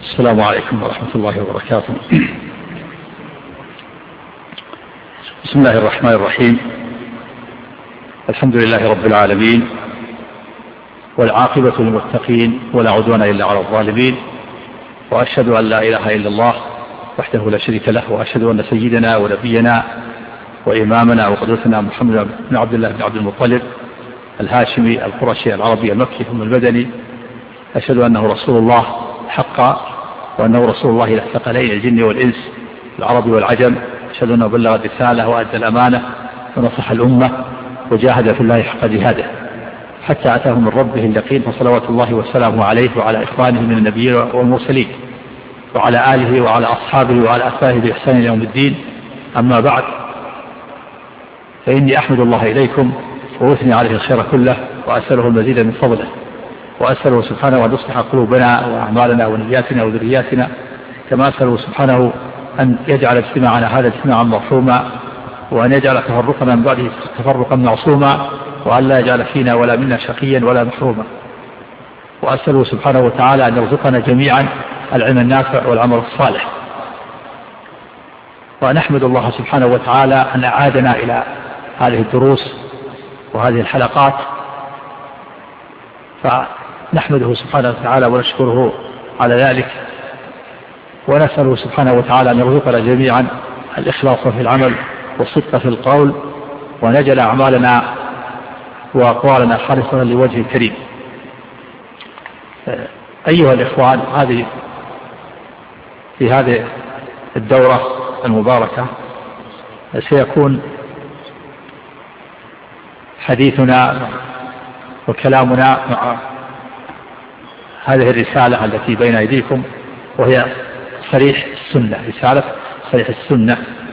السلام عليكم ورحمة الله وبركاته. بسم الله الرحمن الرحيم. الحمد لله رب العالمين، والعاقبة للمتقين، ولا عدوان إلا على الظالمين، وأشهد أن لا إله إلا الله وحده لا شريك له، وأشهد أن سيدنا ونبينا وإمامنا وقدوتنا محمد بن عبد الله بن عبد المطلب الهاشمي القرشي العربي المكي ثم المدني، أشهد أنه رسول الله حقا، وأنه رسول الله إلى الثقلين الجن والإنس العرب والعجم. أشهد أنه بلغ الرسالة وأدى الأمانة ونصح الأمة وجاهد في الله حق جهاده حتى أتاه من ربه اليقين، فصلوات الله وسلامه عليه وعلى إخوانه من النبيين والمرسلين وعلى آله وعلى أصحابه وعلى أتباعه بإحسان إلى يوم الدين. أما بعد، فإني أحمد الله إليكم وأثني عليه الخير كله، وأسأله المزيد من فضله، وأسأله سبحانه أن يصلح قلوبنا وأعمالنا ونياتنا وذرياتنا، كما أسأله سبحانه أن يجعل اجتماعنا هذا اجتماعا مرحوما، وأن يجعل تفرقنا من بعده تفرقا معصوما، وأن لا يجعل فينا ولا منا شقيا ولا محروما. وأسأله سبحانه وتعالى أن يرزقنا جميعا العلم النافع والعمل الصالح. ونحمد الله سبحانه وتعالى أن أعادنا إلى هذه الدروس وهذه الحلقات، فنحمده سبحانه وتعالى ونشكره على ذلك، ونسأله سبحانه وتعالى أن يرزقنا جميعا الإخلاص في العمل والصدق في القول، ونجعل أعمالنا وأقوالنا خالصة لوجه الكريم. أيها الإخوان، في هذه الدورة المباركة سيكون حديثنا وكلامنا مع هذه الرسالة التي بين أيديكم، وهي صريح السنة، رسالة صريح السنة،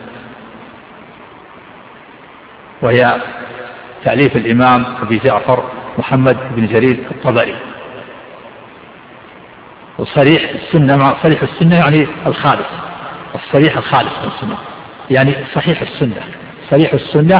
وهي تأليف الإمام أبي جعفر محمد بن جرير الطبري. وصريح السنة، مع صريح السنة يعني الخالص، الصريح الخالص من السنة، يعني صحيح السنة. صريح السنة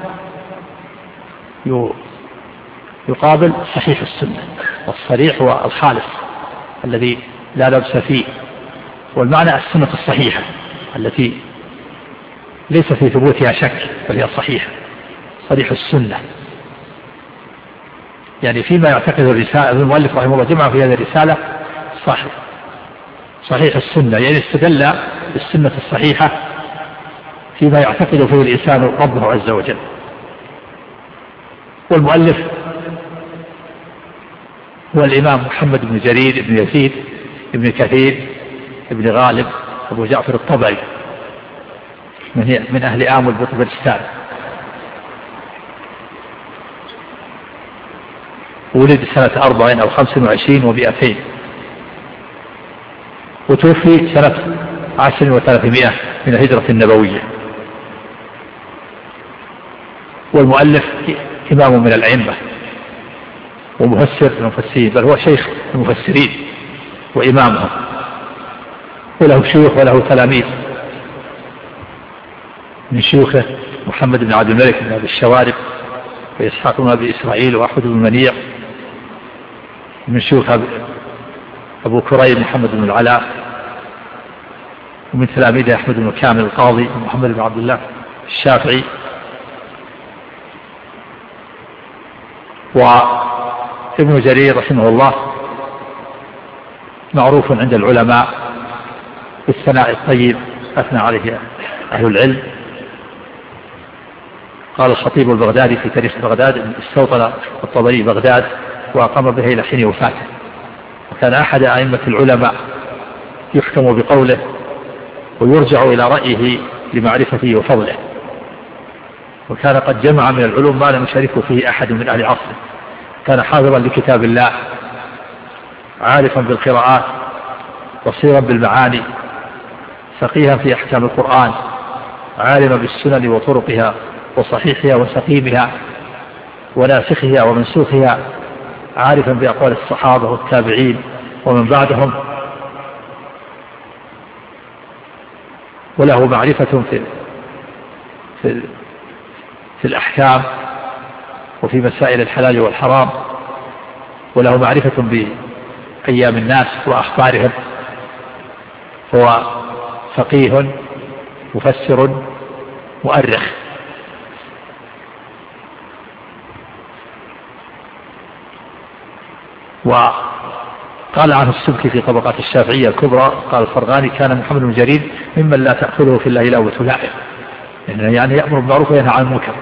يقابل صحيح السنة، والصريح هو الخالص الذي لا لبس فيه، والمعنى السنة الصحيحة التي ليس في ثبوتها شك بل هي صحيحة. صريح السنة يعني فيما يعتقد الرسالة، المؤلف رحمه الله جمع في هذه الرسالة صحيح السنة، يعني استدل بالسنة الصحيحة فيما يعتقد فيه الإنسان ربه عز وجل. والمؤلف هو الإمام محمد بن جرير بن يزيد بن كثير بن غالب أبو جعفر الطبري من أهل آمل بطبرستان. ولد سنة 40 أو 25 و200، وتوفي سنة 10 و300 من الهجرة النبوية. والمؤلف إمام من الأئمة ومفسر المفسرين، بل هو شيخ المفسرين وإمامهم، وله شيوخ وله تلاميذ. من شيوخه محمد بن عبد الملك بن أبي الشوارب، وإسحاق بن أبي إسرائيل، وأحمد بن منيع. من شيوخ أبو كريم محمد بن العلاء. ومن تلاميذه أحمد بن كامل القاضي، ومحمد بن عبد الله الشافعي. وابن جرير رحمه الله معروف عند العلماء بالثناء الطيب أثنى عليه أهل العلم. قال الخطيب البغدادي في تاريخ بغداد: استوطن الطبري بغداد وأقام بها إلى حين وفاته، وكان أحد أئمة العلماء يحكم بقوله ويرجع إلى رأيه لمعرفته وفضله، وكان قد جمع من العلوم ما لم يشاركه فيه أحد من أهل عصره. كان حافظا لكتاب الله، عارفا بالقراءات، بصيرا بالمعاني، فقيها في أحكام القرآن، عالما بالسنن وطرقها وصحيحها وسقيمها وناسخها ومنسوخها، عارفا بأقوال الصحابة والتابعين ومن بعدهم، وله معرفة في الأحكام وفي مسائل الحلال والحرام، وله معرفة بأيام الناس وأخبارهم هو فقيه مفسر مؤرخ. وقال عنه السبكي في طبقات الشافعية الكبرى، قال الفرغاني: كان محمد بن جرير ممن لا تأخذه في الله لومة لائم، يعني يأمر بالمعروف وينهى عن المنكر،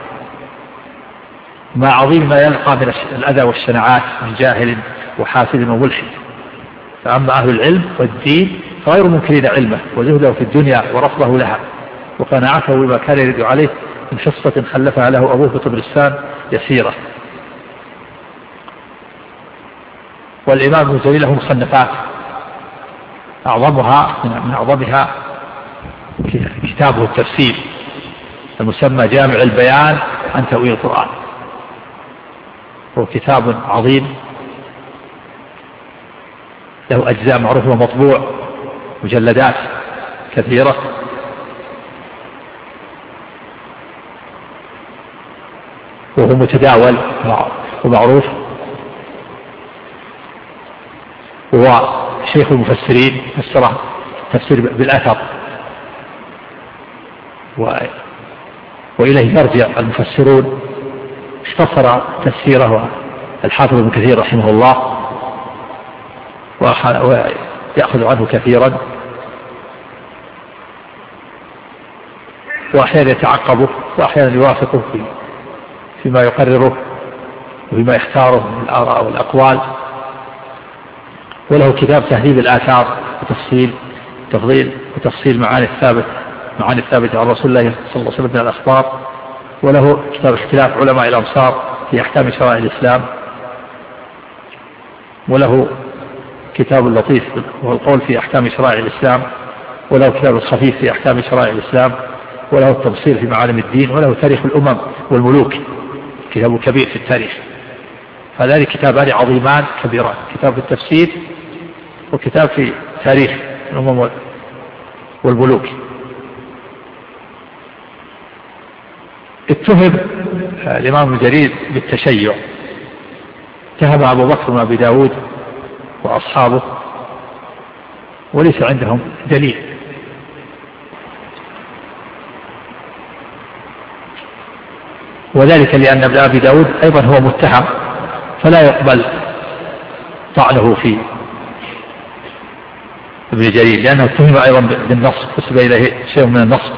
مع عظيم ما يلقى من الأذى والشناعات من جاهل وحاسد وملحد. فأما أهل العلم والدين فغير منكرين علمه وزهده في الدنيا ورفضه لها وقناعته بما كان يرد عليه من حصة خلفها له أبوه في طبرستان يسيرة. والإمام ابن جرير له مصنفات، من أعظمها كتابه التفسير المسمى جامع البيان عن تأويل القرآن، هو كتاب عظيم له أجزاء معروفة ومطبوع، مجلدات كثيرة، وهو متداول ومعروف، وهو شيخ المفسرين، فسره تفسير بالأثر، وإليه يرجع المفسرون. اختصر تفسيره الحافظ ابن كثير رحمه الله ويأخذ عنه كثيرا، وأحيانا يتعقبه وأحيانا يوافقه فيما يقرره وفيما يختاره من الآراء والأقوال. وله كتاب تهذيب الآثار وتفصيل معاني الثابتة عن رسول الله صلى الله عليه وسلم من الأخبار. وله كتاب اختلاف علماء الأمصار في أحكام شرائع الإسلام. وله كتاب اللطيف وهو القول في أحكام شرائع الإسلام. وله كتاب الخفيف في أحكام شرائع الإسلام. وله التفصيل في معالم الدين. وله تاريخ الأمم والملوك، كتاب كبير في التاريخ. هذان كتابان عظيمان كبيران، كتاب في التفسير وكتاب في تاريخ الأمم والملوك. اتهم الإمام ابن جرير بالتشيع، اتهم أبو بكر وأبي داود وأصحابه وليس عندهم دليل. وذلك لأن ابن أبي داود أيضا هو متهم، فلا يقبل طعنه في ابن جرير، لأنه اتهم أيضا بالنص، نسب إليه شيء من النص.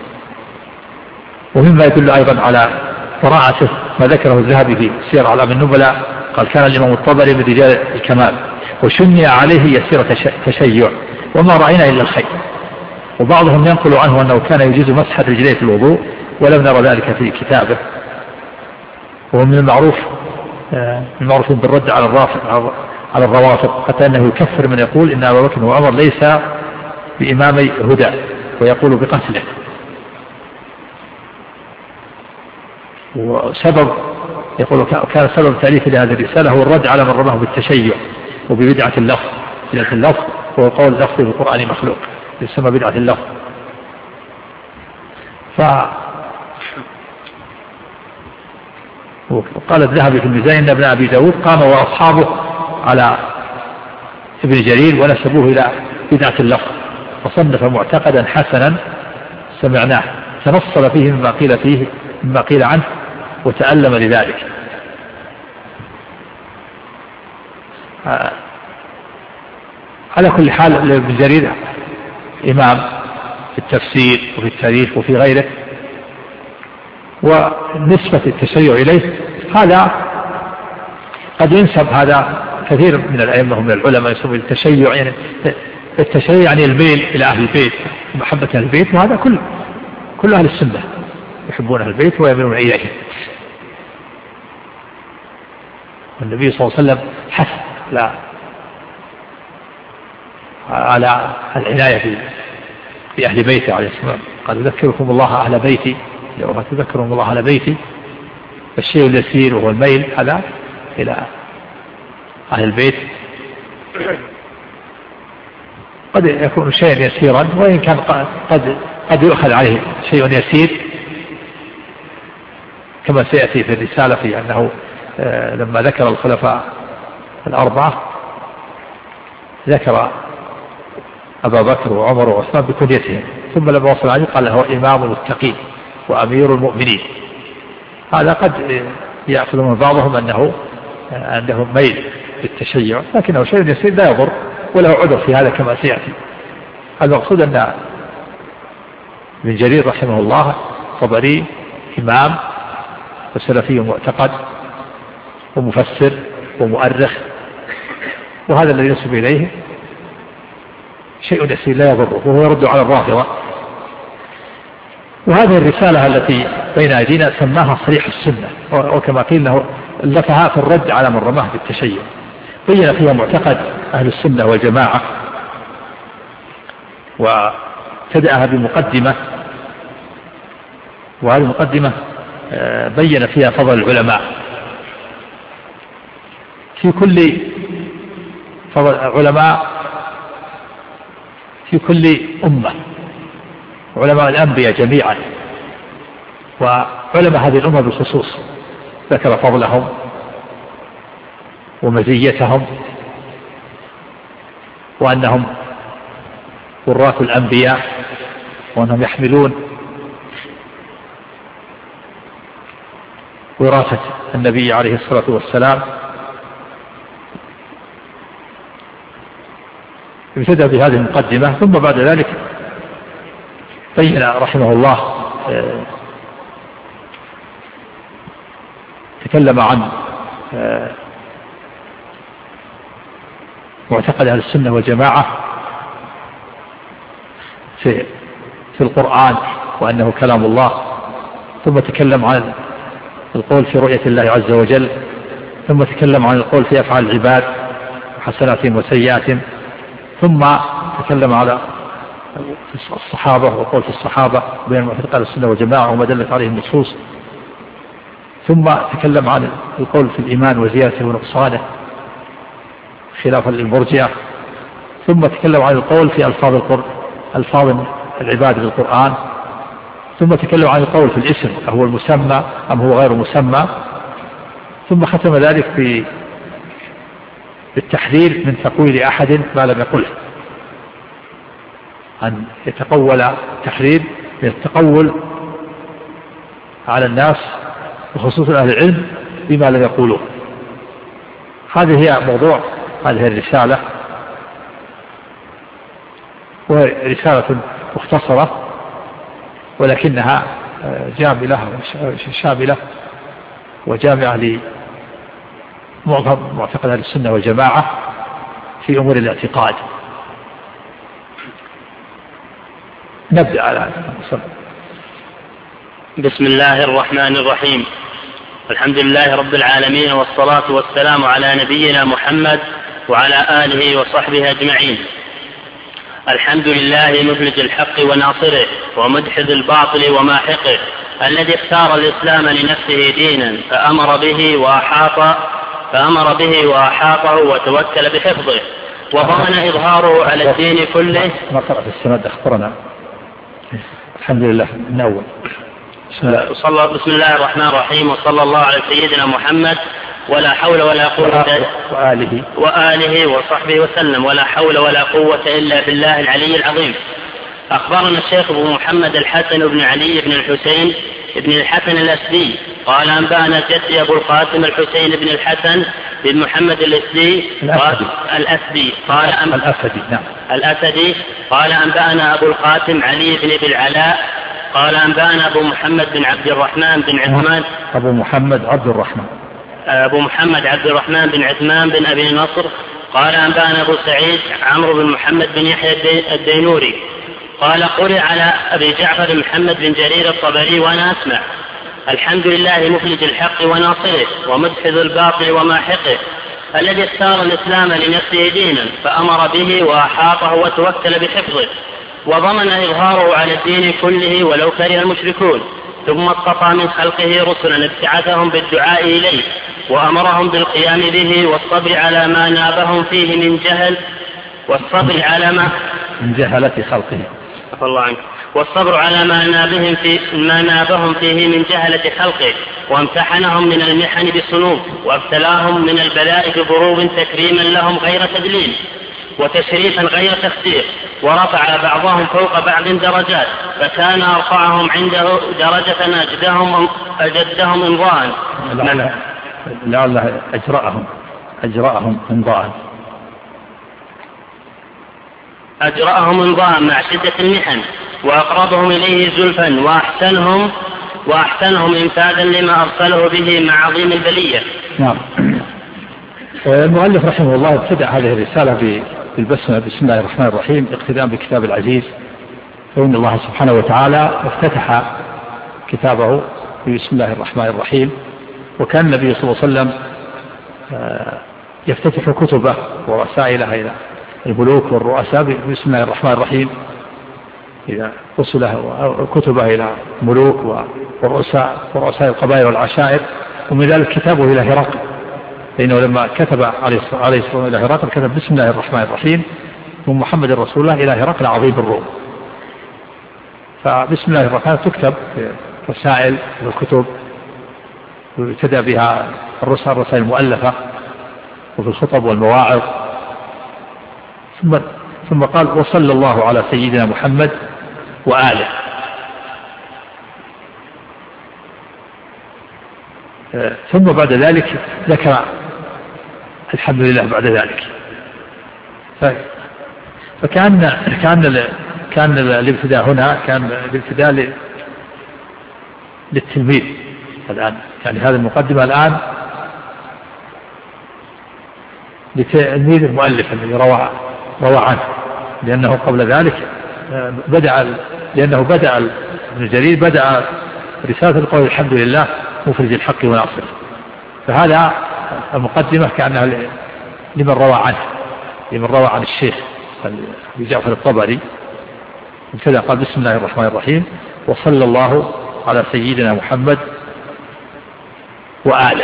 ومما يدل أيضا على براعته ما ذكره الذهبي في سير أعلام النبلاء، قال: كان الإمام الطبري من رجال الكمال وشني عليه يسير تشيع وما رأينا إلا الخير. وبعضهم ينقل عنه أنه كان يجيز مسح الرجلين في الوضوء ولم نرى ذلك في كتابه. وهو من المعروف بالرد على الروافض، حتى أنه يكفر من يقول إن أبا بكر وعمر ليس بإمامي هدى ويقول بقتله. وسبب يقول كان سبب تأليف لهذه الرسالة هو الرد على من رماه بالتشيع وببدعة اللفظ. بدعة اللفظ هو قول اللفظ في القرآن مخلوق، يسمى بدعة اللفظ. وقال الذهبي في الميزان إن ابن أبي داود قام وأصحابه على ابن جرير ونسبوه إلى بدعة اللفظ، فصنف معتقدا حسنا سمعناه تنصل فيه مما قيل عنه وتألم لذلك. على كل حال ابن جرير إمام في التفسير وفي التاريخ وفي غيره، ونسبة التشيع إليه هذا قد ينسب، هذا كثير من الأئمة من العلماء يسمون التشيع، يعني التشيع يعني الميل إلى أهل البيت ومحبة أهل البيت، وهذا كل أهل السنة يحبون أهل البيت ويميلون إليهم. والنبي صلى الله عليه وسلم حث على العناية بأهل بيته عليه السلام، قال: يذكركم الله أهل بيتي، لو تذكرهم الله أهل بيتي. الشيء اليسير وهو الميل هذا إلى أهل البيت قد يكون شيئا يسيرا، وإن كان قد يؤخذ عليه شيء يسير، كما سيأتي في الرسالة في أنه لما ذكر الخلفاء الأربعة ذكر أبا بكر وعمر وعثمان بكنيتهم، ثم لما وصل علي قال هو إمام المتقين وأمير المؤمنين. هذا قد يأخذ من بعضهم أنه عندهم ميل بالتشيع، لكنه شيء يسير لا يضر وله عذر في هذا كما سيأتي. المقصود أن ابن جرير رحمه الله طبري إمام وسلفي معتقد ومفسر ومؤرخ، وهذا الذي ينسب إليه شيء يسير لا يضره، وهو يرد على الرافضة. وهذه الرسالة التي بين أيدينا سماها صريح السنة، وكما قيل له لفها في الرد على من رماه بالتشيع، بين فيها معتقد أهل السنة والجماعة، وابتدأها بمقدمة، وهذه المقدمة بين فيها فضل العلماء في كل فضل علماء في كل أمة، علماء الأنبياء جميعا وعلماء هذه الأمة بالخصوص، ذكر فضلهم ومزيتهم وأنهم وراث الأنبياء، وأنهم يحملون وراثة النبي عليه الصلاة والسلام. ابتدأ بهذه المقدمة، ثم بعد ذلك بين رحمه الله تكلم عن معتقد أهل السنة والجماعة في القرآن وأنه كلام الله، ثم تكلم عن القول في رؤية الله عز وجل، ثم تكلم عن القول في أفعال العباد حسنات وسيئات، ثم تكلم على الصحابة والقول في الصحابة بين معتقد أهل السنة والجماعة وما دلت عليه النصوص، ثم تكلم عن القول في الإيمان وزيادته ونقصانه خلافا للمرجئة، ثم تكلم عن القول في ألفاظ العباد بالقرآن، ثم تكلم عن القول في الاسم هو المسمى أم هو غير مسمى، ثم ختم ذلك بالتحذير من تقويل أحد ما لم يقله، أن يتقول تحذير من التقول على الناس وخصوصا أهل العلم بما لم يقولوه. هذه هي موضوع هذه الرسالة، ورسالة مختصرة ولكنها شاملة وجامعة لمعظم معتقد أهل السنة والجماعة في أمور الاعتقاد. نبدأ على بسم الله الرحمن الرحيم. الحمد لله رب العالمين، والصلاة والسلام على نبينا محمد وعلى آله وصحبه أجمعين. الحمد لله مفلج الحق وناصره ومدحض الباطل وماحقه، الذي اختار الإسلام لنفسه دينا فأمر به وأحاطه وتوكل بحفظه، وضمن إظهاره على الدين كله. نقرأ في السند أخبرنا. الحمد لله من أول. بسم الله الرحمن الرحيم، وصلى الله على سيدنا محمد ولا حول ولا قوة وآله وصحبه وسلم، ولا حول ولا قوة إلا بالله العلي العظيم. أخبرنا الشيخ أبو محمد الحسن بن علي بن الحسين بن الحسن الأسدي قال أنبأنا جدي أبو القاسم الحسين بن الحسن بن محمد الأسدي قال أنبأنا أبو القاسم علي بن أبي العلاء قال أنبأنا أبو محمد بن عبد الرحمن بن عثمان أبو محمد عبد الرحمن بن عثمان بن أبي نصر قال أنبأنا أبو سعيد عمرو بن محمد بن يحيى الدينوري قال قرئ على أبي جعفر محمد بن جرير الطبري وأنا أسمع: الحمد لله مفلج الحق وناصره ومدحض الباطل وماحقه، الذي اختار الإسلام لنفسه دينا فأمر به وأحاطه وتوكل بحفظه، وضمن إظهاره على الدين كله ولو كره المشركون، ثم اصطفى من خلقه رسلا ابتعثهم بالدعاء إليه وأمرهم بالقيام به والصبر على ما نابهم فيه من جهل والصبر على من جهلة خلقه والصبر على ما نابهم فيه من جهلة خلقه، وامتحنهم من المحن بالصنوف، وابتلاهم من البلاء بضروب تكريما لهم غير تدليل وتشريفا غير تخسير، ورفع بعضهم فوق بعض درجات، فكان أرفعهم عنده درجة أجدهم إمضاء. لعله أجرأهم إمضاء مع شدة المحن، وأقربهم إليه زلفا، وأحسنهم إنفاذا لما أرسله به مع عظيم البلية. نعم. المؤلف رحمه الله ابتدأ هذه الرسالة بالبسمة بسم الله الرحمن الرحيم اقتداء بكتاب العزيز، فإن الله سبحانه وتعالى افتتح كتابه بسم الله الرحمن الرحيم، وكان النبي صلى الله عليه وسلم يفتتح كتبه ورسائله إلى الملوك والرؤساء بسم الله الرحمن الرحيم، إذا رسله كتبه إلى ملوك ورؤساء القبائل والعشائر، ومن ذلك كتابه إلى هرقل، لأنه لما كتب عليه الصلاة والسلام إلى هرقل كتب بسم الله الرحمن الرحيم من محمد رسول الله إلى هرقل عظيم الروم. فبسم الله الرحمن تكتب في رسائل والكتب، ويبتدأ بها الرسائل المؤلفة وفي الخطب والمواعظ. ثم قال وصلى الله على سيدنا محمد وآله. ثم بعد ذلك ذكر الحمد لله بعد ذلك. كان الابتداء هنا كان الابتداء للتلميذ الآن، يعني هذه المقدمة الآن لتلميذ المؤلف الذي روى عنه، لأنه قبل ذلك بدأ ابن جرير بدأ رسالة القول الحمد لله مفرج الحق وناصره، فهذا المقدمة كأنها لمن روى عن الشيخ أبي جعفر الطبري. ابتدأ قال بسم الله الرحمن الرحيم وصلى الله على سيدنا محمد وآله،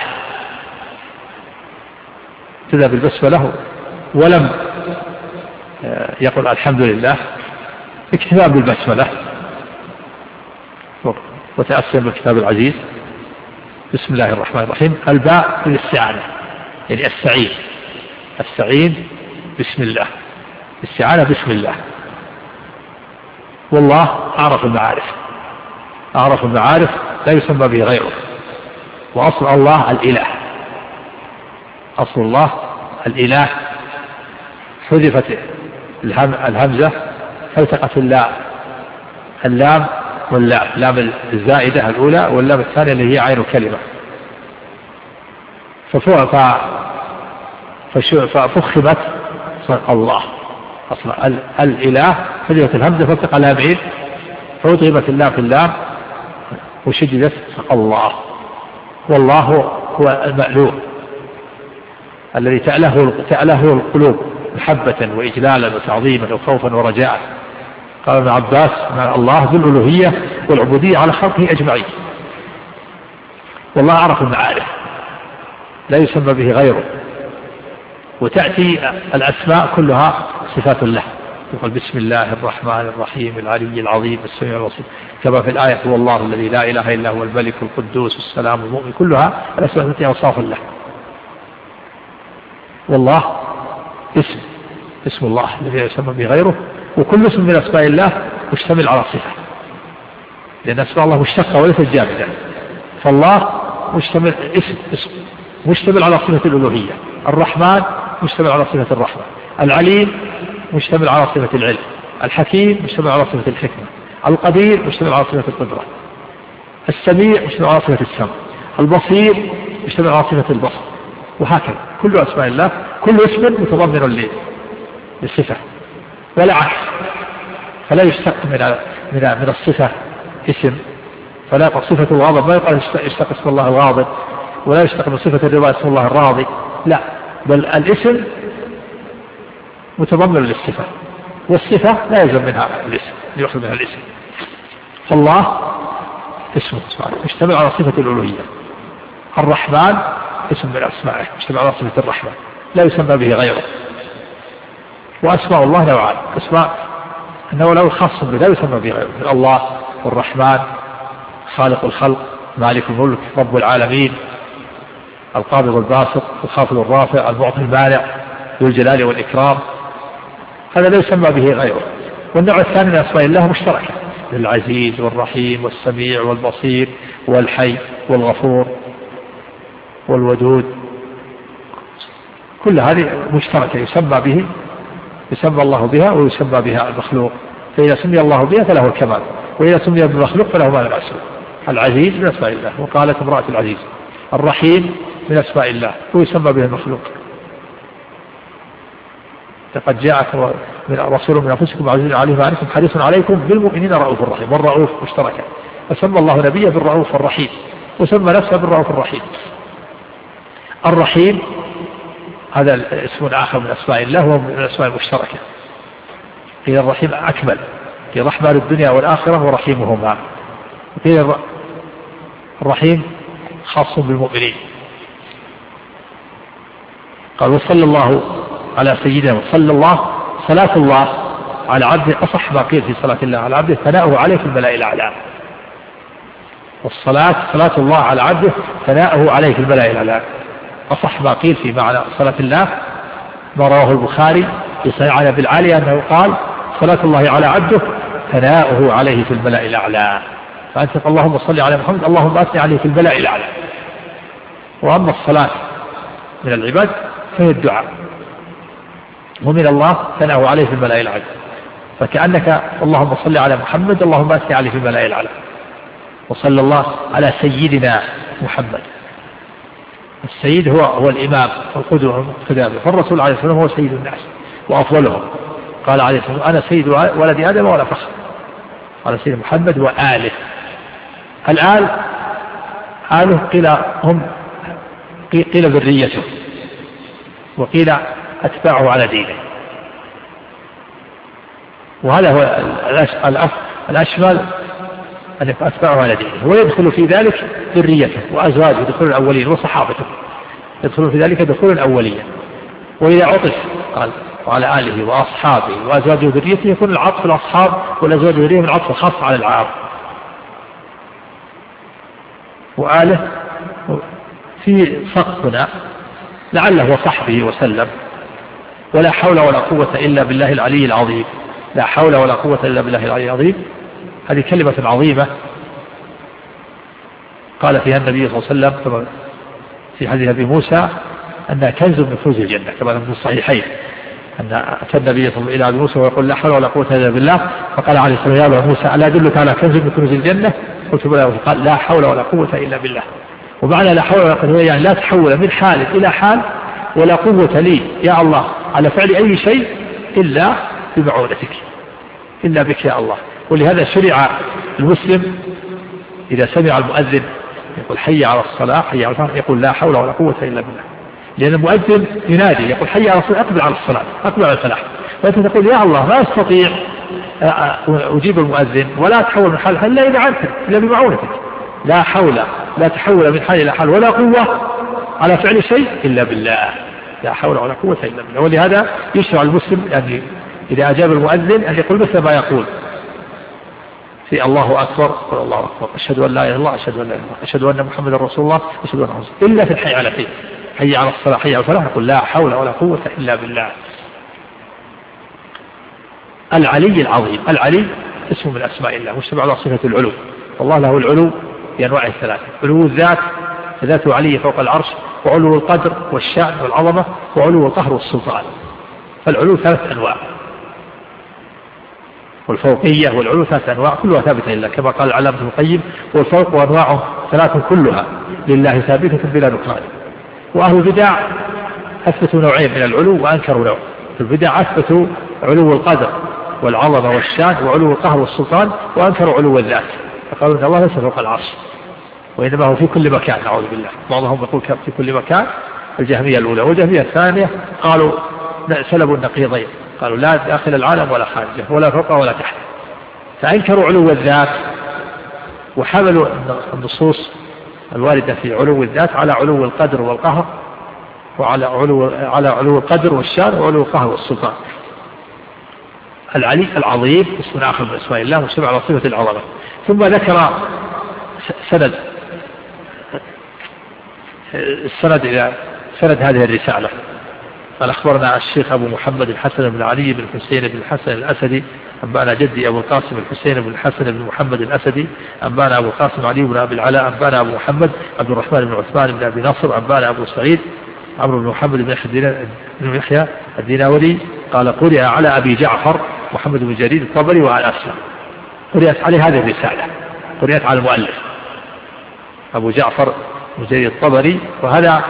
ابتدأ بالبسملة ولم يقول الحمد لله، اكتفاء بالبسملة وتأسيا بالكتاب العزيز. بسم الله الرحمن الرحيم الباء للاستعانة، يعني السعين بسم الله، الاستعانة بسم الله. والله أعرف المعارف لا يسمى به غيره، وأصل الله الإله، حذفت الهمزة فالتقت اللام واللام، لام الزائدة الأولى واللام الثانية اللي هي عين كلمة، ففخمت الله، أصلا الإله حذفت الهمزة فالتقى لامين فأضغمت اللام في اللام وشددت الله. والله هو المألوه الذي تأله القلوب محبة وإجلالا وتعظيما وخوفا ورجاء. قال ابن عباس مع الله ذو الألوهية والعبودية على خلقه أجمعين. والله أعرف المعارف لا يسمى به غيره، وتأتي الأسماء كلها صفات له، يقول بسم الله الرحمن الرحيم العلي العظيم السميع البصير، كما في الآية هو الله الذي لا إله إلا هو الملك القدوس السلام المؤمن، كلها الأسماء التي أوصاف له. والله اسم الله الذي يسمى به غيره، وكل اسم من أسماء الله مشتمل على صفة، لأن أسماء الله مشتقة وليست جامدة، فالله مشتمل على صفة الألوهية، الرحمن مشتمل على صفة الرحمة، العليم مشتمل على صفة العلم، الحكيم مشتمل على صفة الحكمة، القدير مشتمل على صفة القدرة، السميع مشتمل على صفة السمع، البصير مشتمل على صفة البصر، وهكذا كل أسماء الله كل اسم متضمن للصفة ولا عكس، فلا يشتق من الصفة اسم، فلا يقع صفة الغاضب ما يقال يشتق اسم الله الغاضب، ولا يشتق من صفة الرضا اسم الله الراضي، لا، بل الاسم متضمن للصفة، والصفة لا يلزم منها الاسم يأخذ منها الاسم. فالله اسمه يشتمل على صفة الألوهية، الرحمن اسم من أسمائه يشتمل على صفة الرحمة لا يسمى به غيره. وأسماء الله نوعان، أسماء أنه له خاص به لا يسمى به غيره، الله والرحمن خالق الخلق مالك الملك رب العالمين القابض الباسط الخافض الرافع المعطي المانع ذو الجلال والإكرام، هذا لا يسمى به غيره. والنوع الثاني من أسماء الله مشتركة، العزيز والرحيم والسميع والبصير والحي والغفور والودود، كل هذه مشتركة يسمى الله بها ويسمى بها المخلوق، فإذا سمي الله بها فله الكمال، وإذا سمي بالمخلوق فله ما لا يسوى. العزيز من أسماء الله، وقالت امرأة العزيز. الرحيم من أسماء الله ويسمى به المخلوق، لقد جاءكم من رسول من أنفسكم عزيز عليه ما عنتم حريص عليكم بالمؤمنين رؤوف رحيم، والرؤوف مشتركة، فسمى الله نبيه بالرؤوف الرحيم وسمى نفسه بالرؤوف الرحيم. الرحيم هذا اسم آخر من أسماء الله وهو من الأسماء المشتركة، قيل الرحيم أكمل، قيل رحمن الدنيا والآخرة ورحيمهما، قيل الرحيم خاص بالمؤمنين. قال وصلى الله على سيدنا، وصلى الله صلاة الله على عبده، أصح ما قيل في صلاة الله على عبده ثناؤه عليه في الملأ الأعلى. والصلاة الله على عبده ثناؤه عليه في الملأ الأعلى، أصح ما قيل في معنى صلاة الله ما رواه البخاري عن أبي العالي أنه قال صلاة الله على عبده ثناؤه عليه في الملأ الأعلى، فأنت اللهم صل على محمد اللهم أثني عليه في الملأ الأعلى. وأما الصلاة من العباد فهي الدعاء، ومن الله ثناؤه عليه في الملأ الأعلى، فكأنك اللهم صل على محمد اللهم أثني عليه في الملأ الأعلى. وصلى الله على سيدنا محمد، السيد هو الإمام والقدوة والمقتدى به، فالرسول عليه الصلاة والسلام هو سيد الناس وأفضلهم، قال عليه الصلاة والسلام أنا سيد ولد آدم ولا فخر، قال سيد محمد وآله. الآل آله قيل ذريته، وقيل أتباعه على دينه، وهذا هو الأشمل أن أتباعه على دينه، ويدخل في ذلك ذريته وأزواجه دخول الأولين وصحابته يدخلون في ذلك دخول أوليا. وإذا عطف قال وعلى آله وأصحابه وأزواجه وذريته يكون العطف الأصحاب والأزواج وذريته من العطف الخاص على العام. وآله في سقطنا لعله وصحبه وسلم، ولا حول ولا قوة إلا بالله العلي العظيم. لا حول ولا قوة إلا بالله العلي العظيم، هذه كلمة عظيمة قال فيها النبي صلى الله عليه وسلم كما في حديث أبي موسى أنها كنز من كنوز الجنة، كما في الصحيحين أن أتى النبي صلى الله عليه وسلم إلى أبي موسى ويقول لا حول ولا قوة إلا بالله، فقال عليه الصلاة والسلام يا موسى ألا أدلك على كنز من كنوز الجنة؟ قلت بلى، قال لا حول ولا قوة إلا بالله. ومعنى لا حول ولا قوة يعني لا تحول من حال إلى حال ولا قوة لي يا الله على فعل أي شيء إلا بمعونتك، إلا بك يا الله. ولهذا شرع المسلم إذا سمع المؤذن يقول حي على الصلاة حي على الفلاح يقول لا حول ولا قوة إلا بالله، لأن المؤذن ينادي يقول حي على الصلاة أقبل على الصلاة أقبل على الفلاح، فأنت تقول يا الله ما أستطيع أجيب المؤذن ولا أتحول من حال إلا إذا عنك إلا بمعونتك، لا حول لا تحول من حال إلى حال ولا قوة على فعل شيء إلا بالله، لا حول ولا قوة إلا بالله. ولهذا يشرع المسلم يعني إذا أجاب المؤذن أن يقول مثل ما يقول في الله أكبر قل الله أكبر أشهد أن لا إله إلا الله أشهد أن لا إله إلا الله أشهد أن محمد رسول الله أشهد أن محمد إلا في الحي على خير حي على الصلاة حي على الفلاح يقول لا حول ولا قوة إلا بالله. العلي العظيم، العلي اسم من أسماء الله مشتمل على صفة العلو، والله له العلو بأنواع الثلاثة، علو الذات ذاته علي فوق العرش، وعلو القدر والشأن والعظمة، وعلو القهر والسلطان. فالعلو ثلاث أنواع، والفوقية والعلو ثلاث أنواع كلها ثابتة لله كما قال العلامة ابن القيم والفوق وأنواعه ثلاث كلها لله ثابتة بلا نكران. وأهل البدع أثبتوا نوعين من العلو وأنكروا نوع، في البدع أثبتوا علو القدر والعظمة والشان وعلو القهر والسلطان، وأنكروا علو الذات فقالوا إن الله ليس فوق العرش وإنما هو في كل مكان نعوذ بالله. بعضهم يقول في كل مكان، الجهمية الأولى، والجهمية الثانية قالوا سلبوا النقيضين، قالوا لا داخل العالم ولا خارجه ولا فوق ولا تحت، فأنكروا علو الذات وحملوا النصوص الواردة في علو الذات على علو القدر والقهر وعلى علو القدر والشان وعلو القهر والسلطان. العلي العظيم اسم آخر من اسماء الله مشتمل على صفة العظمة. ثم ذكر السند إلى سند هذه الرسالة. قال أخبرنا الشيخ أبو محمد الحسن بن علي بن حسين بن الحسن الأسدي أنبأنا جدي أبو القاسم الحسين بن الحسن بن محمد الأسدي أنبأنا أبو القاسم علي بن أبي العلاء أنبأنا أبو محمد عبد الرحمن بن عثمان بن أبي نصر أنبأنا أبو سعيد عمرو بن محمد بن يحيى الديناوري قال قرئ على أبي جعفر محمد بن جرير الطبري وعلى أسلم. قرئت عليه هذه الرسالة، قرئت على المؤلف أبو جعفر بن جرير الطبري، وهذا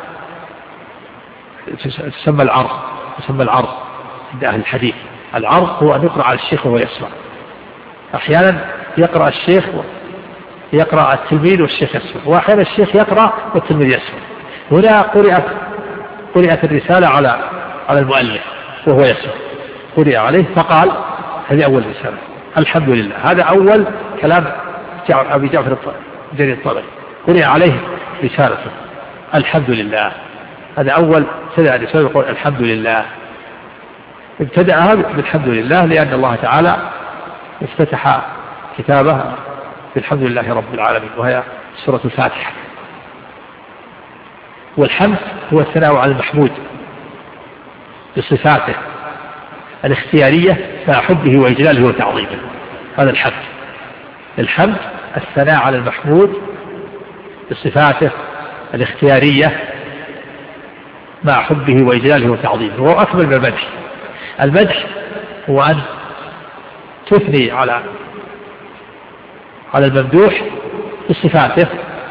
تسمى العرض، تسمى العرض عند أهل الحديث. العرض هو أن يقرأ على الشيخ وهو يسمع. أحيانا يقرأ الشيخ يقرأ التلميذ والشيخ يسمع، وأحيانا الشيخ يقرأ والتلميذ يسمع. هنا قرأت الرسالة على المؤلف وهو يسمع، قرئ عليه فقال هذه أول رسالة الحمد لله. هذا أول كلام أبي جعفر جرير الطبري، قرئ عليه رسالته الحمد لله. هذا أول ابتدأ الرسالة يقول الحمد لله، ابتدأها بالحمد لله لأن الله تعالى افتتح كتابه بالحمد لله رب العالمين، وهي سورة الفاتحة. والحمد هو الثناء على المحمود بصفاته الاختيارية مع حبه وإجلاله وتعظيمه، هذا الحمد. الحمد الثناء على المحمود بصفاته الاختيارية مع حبه وإجلاله وتعظيمه، وهو أكمل من المدح. المدح هو أن تثني على الممدوح بصفاته،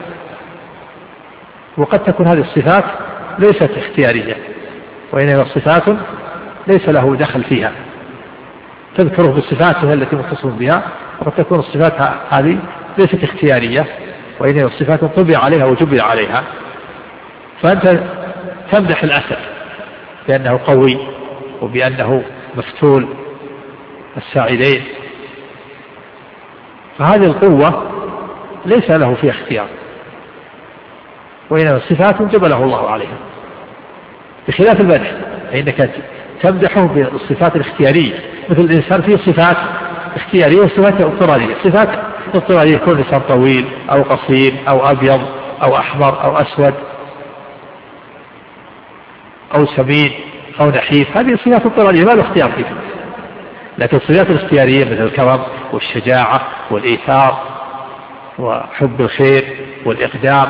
وقد تكون هذه الصفات ليست اختيارية، وإنما صفات ليس له دخل فيها، تذكره بصفاته التي متصف بها، وقد تكون الصفات هذه ليست اختيارية، وإنما الصفات طبع عليها وجبل عليها. فأنت تمدح الأسد بأنه قوي وبأنه مفتول الساعدين، فهذه القوة ليس له فيها اختيار، وإنما صفات جبله الله عليها، بخلاف المدح فإنك تمدحه بالصفات الاختيارية. مثل الإنسان فيه صفات اختيارية وصفات اضطرارية. صفات اضطرارية يكون الإنسان طويل أو قصير أو أبيض أو أحمر أو أسود أو سمين أو نحيف، هذه صفات اضطرارية ما له اختيار فيها. لكن الصفات الاختيارية مثل الكرم والشجاعة والإيثار وحب الخير والإقدام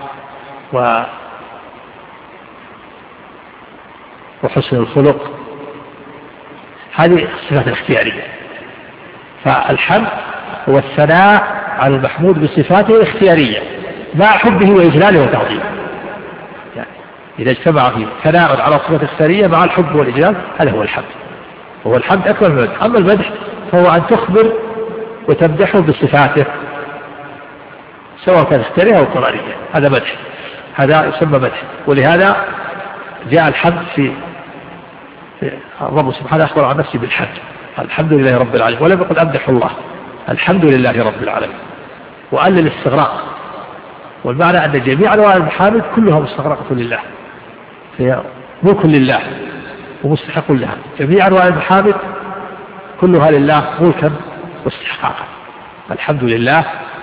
وحسن الخلق، هذه الصفات الاختيارية. فالحمد هو الثناء على المحمود بصفاته الاختيارية مع حبه وإجلاله وتعظيمه. يعني إذا اجتمع فيه ثناء على الصفات الاختيارية مع الحب والإجلال، هذا هو الحمد. وهو الحمد أكبر من المدح. أما المدح فهو أن تخبر وتمدحه بصفاته سواء كان اختيارية أو اضطرارية، هذا مدح، هذا يسمى مدح. ولهذا جاء الحمد في الرب سبحانه أخبر عن نفسه بالحمد، الحمد لله رب العالمين، ولم يقل أمدح الله، الحمد لله رب العالمين، وقال للاستغراق. والمعنى أن جميع أنواع المحامد كلها مستغرقة لله، هي ملك لله ومستحق لها. جميع أنواع المحامد كلها لله ملكا واستحقاقا. الحمد لله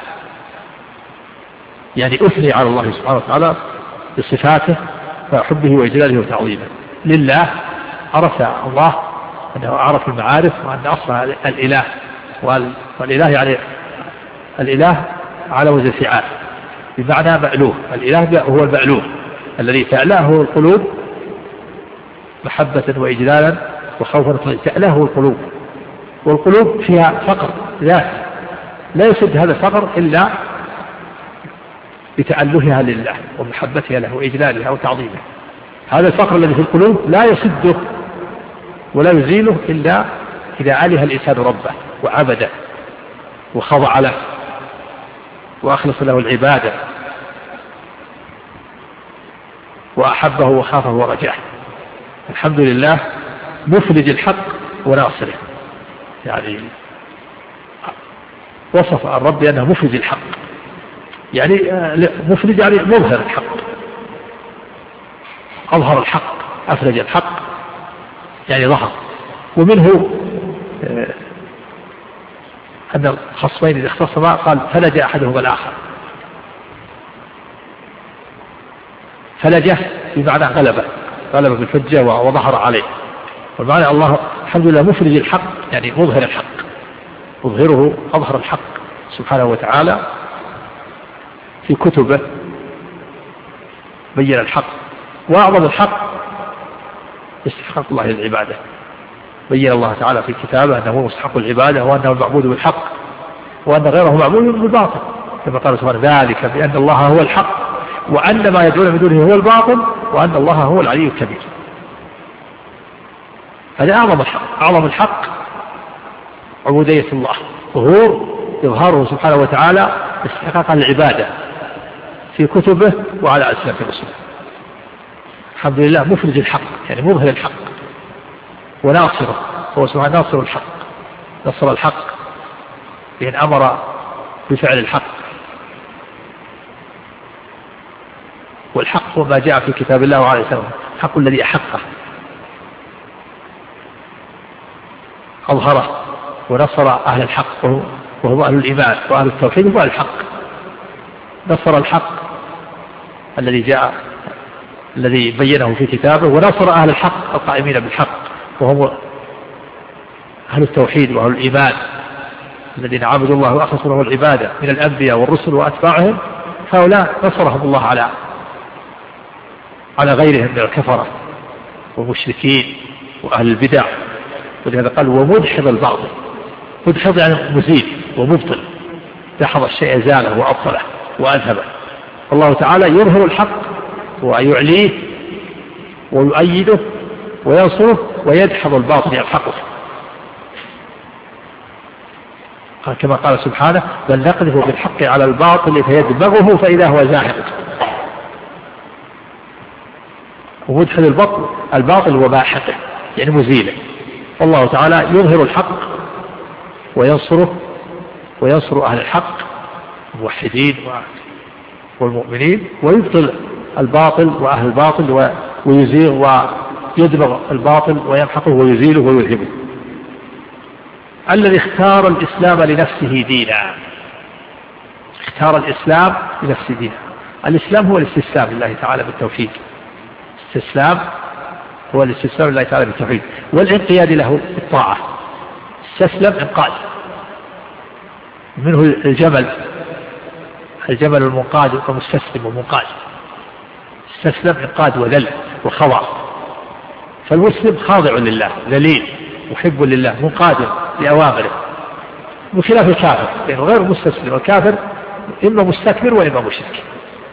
يعني أثني على الله سبحانه وتعالى بصفاته وحبه وإجلاله وتعظيمه. لله عرف الله أنه عرف المعارف، وأن أصلها الإله، والإله يعني الإله على وزن فعال بمعنى مألوه. الإله هو المألوه الذي تألهه القلوب محبة وإجلالا وخوفا، تألهه القلوب، والقلوب فيها فقر ذات لا يسد هذا الفقر إلا بتألهها لله ومحبتها له وإجلالها وتعظيمه. هذا الفقر الذي في القلوب لا يسده ولا يزيله إلا إذا أله الإنسان ربه وعبده وخضع له وأخلص له العبادة وأحبه وخافه ورجاه. الحمد لله مفرج الحق وناصره، يعني وصف الرب بأنه مفرج الحق، يعني مفرج يعني مظهر الحق، أظهر الحق، أفرج الحق يعني ظهر. ومنه أن الخصمين إذا اختصما قال فلج أحدهما الآخر. فلجه بمعنى غلبة بالحجة وظهر عليه، والمعنى الله الحمد لله مفرج الحق، يعني مظهر الحق، مظهره أظهر الحق سبحانه وتعالى في كتبه، بين الحق. وأعظم الحق استحقاق الله للعبادة، بين الله تعالى في كتابه أنه هو مستحق العبادة، وأنه المعبود بالحق، وأن غيره معبود بالباطل، كما قال سبحانه ذلك بأن الله هو الحق وأن ما يدعون من دونه هو الباطل وأن الله هو العلي الكبير. هذا أعظم الحق. أعظم الحق عبودية الله، إظهاره سبحانه وتعالى استحقاقا للعبادة في كتبه وعلى ألسنة رسله. الحمد لله مفرج الحق، يعني مظهر الحق وناصره، هو سبحانه ناصر الحق، نصر الحق بأن أمر بفعل الحق. والحق هو ما جاء في كتاب الله وعلى لسانه، الحق الذي أحقه، أظهره ونصر أهل الحق وهو أهل الإيمان وأهل التوحيد وأهل الحق. نصر الحق الذي بينه في كتابه، ونصر أهل الحق القائمين بالحق وهم أهل التوحيد وأهل الإيمان الذين عبدوا الله وأخلصوا له العبادة من الأنبياء والرسل وأتباعهم. هؤلاء نصرهم الله على غيرهم من الكفرة والمشركين وأهل البدع. ولهذا قال ومدحض الباطل، مدحض يعني مزيد ومبطل، دحض الشيء زاله وأبطله وأذهبه. الله تعالى يظهر الحق ويعليه ويؤيده وينصره، ويدحض الباطل يلحقه، كما قال سبحانه بل نقذف بالحق على الباطل فيدمغه فإذا هو زاهق. ومدحض الباطل وباحقه يعني مزيله. الله تعالى يظهر الحق وينصره وينصر أهل الحق الموحدين والمؤمنين، ويبطل الباطل وأهل الباطل ويزيغ ويدمغ الباطل ويمحقه ويزيله ويذهبه. الذي اختار الإسلام لنفسه دينا، اختار الإسلام لنفسه دينا. الإسلام هو الاستسلام لله تعالى بالتوحيد، الاستسلام هو الاستسلام لله تعالى بالتوحيد والانقياد له بالطاعة. استسلم انقاد، منه الجمل المنقاد ومستسلم ومنقاد. استسلم انقاد وذل وخضع. فالمسلم خاضع لله ذليل محب لله منقاد لأوامره، بخلاف الكافر لأنه غير مستسلم. والكافر إما مستكبر وإما مشرك.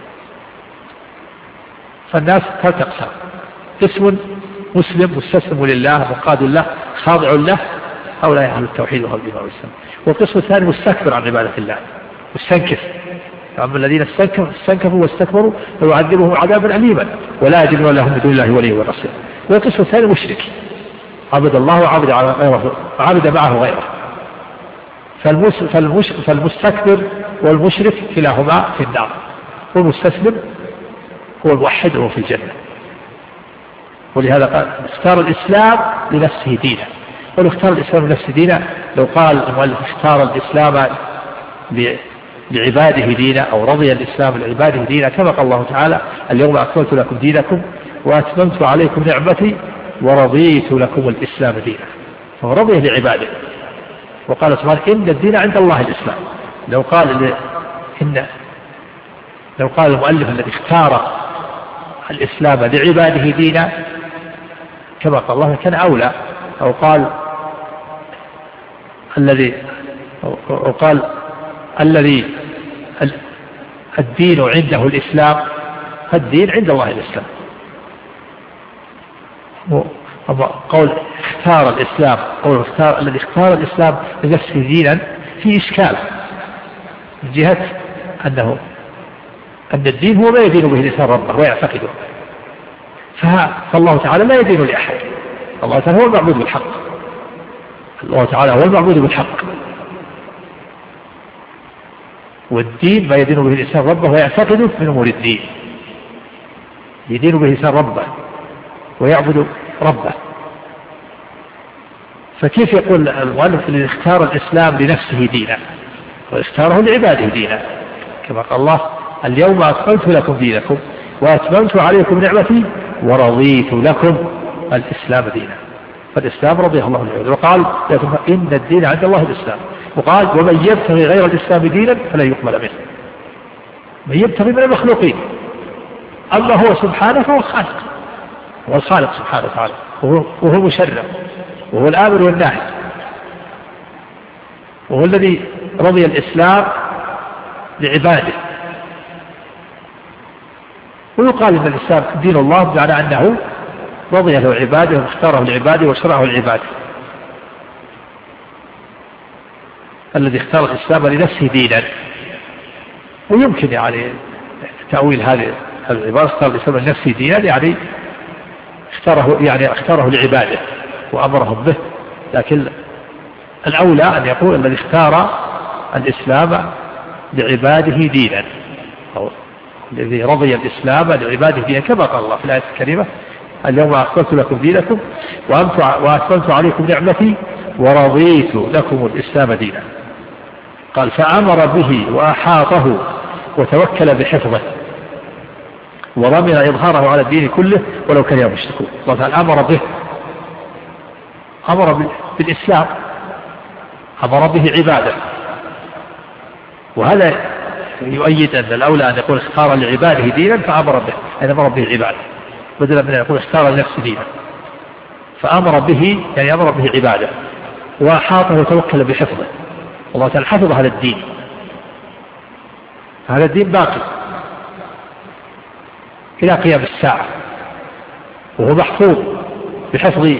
فالناس ثلاث أقسام: قسم مسلم مستسلم لله منقاد له خاضع له، هؤلاء أهل التوحيد وأهل الإيمان والإسلام. والقسم الثاني مستكبر عن عبادة الله مستنكف. أما الذين استنكفوا واستكبروا فيعذبهم عذابا أليما ولا يجدون لهم من دون الله ولي ولا نصير. والقسم الثاني مشرك، عبد الله وعبد غيره وعبد معه غيره. فالمستكبر والمشرك كلاهما في النار، والمستسلم هو الموحد وهو في الجنة. ولهذا قال اختار الإسلام لنفسه دينا. ولو اختار الإسلام لنفسه دينا، لو قال المؤلف اختار الإسلام لعباده دينا أو رضي الإسلام لعباده دينا، كما قال الله تعالى اليوم أكملت لكم دينكم وأتممت عليكم نعمتي ورضيت لكم الإسلام دينا، فهو رضي لعباده. وقال سبحانه إن الدين عند الله الإسلام. لو قال المؤلف الذي اختار الإسلام لعباده دينا كما قال الله كان أولى، أو قال الذي الدين عنده الإسلام، فالدين عند الله الإسلام. قول اختار الإسلام، قول الذي اختار الإسلام لنفسه دينا في إشكال من جهة أن الدين هو ما يدين به الإنسان ربه ويعتقده. فالله تعالى لا يدين لأحد، الله تعالى هو المعبود بالحق، الله تعالى هو المعبود بالحق. والدين ما يدين به الإنسان ربه ويعتقده من أمور الدين، يدين به الإنسان ربه ويعبد ربه. فكيف يقول المؤلف الذي اختار الإسلام لنفسه دينا واختاره لعباده دينا، كما قال الله اليوم أكملت لكم دينكم وأتممت عليكم نعمتي ورضيت لكم الإسلام دينا. فالإسلام رضيه الله عنه. وقال إن الدين عند الله الإسلام، وقال ومن يبتغي غير الإسلام دينا فلن يقبل منه. من يبتغي من المخلوقين، أما هو سبحانه فهو الخالق، هو الخالق سبحانه وتعالى، وهو المشرع، وهو الآمر والناهي، وهو الذي رضي الإسلام لعباده. ويقال إن الإسلام دين الله بمعنى أنه رضي له عباده واختاره لعباده وشرعه لعباده. الذي اختار الإسلام لنفسه دينا. ويمكن يعني تأويل هذه العبارة، اختار الإسلام لنفسه دينا يعني اختاره لعباده وأمرهم به، لكن الأولى أن يقول الذي اختار الإسلام لعباده دينا، أو الذي رضي الإسلام لعباده دينا، كما قال الله في الآية الكريمة اليوم أكملت لكم دينكم وأتممت عليكم نعمتي ورضيت لكم الإسلام دينا. قال فأمر به وأحاطه وتوكل بحفظه وضمن إظهاره على الدين كله ولو كان المشركون. الله تعالى أمر بالإسلام، أمر به عباده، وهذا يؤيد أن الأولى أن يقول اختار لعباده دينا فأمر به، أي أمر به عباده، بدلا من أن يقول اختار لنفسه دينا. فأمر به يعني أمر به عباده وأحاطه وتوكل بحفظه. الله تعالى حفظ هذا الدين، هذا الدين باقي إلى قيام الساعة، وهو محفوظ بحفظ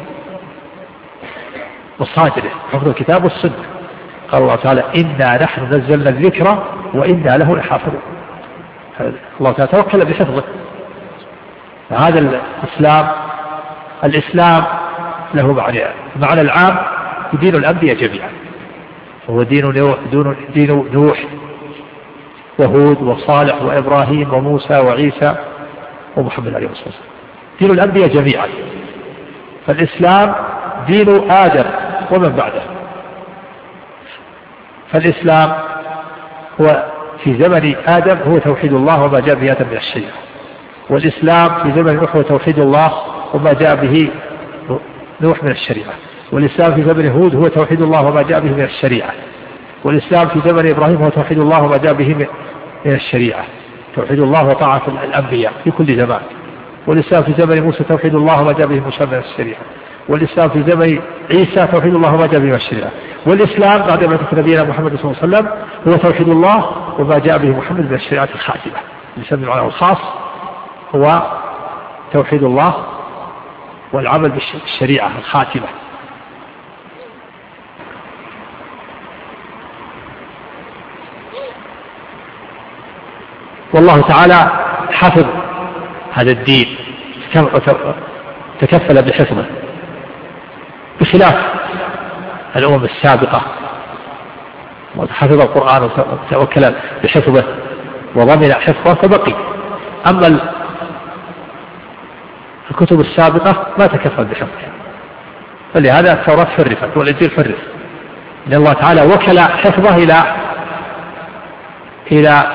مصادره، حفظ الكتاب والسنة. قال الله تعالى إنا نحن نزلنا الذكر وإنا له لحافظون. الله تعالى توكل بحفظه. فهذا الإسلام له معنى العام دين الأنبياء جميعا، هو دين نوح وهود وصالح وإبراهيم وموسى وعيسى ومحمد عليه الصلاة والسلام، دين الأنبياء جميعا. فالإسلام دين آدم ومن بعده. فالإسلام هو في زمن آدم هو توحيد الله وما جاء به آدم من الشريعة، والإسلام في زمن نوح هو توحيد الله وما جاء به نوح من الشريعة، والإسلام في زمن هود هو توحيد الله وما جاء به من الشريعة، والإسلام في زمن إبراهيم هو توحيد الله وما جاء به من الشريعة، توحيد الله وطاعة الأنبياء في كل زمان. والإسلام في زمن موسى توحيد الله وما جاء به موسى من الشريعة، والإسلام في زمن عيسى توحيد الله وما جاء به من الشريعة، والإسلام بعد ما تكون نبينا محمد صلى الله عليه وسلم هو توحيد الله وما جاء به محمد من الشريعة الخاتمة. الإسلام المعنى الخاص هو توحيد الله والعمل بالشريعة الخاتمة. والله تعالى حفظ هذا الدين، تكفل بحفظه، بخلاف الأمم السابقة حفظ القرآن وتوكل بحفظه وضمن حفظه فبقي. أما الكتب السابقة ما تكفل بحفظها، فلهذا التوراة حرفت والإنجيل حرف، لأن الله تعالى وكل حفظه إلى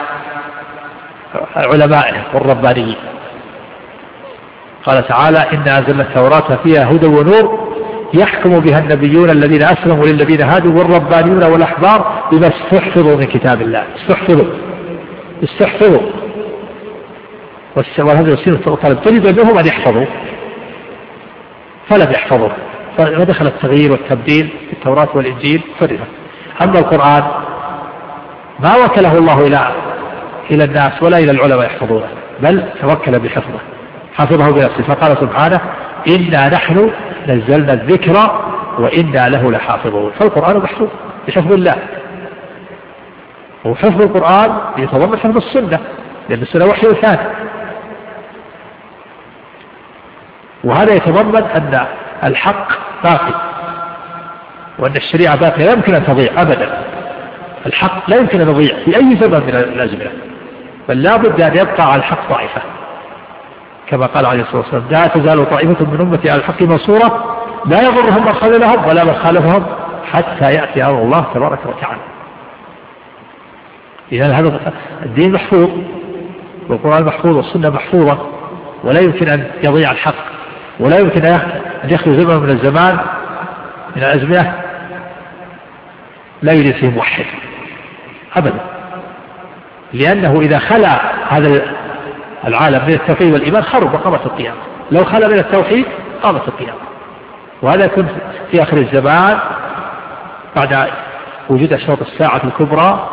علمائه والربانيين. قال تعالى إنا أنزلنا التوراة فيها هدى ونور يحكم بها النبيون الذين أسلموا للذين هادوا والربانيون والأحبار بما استحفظوا من كتاب الله. استحفظوا وهذا يصير الطلب تجد أنهم أن يحفظوا فلم يحفظوا، فدخل التغيير والتبديل في التوراة والإنجيل فرفا. أما القرآن ما وكله الله إلى الناس ولا إلى العلماء يحفظونه، بل توكل بحفظه، حفظه بنفسه. فقال سبحانه إنا نحن نزلنا الذكر وإنا له لحافظون. فالقرآن محفوظ بحفظ الله، وحفظ القرآن يتضمن حفظ السنة، لأن السنة وحي ثاني، وهذا يتضمن أن الحق باقي وأن الشريعة باقية لا يمكن أن تضيع أبدا. الحق لا يمكن أن يضيع في أي زمن من الأزمنة، بل لا بد أن يبقى على الحق طائفة، كما قال عليه الصلاة والسلام لا تزال طائفة من أمتي على الحق منصورة لا يضرهم من خذلهم ولا من خالفهم حتى يأتي أمر الله تبارك وتعالى. إذن هذا الدين محفوظ والقرآن محفوظ والسنة محفوظة، ولا يمكن أن يضيع الحق، ولا يمكن أن يخلو زمن من الزمان من الأزمنة لا يوجد فيه موحد أبدا، لأنه إذا خلى هذا العالم من التوحيد والإيمان خرب وقامت القيامة. لو خلى من التوحيد قامت القيامة. وهذا يكون في آخر الزمان بعد وجود أشراط الساعة الكبرى،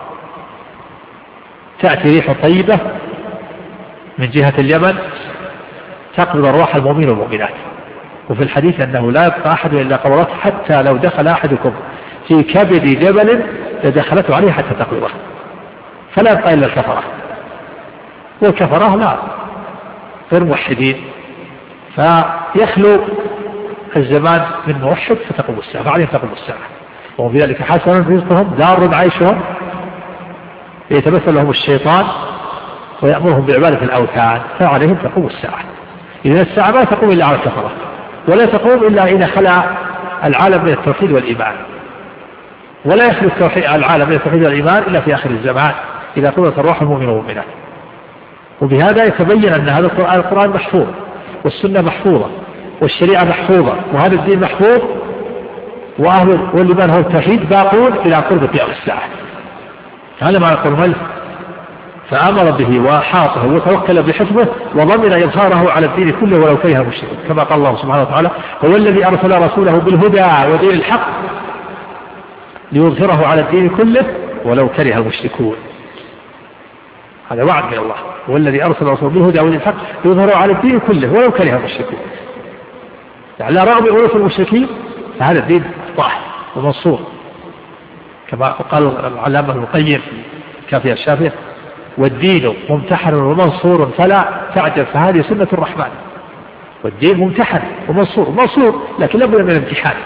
تأتي ريح طيبة من جهة اليمن تقبض أرواح المؤمنين والمؤمنات. وفي الحديث أنه لا يبقى أحد إلا قبضته، حتى لو دخل أحدكم في كبد جبل لدخلته عليه حتى تقبضه، فلا يبقى إلا الكفرة، والكفرة لا غير موحدين، فيخلو الزمان من موحد فتقوم الساعة، فعليهم تقوم الساعة. وفي ذلك حسن رزقهم دار عيشهم يتمثل لهم الشيطان ويأمرهم بعبادة الأوثان، فعليهم تقوم الساعة. إذن الساعة ما تقوم إلا على الكفرة، ولا تقوم إلا إذا خلى العالم من التوحيد والإيمان، ولا يخلو العالم من التوحيد والإيمان إلا في آخر الزمان إذا قضت أرواح المؤمنين والمؤمنات. وبهذا يتبين أن هذا القرآن محفوظ، والسنة محفوظة، والشريعة محفوظة، وهذا الدين محفوظ، والإيمان هو التوحيد باقون إلى قرب قيام الساعة. هذا ما يقول المؤلف: فأمر به وأحاطه وتوكل بحفظه وضمن إظهاره على الدين كله ولو كره المشركون، كما قال الله سبحانه وتعالى: هو الذي أرسل رسوله بالهدى ودين الحق ليظهره على الدين كله ولو كره المشركون. هذا وعد من الله: هو الذي أرسل رسوله بالهدى ودين الحق ليظهره على الدين كله ولو كره المشركون. يعني لا رغم أنوف المشركين فهذا الدين ضاح ومنصور، كما قال العلامة ابن القيم في كافية الشافية: والدين ممتحن ومنصور فلا تعجب فهذه سنة الرحمن. والدين ممتحن ومنصور لكن لابد من الامتحان.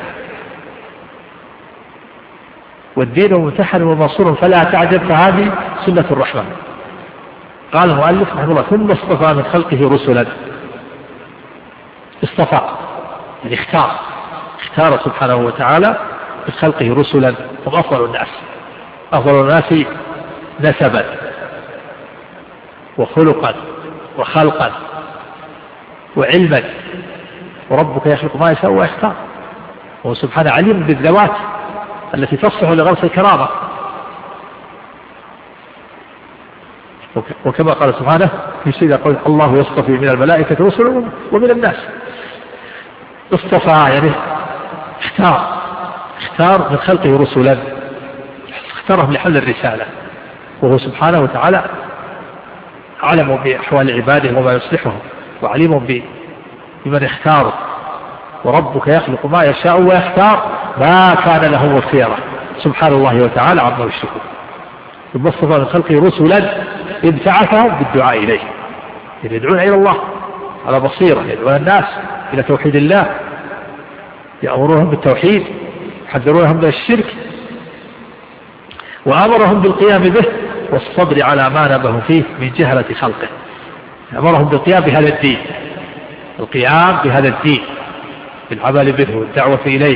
والدين ممتحن ومنصور فلا تعجب فهذه سنة الرحمن. قال المؤلف رحمه الله: ثم اصطفى من خلقه رسلا. اصطفى يعني اختار سبحانه وتعالى من خلقه رسلا هم أفضل الناس نسبا وخلقا وخلقا وعلما، وربك يخلق ما يشاء ويختار، وهو سبحانه عليم بالذوات التي تصلح لغرس الكرامة. وكما قال سبحانه في سيدة قول: الله يصطفي من الملائكة رسلا ومن الناس. اصطفى يعني اختار من خلقه رسلا، اختارهم لحمل الرسالة، وهو سبحانه وتعالى أعلم بأحوال عباده وما يصلحهم، وعليم بمن اختاره. وربك يخلق ما يشاء ويختار ما كان له الخيرة سبحان الله وتعالى عما يشركون. ثم اصطفى من خلقه رسلا ابتعثهم بالدعاء إليه، يدعون إلى الله على بصيرة، يدعون الناس إلى توحيد الله، يأمرونهم بالتوحيد، يحذرونهم من الشرك، وأمرهم بالقيام به والصبر على ما نبه فيه من جهلة خلقه. أمرهم بالقيام بهذا الدين، القيام بهذا الدين بالعمل به والدعوة إليه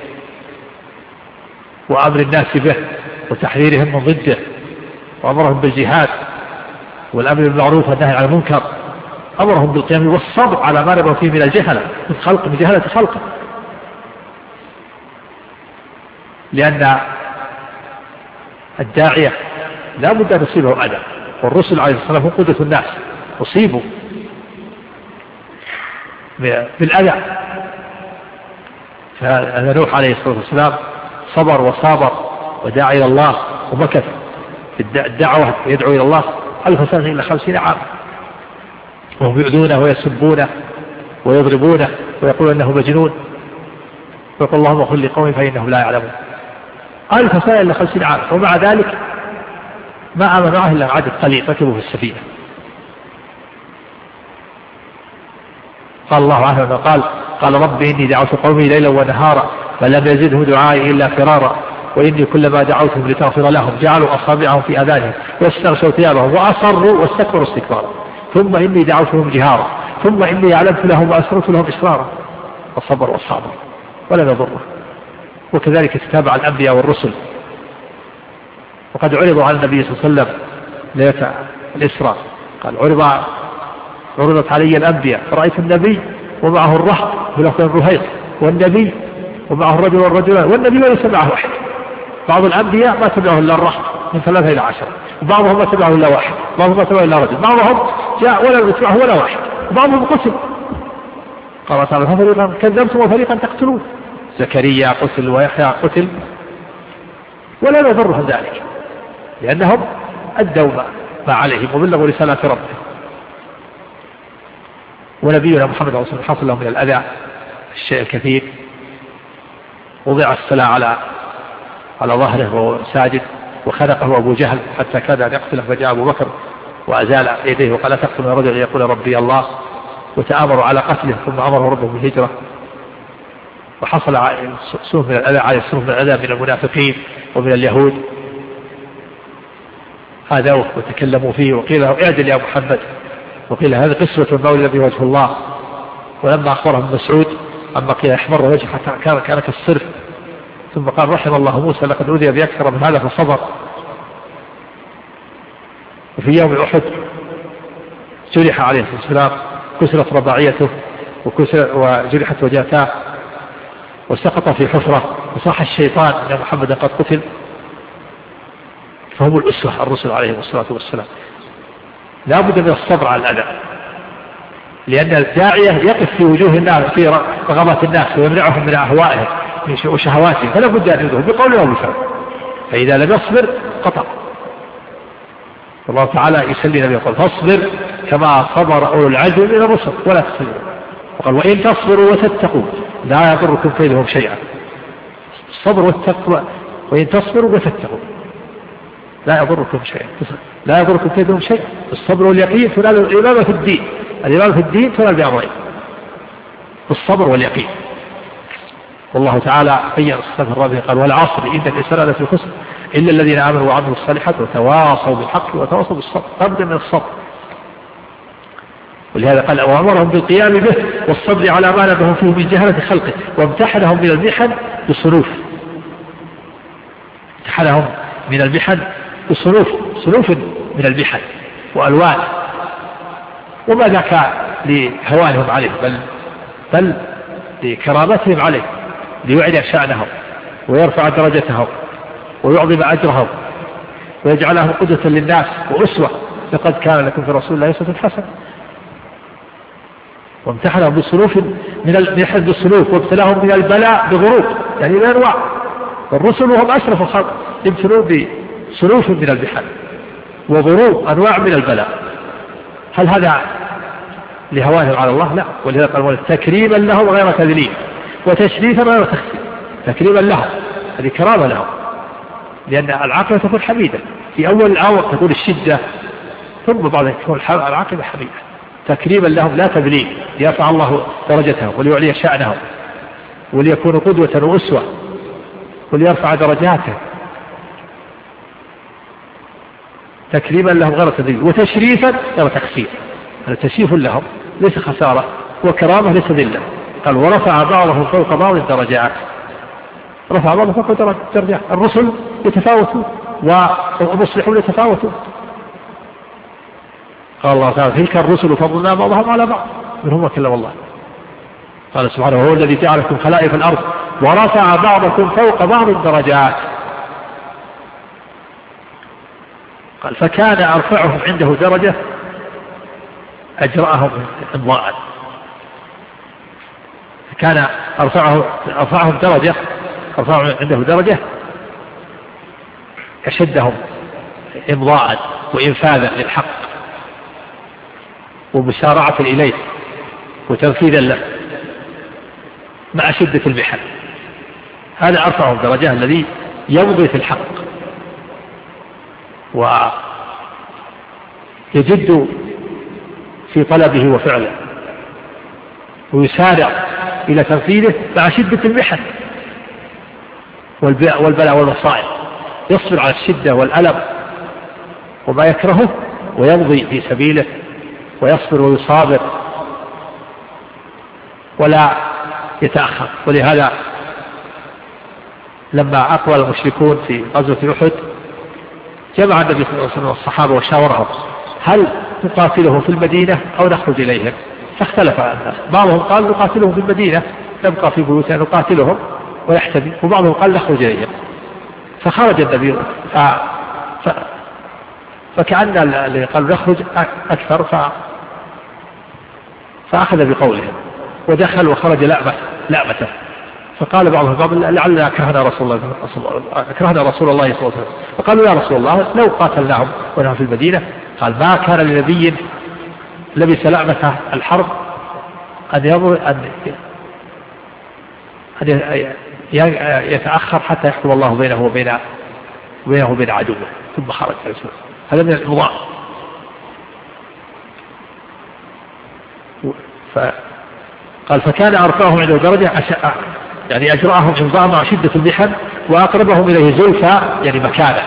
وأمر الناس به وتحذيرهم من ضده، وأمرهم بالجهاد والأمر بالمعروف والنهي عن المنكر. أمرهم بالقيام والصبر على ما نبه فيه من الجهلة من جهلة خلقه، لأن الداعية لا بد أن يصيبه أذى، والرسل عليه الصلاة والسلام هم قدوة الناس، أصيبوا بالأذى. فنوح عليه الصلاة والسلام صبر وصابر ودعا إلى الله ومكث في الدعوة يدعو إلى الله 1000 سنة إلى 50 عام، وهم يؤذونه ويسبونه ويضربونه ويقول أنه مجنون، ويقول اللهم اغفر لقومي فإنهم لا يعلمون. 1000 سنة إلى 50 عام، ومع ذلك ما آمن معه إلا عدد قليل ركبوا في السفينة. قال الله عنه قال رب إني دعوت قومي ليلا ونهارا فلم يزدهم دعائي إلا فرارا، وإني كلما دعوتهم لتغفر لهم جعلوا أصابعهم في آذانهم واستغشوا ثيابهم وأصروا واستكبروا استكبارا، ثم إني دعوتهم جهارا، ثم إني أعلنت لهم وأسررت لهم إسرارا، الصبر والصابر ولا يضره. وكذلك تتابع الأنبياء والرسل، وقد عرضوا على النبي صلى الله عليه وسلم ليلة الإسراء، قال عرضت علي الأنبياء فرأيت النبي ومعه الرهط ولكن الرهيط والنبي ومعه الرجل والرجلان، والنبي وليس معه أحد. بعض الأنبياء ما تبعه إلا الرهط من 3 إلى 10، وبعضهم ما تبعه إلا واحد، بعضهم ما تبعه إلا رجل، بعضهم جاء ولا يتبعه ولا واحد، وبعضهم قتل. قال تعالى ففريقا كذبتم وفريقا تقتلون. زكريا قتل ويحيى قتل ولا يضرهم ذلك، لأنهم أدوا ما عليهم وبلغوا رسالة ربهم. ونبينا محمد صلى الله عليه وسلم حصل له من الأذى الشيء الكثير، وضع السلاح على ظهره وهو ساجد، وخنقه أبو جهل حتى كاد أن يقتله، فجاء أبو بكر وأزال يديه وقال لا تقتل الرجل يقول ربي الله، وتآمروا على قتله، ثم أمره ربه بالهجرة. وحصل سوء من الأذى على سوء من الأذى من المنافقين ومن اليهود، هذا وتكلموا فيه وقيل له اعدل يا محمد، وقيل هذه قسوة مولد به وجه الله. ولما أخبره ابن مسعود أما قيل يحمر وجهه حتى كان كالصرف، ثم قال رحم الله موسى لقد أوذي بأكثر من هذا فصبر. وفي يوم أحد جرح عليه السلام، كسرت رباعيته وجرحت وجهتاه، وسقط في حفرة، وصاح الشيطان أن محمدا قد قتل. فهم الأسوة الرسل عليهم الصلاة والسلام. لا بد من الصبر على الأذى، لأن الداعية يقف في وجوه الناس في رغبات الناس ويمنعهم من أهوائهم وشهواتهم، فلا بد أن يذهب بقوله وبفعله، فإذا لم يصبر قطع. الله تعالى يسلي نبيه يقول فاصبر كما صبر أولو العزم من الرسل ولا تستعجلوا، وقال وإن تصبروا وتتقوا لا يضركم كيدهم شيئا. الصبر والتقوى، وإن تصبروا وتتقوا لا يضركم شيئا، لا يضركم كيدهم شيئا. الصبر واليقين تنال الإمامة في الدين، الإمامة في الدين تنال بأمرين، الصبر واليقين. والله تعالى بين الصفة الرابعة قال والعصر إن الإنسان لفي خسر إلا الذين آمنوا وعملوا الصالحات وتواصوا بالحق وتواصوا بالصبر. لابد من الصبر، ولهذا قال وأمرهم بالقيام به والصبر على ما نبهوا فيه من جهلة خلقه، وامتحنهم من المحن بصنوف، امتحنهم من المحن بصنوف من المحن وألوان، وما ذاك لهوانهم عليه بل لكرامتهم عليه، ليعلى شأنهم ويرفع درجتهم ويعظم أجرهم ويجعلهم قدوة للناس وأسوة. لقد كان لكم في رسول الله أسوة حسنة. وامتحنهم بصنوف من المحن بالصنوف، وابتلاهم من البلاء بغروب، يعني بأنواع. والرسل وهم أشرف الخلق يبتلون بصنوف من المحن وغروب أنواع من البلاء. هل هذا لهوانهم على الله؟ لا. ولهذا قال تكريما لهم غير تذليل، وتشريفا غير تخفيف. تكريما لهم هذه كرامة لهم، لأن العاقبة تكون حميدة. في أول الأمر تكون الشدة، ثم بعد تكون العاقبة حميدة. تكريما لهم لا تذليل، ليرفع الله درجتهم وليعلي شأنهم وليكونوا قدوة وأسوة وليرفع درجاتهم. تكريما لهم غير تذليل، وتشريفا غير تخفيف. هذا تشريف لهم ليس خسارة، وكرامة ليس ذلة. قال ورفع بعضهم فوق بعض الدرجات، رفع بعضهم فوق الدرجات. الرسل يتفاوتون والمصلحون يتفاوتون. قال الله تعالى تلك الرسل فضلنا بعضهم على بعض منهم وكلم الله. قال سبحانه هو الذي جعلكم خلائف الأرض ورفع بعضكم فوق بعض الدرجات. قال فكان أرفعهم عنده درجة أجرأهم إمضاء. كان أرفعهم درجة، أرفعهم عنده درجة أشدهم إمضاء وإنفاذا للحق ومسارعة إليه وتنفيذا له مع شدة المحن. هذا أرفعهم درجة الذي يمضي في الحق ويجد في طلبه وفعله ويسارع إلى تنفيذه مع شدة المحن والبلاء والمصائب. يصبر على الشدة والألم وما يكرهه ويمضي في سبيله ويصبر ويصابر ولا يتأخر. ولهذا لما أقبل المشركون في غزوة أحد جمع النبي صلى الله عليه وسلم الصحابة وشاورهم هل نقاتله في المدينة أو نخرج إليهم؟ فاختلف الناس، بعضهم قال نقاتلهم في المدينة نبقى في بيوتنا نقاتلهم ويحتمي، وبعضهم قال نخرج إليهم. فخرج النبي فكأن اللي قال نخرج أكثر فأخذ بقولهم ودخل وخرج لعبته. فقال بعضهم لعلنا أكرهنا رسول الله صلى الله عليه وسلم. فقالوا يا رسول الله لو قاتلناهم ونحن في المدينة. قال ما كان لنبي لبس لعبة الحرب أن يتأخر حتى يحكم الله بينه وبين عدوه ثم خرج. هذا من الإمضاء. قال فكان أرفعهم عنده درجة يعني أجرأهم إمضاء مع شدة المحن وأقربهم إليه زلفى يعني مكانه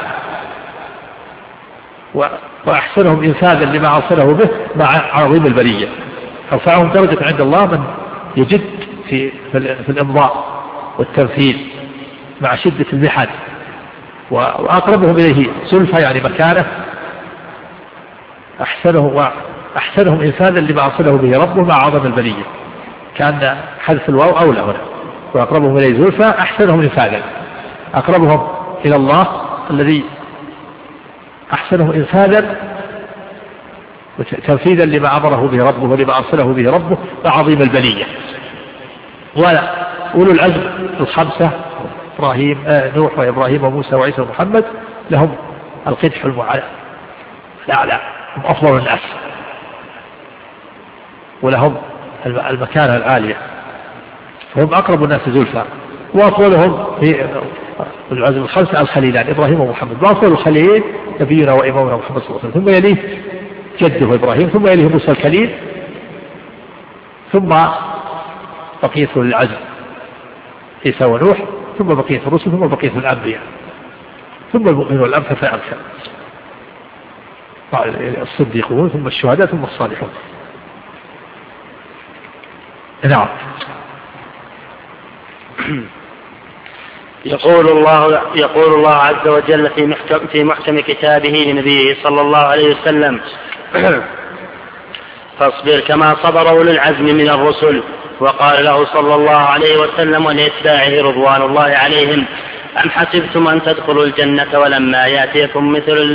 وأحسنهم إنفاذا لما أرسله به مع عظيم البرية. أرفعهم درجة عند الله من يجد في الإمضاء والتنفيذ مع شدة المحن وأقربهم إليه زلفى يعني مكانه أحسنهم إنفاذا لما أرسله به ربه مع عظم البرية. كان حذف الواو أولى هنا. وأقربهم إليه زلفى أحسنهم إنفاذا، أقربهم إلى الله الذي أحسنهم إنفاذا تنفيذا لما أمره به ربه ولما أرسله به ربه مع عظيم البرية. وأولو العزم الخمسة نوح وإبراهيم وموسى وعيسى ومحمد لهم القدح الأعلى، هم أفضل الناس ولهم المكانة العالية، هم أقرب الناس زلفى. وأطولهم في العزم الخمسة الخليلان إبراهيم ومحمد. وأطول الخليل نبينا وإمامنا محمد صلى الله عليه وسلم، ثم يليه جده إبراهيم، ثم يليه موسى الخليل، ثم بقية العزم عيسى ونوح، ثم بقية الرسل، ثم بقية الأنبياء، ثم المؤمنون الأمثل فأمثل، الصديقون، ثم الشهداء، ثم الصالحون. نعم. يقول الله عز وجل في محكم كتابه لنبيه صلى الله عليه وسلم: فاصبر كما صبر أولو العزم من الرسل. وقال له صلى الله عليه وسلم ولأتباعه رضوان الله عليهم: أم حسبتم أن تدخلوا الجنة ولما يأتكم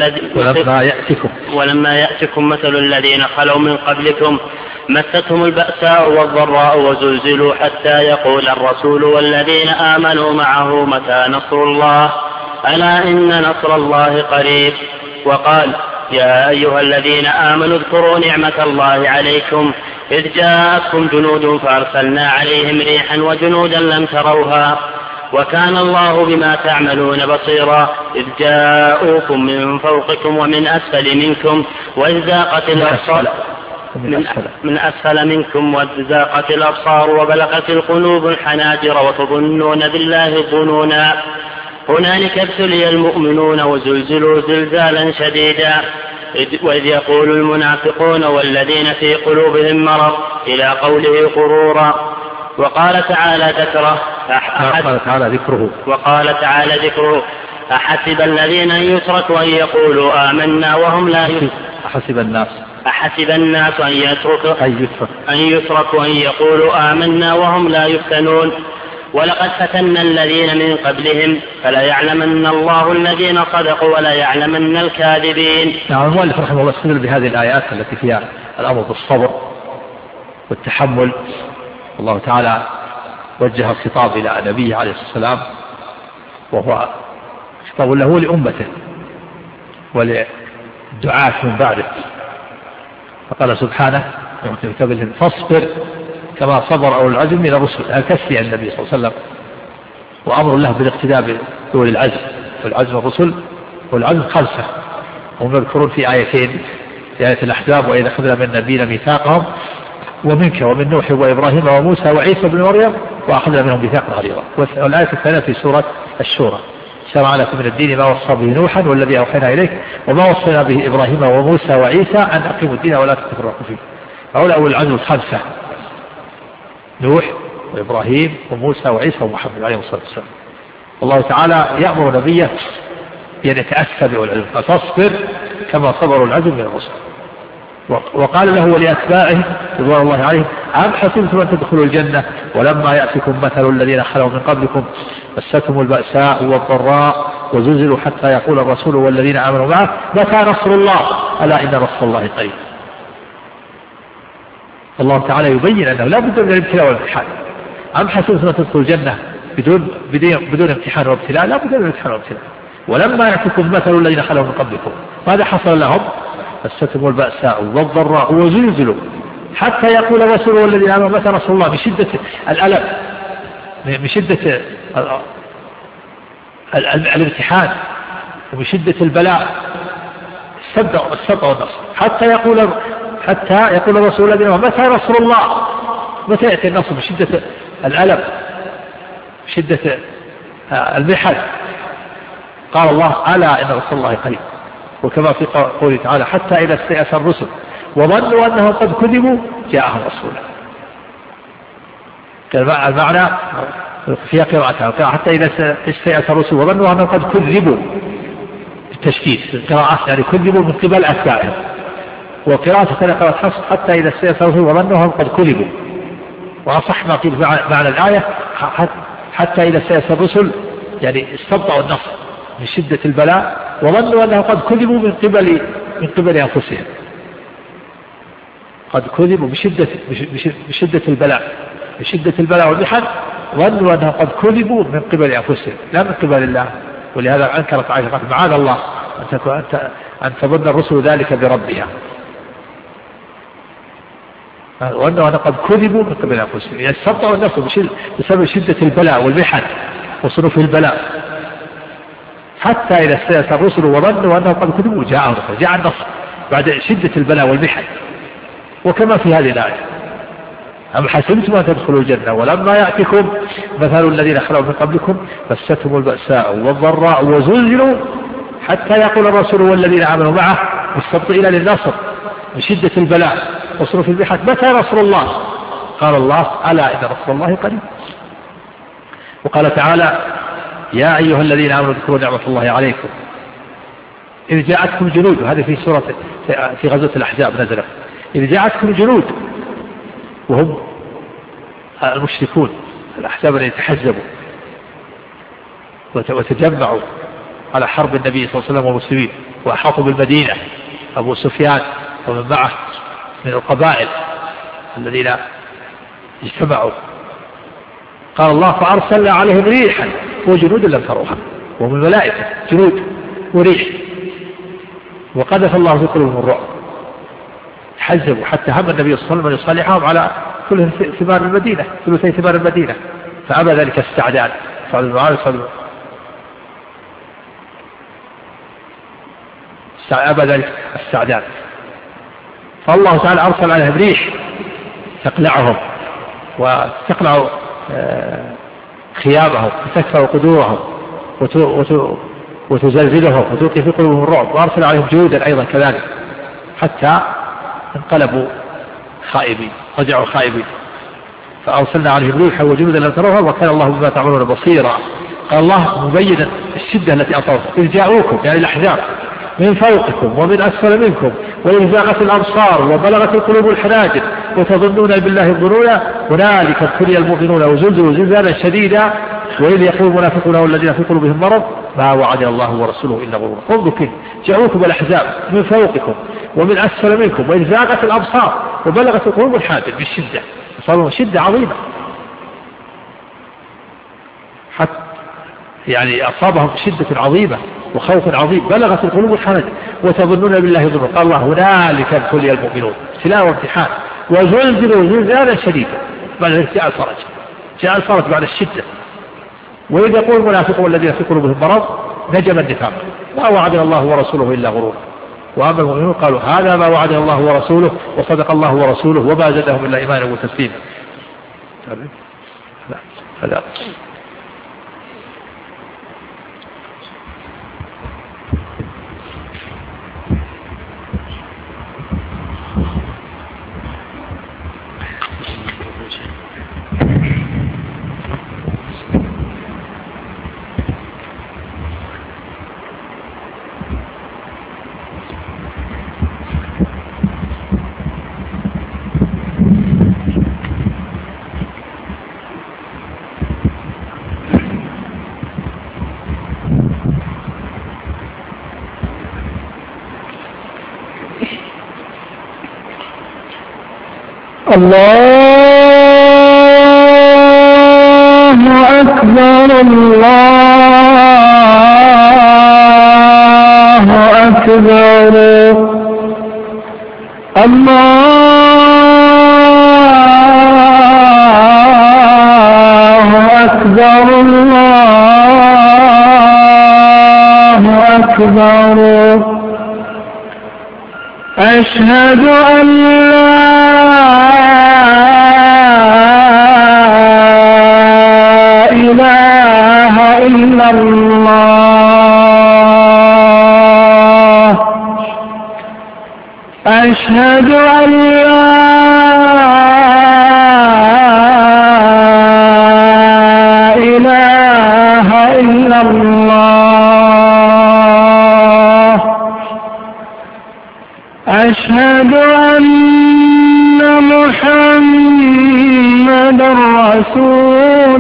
مثل الذين خلوا من قبلكم مستهم البأساء والضراء وزلزلوا حتى يقول الرسول والذين آمنوا معه متى نصر الله ألا إن نصر الله قريب. وقال: يا أيها الذين آمنوا اذكروا نعمة الله عليكم إذ جاءتكم جنود فأرسلنا عليهم ريحا وجنودا لم تروها وكان الله بما تعملون بصيرا إذ جاءوكم من فوقكم ومن أسفل منكم وإذ زاغت الأبصار من أسفل منكم وزاقت الأبصار وبلغت القلوب الحناجر وتظنون بالله الظنونا هنالك ابتلي المؤمنون وزلزلوا زلزالا شديدا وإذ يقول المنافقون والذين في قلوبهم مرض إلى قوله غرورا. وقال تعالى ذكره أحسب الذين يتركوا أن يقولوا آمنا وهم لا يفتنون. أحسب الناس أن يتركوا أن يقولوا آمنا وهم لا يفتنون ولقد فتنا الذين من قبلهم فلا يعلمن الله الذين صدقوا ولا يعلمن الكاذبين. نعم. المؤلف رحمه الله استدل بهذه الآيات التي فيها الأمر بالصبر والتحمل. الله تعالى وجه الخطاب إلى نبيه عليه الصلاة والسلام وهو خطاب له لأمته وللدعاة من بعده، فقال سبحانه فاصبر كما صبر أولو العزم من الرسل. الكسي النبي صلى الله عليه وسلم وأمر له بالاقتداء بأولي العزم. والعزم الرسل والعزم خمسة هم يذكرون في آيتين، في آية الأحزاب: وإذا أخذنا من نبينا ميثاقهم ومنك ومن نوح وإبراهيم وموسى وعيسى بن مريم وأخذنا منهم ميثاقا غليظا. والآية الثانية في سورة الشورى: شرع لكم من الدين ما وصى به نوحا والذي أوحينا إليك وما وصينا به إبراهيم وموسى وعيسى أن أقيموا الدين ولا تتفرقوا فيه. هؤلاء أولو العزم الخمسة: نوح وإبراهيم وموسى وعيسى ومحمد عليه الصلاة والسلام. الله تعالى يأمر نبيه بأن يتأسى بأولي العزم، فاصبر كما صبروا العزم من الرسل. وقال له ولأتباعه رضوان الله عليهم أم حسبتم أن تدخلوا الجنة ولما يأتكم مثل الذين خلوا من قبلكم مستهم البأساء والضراء وزلزلوا حتى يقول الرسول والذين آمنوا معه متى نصر الله ألا إن نصر الله قريب. الله تعالى يبين أنه لا بد من الابتلاء والامتحان. أم حسبتم أن تدخلوا الجنة بدون امتحان وابتلاء؟ لا بد من الامتحان وابتلاء. ولما يأتكم مثل الذين خلوا من قبلكم ماذا حصل لهم؟ مستهم البأساء والضراء وزلزلوا حتى يقول الرسول والذين آمنوا متى نصر الله، من شدة الألم، من شدة الامتحان ومن شدة البلاء استبدأوا النصر حتى يقول الرسول والذين آمنوا متى نصر الله، متى يأتي النصر، من شدة الألم، من شدة المحن. قال الله ألا إن نصر الله قريب. وكما في قوله تعالى حتى إذا استيأس الرسل وظنوا أنهم قد كذبوا جاءهم رسولا. المعنى فيها قراءتها حتى إذا استيأس الرسل وظنوا أنهم قد كذبوا بالتشديد القراءات، يعني كذبوا من قبل أتباعهم. وقراءة حفص حتى إذا استيأس الرسل وظنوا أنهم قد كذبوا. وأصح ما قيل معنى الآية حتى إذا استيأس الرسل يعني استبطأوا النصر من شدة البلاء وظنوا أنهم قد كذبوا من قبل أنفسهم، قد كذبوا بشدة البلاء والمحن، ظنوا أنهم قد كذبوا من قبل أنفسهم لا من قبل الله. ولهذا أنكرت عائشة قالت معاذ الله أن تظن الرسل ذلك بربها، وأنه قد كذبوا من قبل أنفسهم، يعني استبطأوا النفس بسبب شدة البلاء والمحن وصنوف البلاء. حتى إذا استيأس الرسل وظنوا أنهم قد كذبوا جاء النصر بعد شدة البلاء والمحن. وكما في هذه الآية أم حسبتم أن تدخلوا الجنة ولما يأتكم مثل الذين خلوا من قبلكم مستهم البأساء والضراء وزلزلوا حتى يقول الرسول والذين آمنوا معه مستبطئين للنصر من شدة البلاء وصنوف المحن متى نصر الله؟ قال الله ألا إن نصر الله قريب. وقال تعالى يا أيها الذين آمنوا اذكروا نعمة الله عليكم إذ جاءتكم جنود، هذه في سورة في غزوة الأحزاب نزلت، إذ جاءتكم جنود وهم المشركون الأحزاب الذين تحزبوا وتجمعوا على حرب النبي صلى الله عليه وسلم والمسلمين وأحاطوا بالمدينة أبو سفيان ومن معه من القبائل الذين اجتمعوا. قال الله فأرسلنا عليهم ريحا وجنود لم تروها ومن الملائكة جنود وريح وقذف الله في قلوبهم الرعب حزبوا حتى هم النبي صلى الله عليه وسلم يصالحهم على كل ثمار المدينة ثلثي ثمار المدينة فأبى ذلك استعداد أبى ذلك استعداد. فالله تعالى أرسل عليهم ريح تقلعهم وتقلع خيامهم وتكسر قدورهم وتزلزلهم وتلقي في قلوبهم الرعب. وأرسل عليهم جنودا أيضا كذلك حتى انقلبوا خائبين رجعوا خائبين. فأرسلنا عليهم ريحا وجنودا لم تروها وكان الله بما تعملون بصيرا. قال الله مبينا الشدة التي أصابتهم إذ جاءوكم يعني الأحزاب من فوقكم ومن أسفل منكم وإذ زاغت الأبصار وبلغت القلوب الحناجر وتظنون بالله الظنون هنالك ابتلي المؤمنون وزلزلوا زلزالا شديدا وإذ يقول المنافقون والذين في قلوبهم مرض ما وعدنا الله ورسوله إلا غرورا. انظروا كيف جاءوكم الأحزاب من فوقكم ومن أسفل منكم وإذ زاغت الأبصار وبلغت القلوب الحناجر بالشدة صاروا شدة عظيمة حتى يعني أصابهم شدة عظيمة وخوف عظيم بلغت القلوب الحناجر وتظنون بالله الظنون. قال الله هنالك ابتلي المؤمنون ابتلاء وامتحان وزلزلوا زلزالا شديدا بعد ذلك جاء الفرج بعد الشدة. وإذ يقول المنافقون والذين في قلوبهم مرض نجم النفاق ما وعدنا الله ورسوله إلا غرورا. وأما المؤمنون قالوا هذا ما وعدنا الله ورسوله وصدق الله ورسوله وما زادهم إلا إيمانا وتسليما. هذا الله أكبر الله أكبر الله أكبر الله أكبر أشهد أن لا إله إلا الله أشهد أن لا إله إلا الله أشهد أن محمدا رسول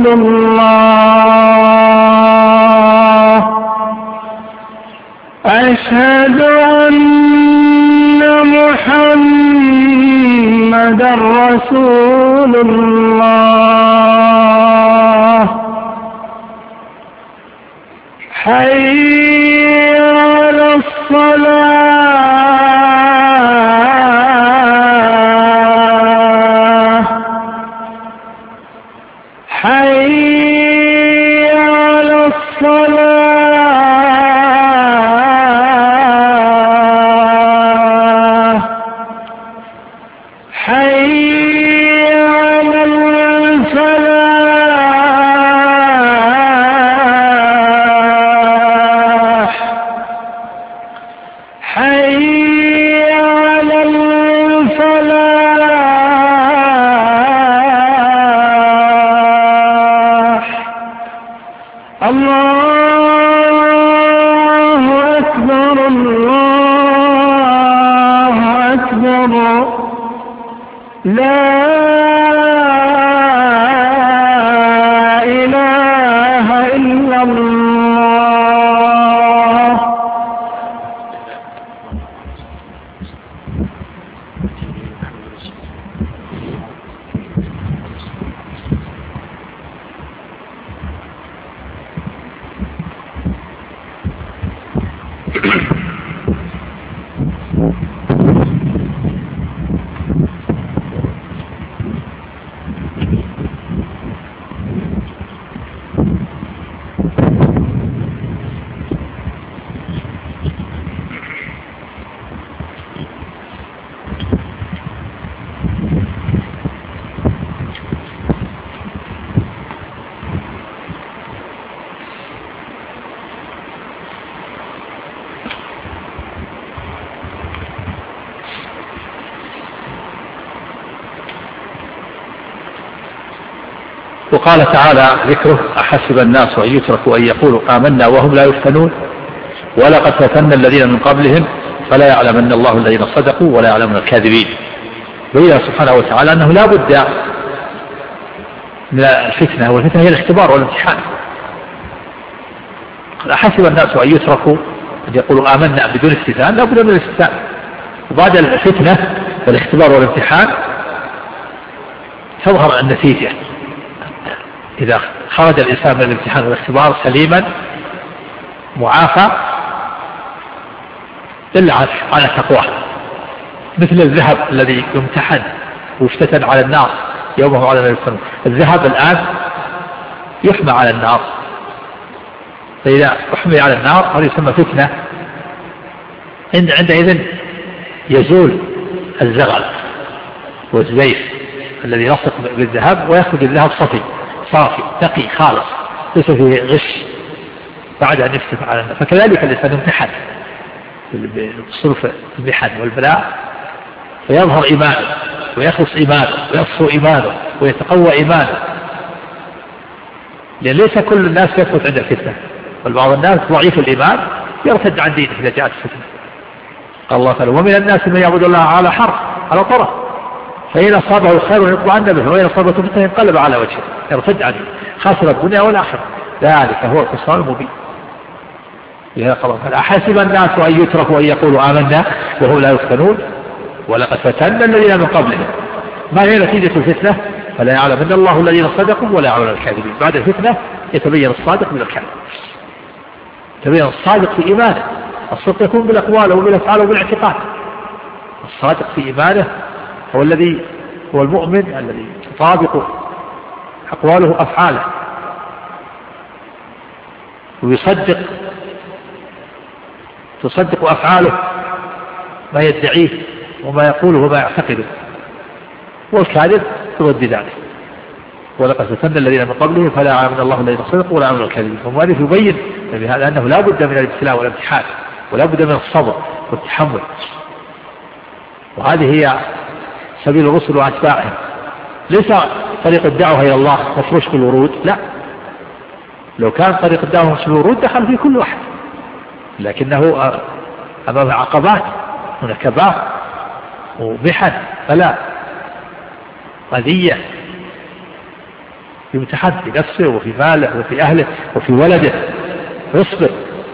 الله أشهد أن محمدا رسول الله حي على الصلاة حي على الصلاة حي على الفلاح حي على الفلاح الله أكبر الله أكبر لا إله إلا الله وقال تعالى ذكره: أحسب الناس أن يتركوا أن يقولوا آمنا وهم لا يفتنون ولقد فتنا الذين من قبلهم فلا يعلمن الله الذين صدقوا ولا يعلمن الكاذبين. بين سبحانه وتعالى أنه لا بد من الفتنة، والفتنة هي الاختبار والامتحان. أحسب الناس أن يتركوا أن يقولوا آمنا بدون استثناء، لا بد من الاستثناء. وبعد الفتنة والاختبار والامتحان تظهر النتيجة. إذا خرج الإنسان من الامتحان والاختبار سليما معافى دل على تقواه، مثل الذهب الذي يمتحن ويفتتن على النار يومه على ما يفتنون. الذهب الآن يحمى على النار، فإذا أحمي على النار هذا يسمى فتنة. عندئذ يزول الزغل والزيف الذي يلصق بالذهب، ويخرج الذهب صافي نقي خالص ليس فيه غش بعد أن يفتتن على النار. فكذلك الإنسان يمتحن بالصرف المحن والبلاء فيظهر إيمانه ويخلص إيمانه ويصفو إيمانه ويتقوى إيمانه، لأن ليس كل الناس يثبت عند الفتنة، بل بعض الناس ضعيف الإيمان يرتد عن دينه إذا جاءت الفتنة. قال الله تعالى: ومن الناس من يعبد الله على حرف على طرف فإن أصابه خير يطمئن به وإن أصابته فتنة ينقلب على وجهه يرتد عنه خاسر الدنيا والآخرة، ذلك هو الخسران المبين. أحسب الناس أن يتركوا أن يقولوا آمنا وهم لا يفتنون ولقد فتنا الذين من قبلهم ما هي نتيجة الفتنة؟ فلا يعلم إن الله الذين صدقوا ولا يعلم الكاذبين. بعد الفتنة يتبين الصادق من الكاذب، يتبين الصادق في إيمانه. الصدق يكون بالأقوال وبالأفعال وبالاعتقاد. الصادق في إيمانه هو الذي هو المؤمن الذي تطابق أقواله أفعاله، ويصدق تصدق أفعاله ما يدعيه وما يقوله وما يعتقده. والكاذب يرد ذلك. ولقد فتنا الذين من قبلهم فلا يعلمن الله الذين صدقوا ولا يعلمن الكاذبين. ومؤلف يبين بهذا أنه لا بد من الابتلاء والامتحان، ولا بد من الصبر والتحمل. وهذه هي سبيل الرسل وأتباعهم. ليس طريق الدعوة إلى الله مفروش بالورود، لا، لو كان طريق الدعوة مفروش بالورود دخل فيه كل واحد، لكنه أمام عقبات ونكبات ومحن، فلا، قضية يمتحن في نفسه وفي ماله وفي أهله وفي ولده، يصبر.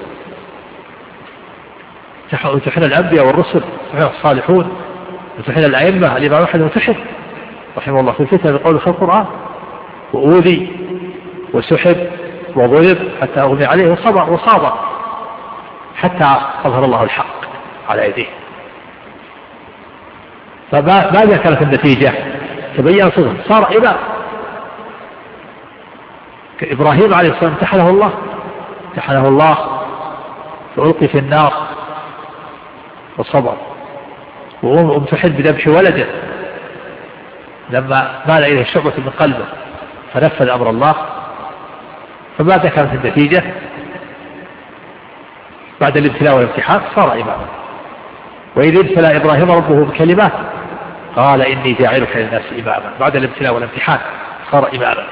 امتحن الأنبياء والرسل، امتحن الصالحون، امتحن الأئمة. الإمام أحمد امتحن رحمه الله في الفتنة بقول خلق القرآن، وأوذي وسحب وضرب حتى أغمي عليه وصابر حتى أظهر الله الحق على يديه. فماذا كانت النتيجة؟ تبين صدق، صار إمام. كإبراهيم عليه السلام امتحنه الله فألقي في النار وصبر، وامتحن بذبح ولده لما مال إليه شعبة من قلبه فنفذ أمر الله. فماذا كانت النتيجة؟ بعد الابتلاء والامتحان صار إماما. وإذ ابتلى إبراهيم ربه بكلمات قال إني جاعلك للناس إماما. بعد الابتلاء والامتحان صار إماما.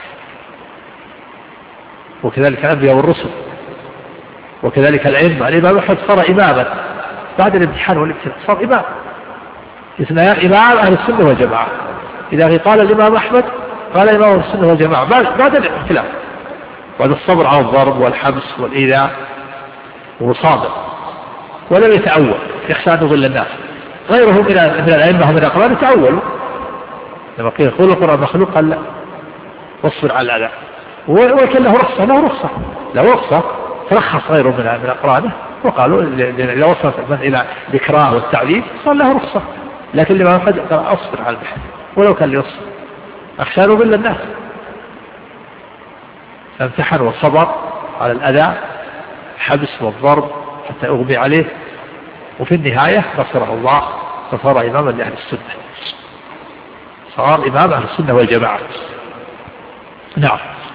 وكذلك الأنبياء والرسل، وكذلك الأئمة. الإمام أحمد صار إماما بعد الامتحان والابتلاء، صار إمام. اثنان إمام أهل السنة والجماعة. إذا قال الإمام أحمد قال إمام أهل السنة والجماعة بعد الابتلاء، بعد الصبر على الضرب والحبس والإيذاء، وصابر ولم يتأول يخشى أن يضل الناس. غيره من الأئمة ومن الأقران يتأولوا، لما قيل خلق القرآن مخلوق قال لا، واصبر على الأذى. وكان له رخصة ترخص غيره من أقرانه وقالوا إذا وصلت إلى الإكراه والتعذيب صار له رخصة. لكن لما قد أصبر على البحث ولو كان ليصبر أخشى أن يضل الناس. فامتحن والصبر على الأذى، الحبس والضرب حتى أغمي عليه، وفي النهاية نصره الله فصار إماما لأهل السنة، صار إمام أهل السنة والجماعة. نعم.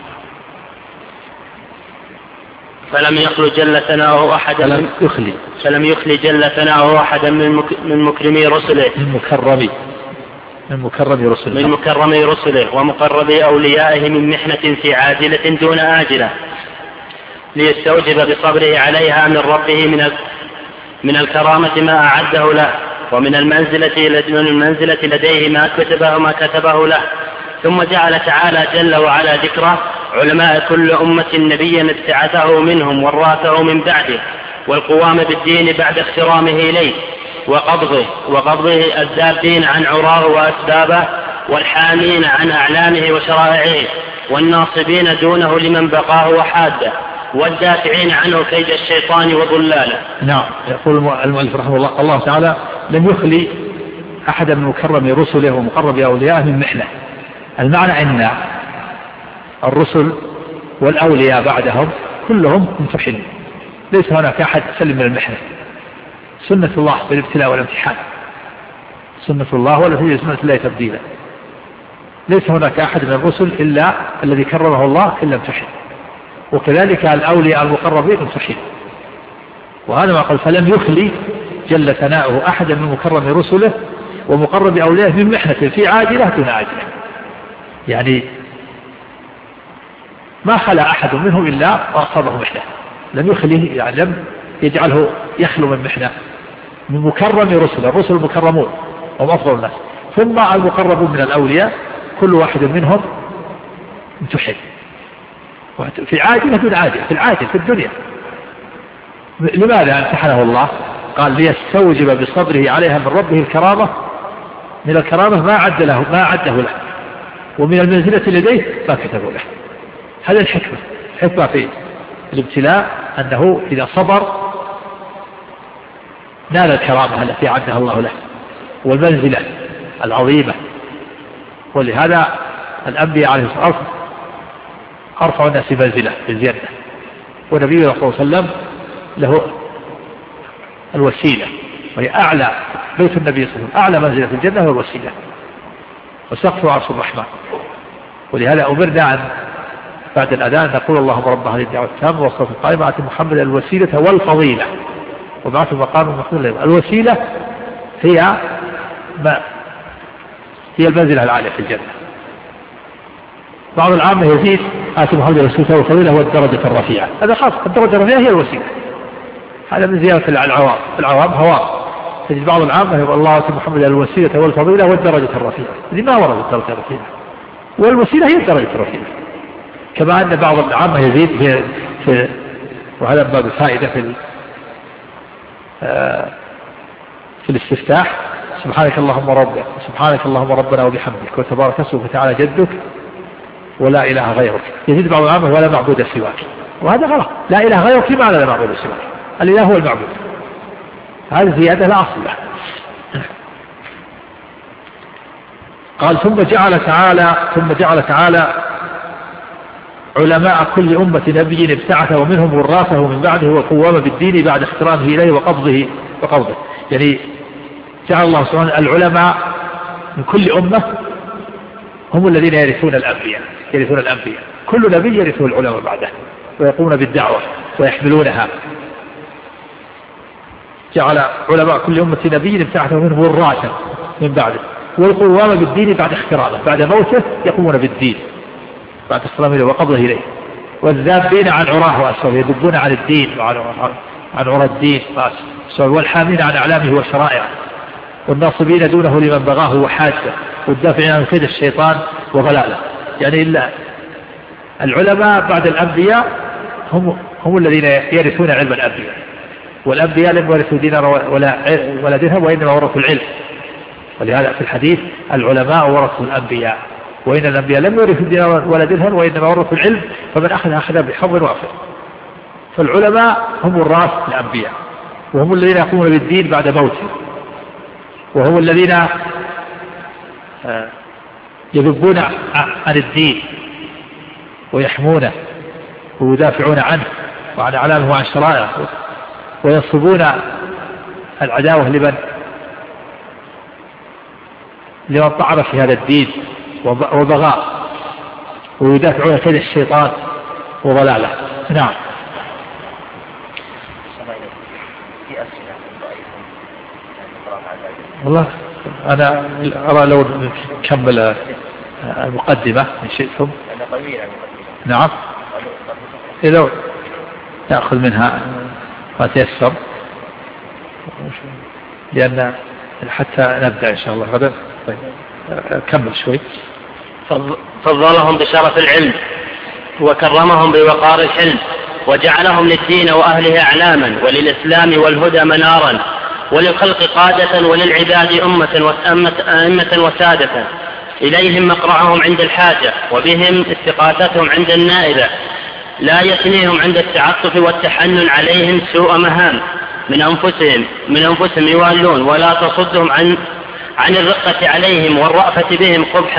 فلم يخل جل ثناؤه أحدا فلم يخل جل ثناؤه أحدا من مكرمي رسله من مكرمي رسله ومقربي أوليائه من محنة في عاجلة دون آجلة، ليستوجب بصبره عليها من ربه من الكرامة ما أعده له، ومن المنزلة لديه ما كتبه له. ثم جعل تعالى جل وعلا ذكره علماء كل أمة نبيا ابتعثه منهم وراثه من بعده، والقوام بالدين بعد اخترامه إليه وقبضه الذابين عن عراه وأسبابه، والحامين عن أعلامه وشرائعه، والناصبين دونه لمن بقاه وحاده، والدافعين عنه كيد الشيطان وضلاله. نعم. يقول المؤلف رحمه الله تعالى لم يخلي أحدا من مكرم رسله ومقرب أوليائه من محنة. المعنى أن الرسل والأولياء بعدهم كلهم ممتحنون، ليس هناك أحد سلم من المحنة. سنة الله بالابتلاء والامتحان، سنة الله ولا في سنة الله تبديلا. ليس هناك أحد من الرسل إلا الذي كرمه الله إلا امتحن، وكذلك الأولياء المقربين امتحن. وهذا ما قال فلم يخلي جل ثناؤه أحدا من مكرم رسله ومقرب أوليائه من محنة في عاجلة دون آجلة، يعني ما خلى أحد منهم إلا وأصابه محنة. لم يخليه، يعني لم يجعله يخلو من محنة. من مكرم رسل، الرسل المكرمون هم أفضل الناس، ثم المقربون من الأولياء كل واحد منهم امتحن في عاجلة دون عاجلة، في العاجل في الدنيا. لماذا امتحنه الله؟ قال ليستوجب بصبره عليها من ربه الكرامة من الكرامة ما عده له، ومن المنزلة لديه ما كتبوا له. هذا الحكمة في الابتلاء أنه إذا صبر نال الكرامة التي عدها الله له والمنزلة العظيمة. ولهذا الأنبياء عليه الصلاة والسلام أرفع الناس منزلة في الجنة، ونبينا صلى الله عليه وسلم له الوسيلة، وهي أعلى بيت النبي صلى الله عليه وسلم أعلى منزلة في الجنة هو الوسيلة، وسقف عرش الرحمن. ولهذا أمرنا أن بعد الأذان نقول اللهم رب هذه الدعوة التامة والصلاة القائمة آت محمدا الوسيلة والفضيلة وبعثه مقام محمود. الوسيلة هي المنزلة العالية في الجنة. بعض العامة يزيد آت محمدا الوسيلة والفضيلة هو الدرجة الرفيعة، هذا خاص، الدرجة الرفيعة هي الوسيلة، هذا من زيادة العوام. العوام هواء، تجد بعض العامة يقول الله آت محمدا الوسيلة والفضيلة والدرجة الرفيعة، هذه ما ورد الدرجة الرفيعة، والوسيلة هي الدرجة الرفيعة. كما أن بعض العامة يزيد في وهذا باب الفائدة في الاستفتاح سبحانك اللهم ربنا وبحمدك وتبارك اسمك وتعالى جدك ولا إله غيرك. يزيد بعض العامة ولا معبود سواك، وهذا غلط. لا إله غيرك معنى لا معبود سواك، الإله هو المعبود، هذه زيادة لا أصل لها. قال ثم جعل تعالى علماء كل أمة نبي ابتعث ومنهم ورثه من بعده وقوام بالدين بعد احترامه إليه وقبضه. يعني جعل الله سبحانه العلماء من كل أمة هم الذين يرثون الأنبياء. كل نبي يرثه العلماء بعده ويقومون بالدعوة ويحملونها. جعل علماء كل أمة نبي ابتعث ومنهم ورثه من بعده والقوام بالدين بعد احترامه، بعد موته يقومون بالدين بعد احترامه وقبضه إليه، والذابين عن عراه وأسره يذبون عن الدين وعن عرى الدين والحامين عن أعلامه وشرائعه، والناصبين دونه لمن بغاه وحاجه، والدافعين عن كيد الشيطان وضلاله. يعني إلا العلماء بعد الأنبياء هم الذين يرثون علم الأنبياء، والأنبياء لم يرثوا دينار ولا درهم وإنما ورثوا العلم. ولهذا في الحديث العلماء ورثوا الأنبياء، وإن الأنبياء لم يرثوا دينار ولا درهم وإنما ورثوا العلم، فمن أخذ بحظ وافر. فالعلماء هم وراث الأنبياء، وهم الذين يقومون بالدين بعد موته، وهم الذين يذبون عن الدين ويحمونه ويدافعون عنه وعن أعلامه وعن شرائعه، وينصبون العداوة لمن طعن في هذا الدين وبغاء، ويدافعون كيد الشيطان وضلاله. نعم. والله أنا أرى لو نكمل المقدمة إن شئتم. نعم، إذا نأخذ منها ما تيسر، لأن حتى نبدأ إن شاء الله غدا. طيب كمل شوي. فضلهم بشرف العلم وكرمهم بوقار الحلم، وجعلهم للدين وأهله أعلاما، وللإسلام والهدى منارا، وللخلق قادة، وللعباد أئمة وسادة. إليهم مقرعهم عند الحاجة، وبهم استقاثتهم عند النائبة. لا يثنيهم عند التعطف والتحنن عليهم سوء مهام من أنفسهم يوالون، ولا تصدهم عن الرقة عليهم والرأفة بهم قبح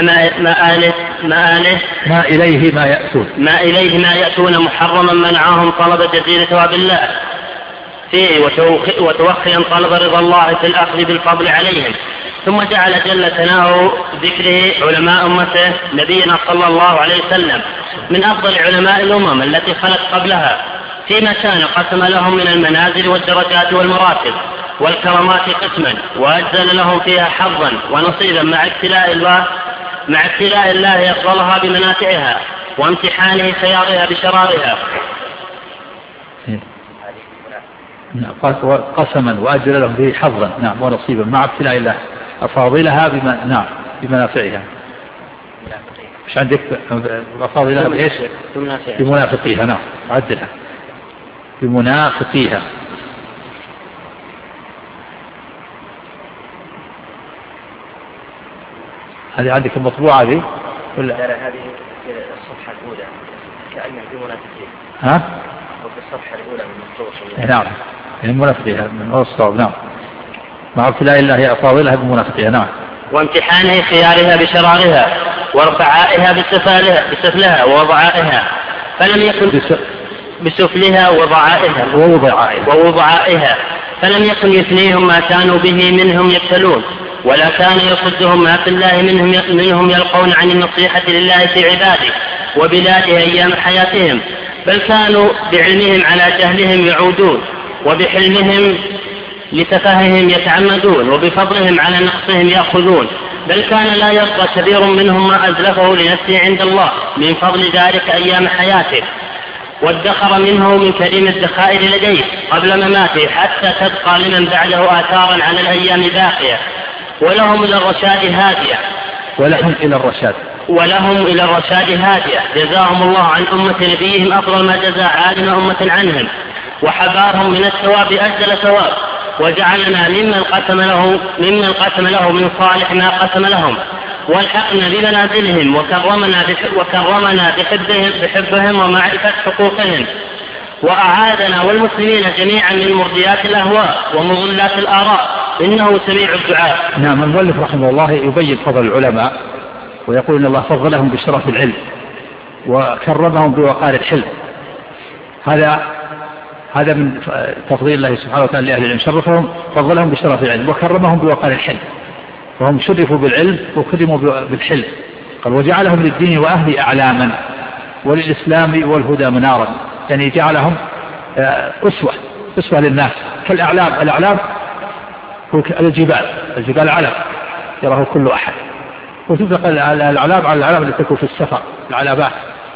ما إليه ما يأتون محرما منعهم طلب جزيل ثواب الله فيه، وتوخيا طلب رضا الله في الأخذ بالفضل عليهم. ثم جعل جل ثناؤه ذكره علماء أمته نبينا صلى الله عليه وسلم من أفضل علماء الأمم التي خلت قبلها، فيما كان قسم لهم من المنازل والدرجات والمراتب والكرامات قسما، وأجزل لهم فيها حظا ونصيبا مع ابتلاء الله يفضلها بمنافعها وامتحانه خيارها بشرارها. قسما وأجزل لهم فيه حظا، نعم، ونصيبا مع ابتلاء الله أفاضلها بمنافعها. مش عندك أفاضلها بإيش؟ بمنافقيها. نعم، عدلها بمنافقيها. هذه عندك المطبوعة هذه ولا؟ لا هذه الصفحة الأولى كأنها في منافقين. ها؟ وفي الصفحة الأولى من الصور. نعم المنافقين من الصواب. نعم مع ابتلاء الله فاضلها بمنافقين. نعم. وامتحانه خيارها بشرارها ورفعائها بسفلها ووضعائها فلم يكن بسفلها ووضعائها فلم يكن يثنيهم ما كانوا به منهم يبتلون ولا كان يصدهم ما في الله منهم يلقون عن النصيحة لله في عباده وبلاده أيام حياتهم بل كانوا بعلمهم على جهلهم يعودون وبحلمهم لتفاههم يتعمدون وبفضلهم على نقصهم يأخذون بل كان لا يرضى كبير منهم ما أزلفه لنفسه عند الله من فضل ذلك أيام حياته وادخر منه من كريم الذخائر لديه قبل مماته حتى تبقى لمن بعده آثارا على الأيام باقية ولهم إلى الرشاد هادية جزاهم الله عن أمة نبيهم أفضل ما جزى عالم أمة عنهم وحبارهم من الثواب أجل ثواب وجعلنا ممن قسم له من صالح ما قسم لهم والحقنا بمنازلهم وكرمنا بحبهم ومعرفة حقوقهم وأعادنا والمسلمين جميعا من مرضيات الأهواء ومضلات الآراء إنه سميع الدعاء. نعم. المؤلف رحمه الله يبين فضل العلماء ويقول إن الله فضلهم بشرف العلم وكرمهم بوقار الحلم. هذا من تفضيل الله سبحانه وتعالى لأهل العلم شرفهم فضلهم بشرف العلم وكرمهم بوقار الحلم فهم شرفوا بالعلم وكرموا بالحلم. قال وجعلهم للدين وأهل أعلاما وللإسلام والهدى منارا يعني جعلهم أسوة للناس كالأعلام هو الجبال علم يراه كل أحد وتطلق الأعلام على الأعلام التي تكون في السفر العلامات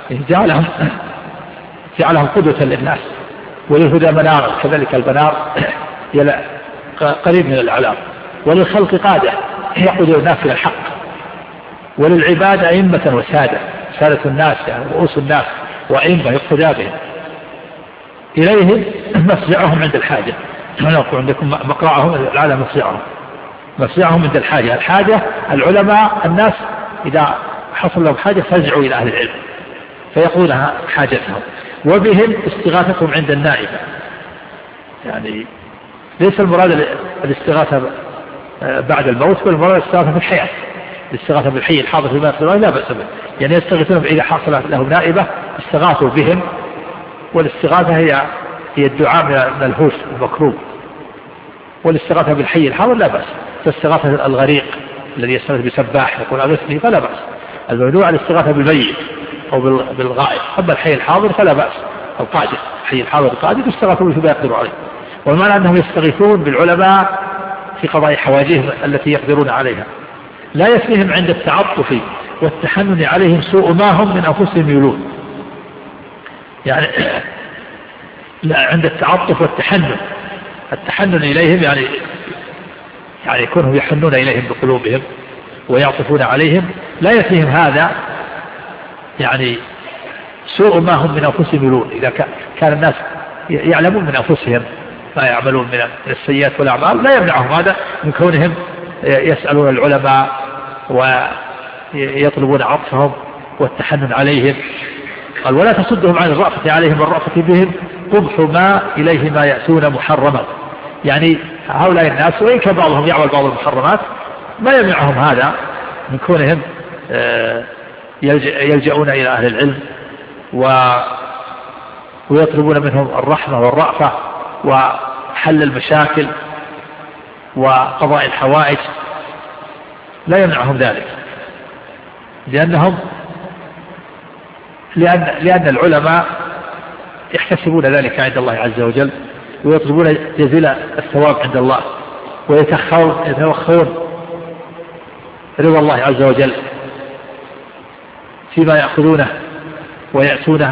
جعلهم قدوة للناس وللهدى منارا كذلك البنار قريب من الأعلام وللخلق قادة يقودون الناس إلى الحق وللعباد أئمة سادة الناس يعني رؤوس الناس وأئمة يقتدى بهم إليهم مفزعهم عند الحاجة نقول عندكم مقرعهم العالم مفزعهم عند الحاجة العلماء الناس إذا حصل لهم حاجة فزعوا إلى أهل العلم فيقولها حاجتهم وبهم استغاثتهم عند النائبة يعني ليس المراد الاستغاثة بعد الموت بل المراد الاستغاثة في الحياة الاستغاثة بالحي الحاضر فيما يقدرون لا بأس به يعني يستغيثون إذا حصلت لهم نائبة استغاثوا بهم والاستغاثة هي الدعاء من الهوس المكروب والاستغاثة بالحي الحاضر لا بأس فاستغاثة الغريق الذي يستغيث بسباح يقول أغثني فلا بأس الممنوع الاستغاثة بالميت أو بالغائب أما الحي الحاضر فلا بأس القادر الحي الحاضر القادر يستغيثون فيما يقدروا عليه والمعنى أنهم يستغيثون بالعلماء في قضاء حواجهم التي يقدرون عليها لا يكفيهم عند التعطف والتحنن عليهم سوء ما هم من أنفسهم يولون يعني لا عند التعطف التحنن إليهم يعني يكونهم يحنون إليهم بقلوبهم ويعطفون عليهم لا يكفيهم هذا يعني سوء ما هم من أنفسهم يولون إذا كان الناس يعلمون من أنفسهم ما يعملون من السيئات والأعمال لا يمنعهم هذا من كونهم يسألون العلماء ويطلبون عطفهم والتحنن عليهم قال ولا تصدهم عن الرأفة عليهم والرأفة بهم قبح ما إليه ما يأتون محرما يعني هؤلاء الناس وإن كان بعضهم يعمل بعض المحرمات ما يمنعهم هذا من كونهم يلجؤون إلى أهل العلم ويطلبون منهم الرحمة والرأفة وحل المشاكل وقضاء الحوائج لا يمنعهم ذلك لأن العلماء يحتسبون ذلك عند الله عز وجل ويطلبون جزيل الثواب عند الله ويتوخون رضا الله عز وجل فيما يأخذونه ويأتونه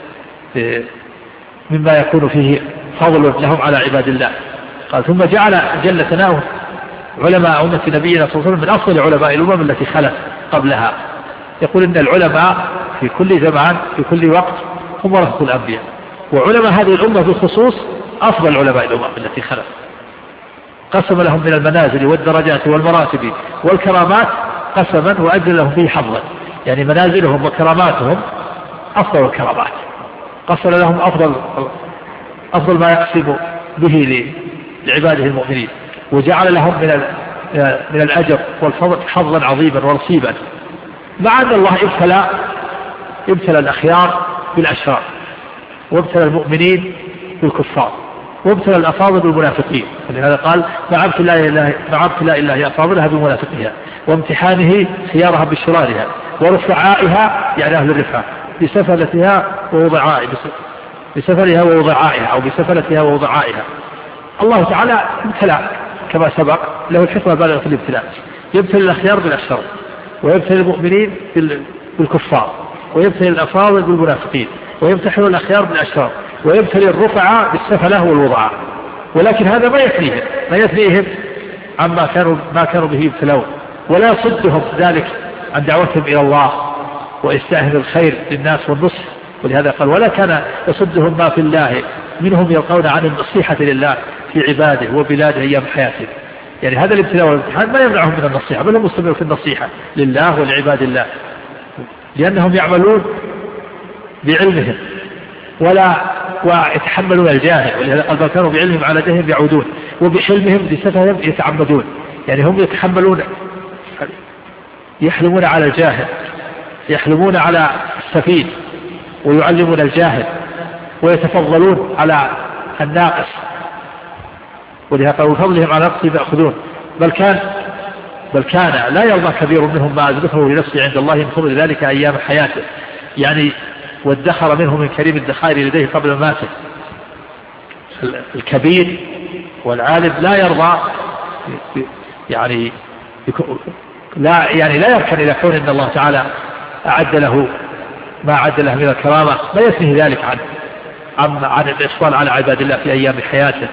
مما يكون فيه فضل لهم على عباد الله قال ثم جعل جل ثناؤه علماء أمة نبينا صلى الله عليه وسلم من أفضل علماء الأمم التي خلت قبلها يقول إن العلماء في كل زمان في كل وقت هم ورثة الأنبياء وعلماء هذه الأمة بالخصوص أفضل علماء الأمم التي خلت قسم لهم من المنازل والدرجات والمراتب والكرامات قسما وأجل لهم فيه حظا، يعني منازلهم وكراماتهم أفضل الكرامات، قسم لهم أفضل ما يقسم به لعباده المؤمنين، وجعل لهم من الأجر والفضل حظا عظيما ونصيبا، مع أن الله ابتلى الأخيار بالأشرار، وابتلى المؤمنين بالكفار، وابتلى الأفاضل بالمنافقين، ولهذا قال مع ابتلاء الله أفاضلها بمنافقها، وامتحانه خيارها بشرارها، ورفعائها يعني أهل الرفعة بسفلتها ووضعائها أو بسفلتها ووضعائها. الله تعالى ابتلى كما سبق، له الحكمة بالغة في الابتلاء، يبتلي الأخيار بالأشرار، ويبتلي المؤمنين بالكفار، ويبتلي الأفاضل بالمنافقين، ويمتحن الأخيار بالأشرار، ويبتلي الرفعة بالسفلة والوضعاء. ولكن هذا ما يثنيهم عما كانوا به يبتلون، ولا يصدهم ذلك عن دعوتهم إلى الله وإستاهل الخير للناس والنصح. ولهذا قال ولا كان يصدهم ما في الله منهم يلقون عن النصيحة لله في عباده وبلاده أيام حياتهم. يعني هذا الابتلاء والامتحان ما يمنعهم من النصيحة، بل هم مستمرون في النصيحة لله ولعباد الله، لأنهم يعملون بعلمهم ويتحملون الجاهل. ولهذا قال ما كانوا بعلمهم على جهلهم يعودون، وبحلمهم لسفههم يتعمدون. يعني هم يحلمون على الجاهل، يحلمون على السفيه، ويعلمون الجاهل، ويتفضلون على الناقص. ولهذا قالوا فضلهم على نقص يأخذون، بل كان لا يرضى كبير منهم ما أزلفه لنفسه عند الله من فضل ذلك أيام حياته، يعني وادخر منه من كريم الدخائر لديه قبل ماته. الكبير والعالم لا يرضى لا يركن إلى كون إن الله تعالى أعد له ما أعد له من الكرامة، ما يثنيه ذلك عن الإصرار على عباد الله في أيام حياته،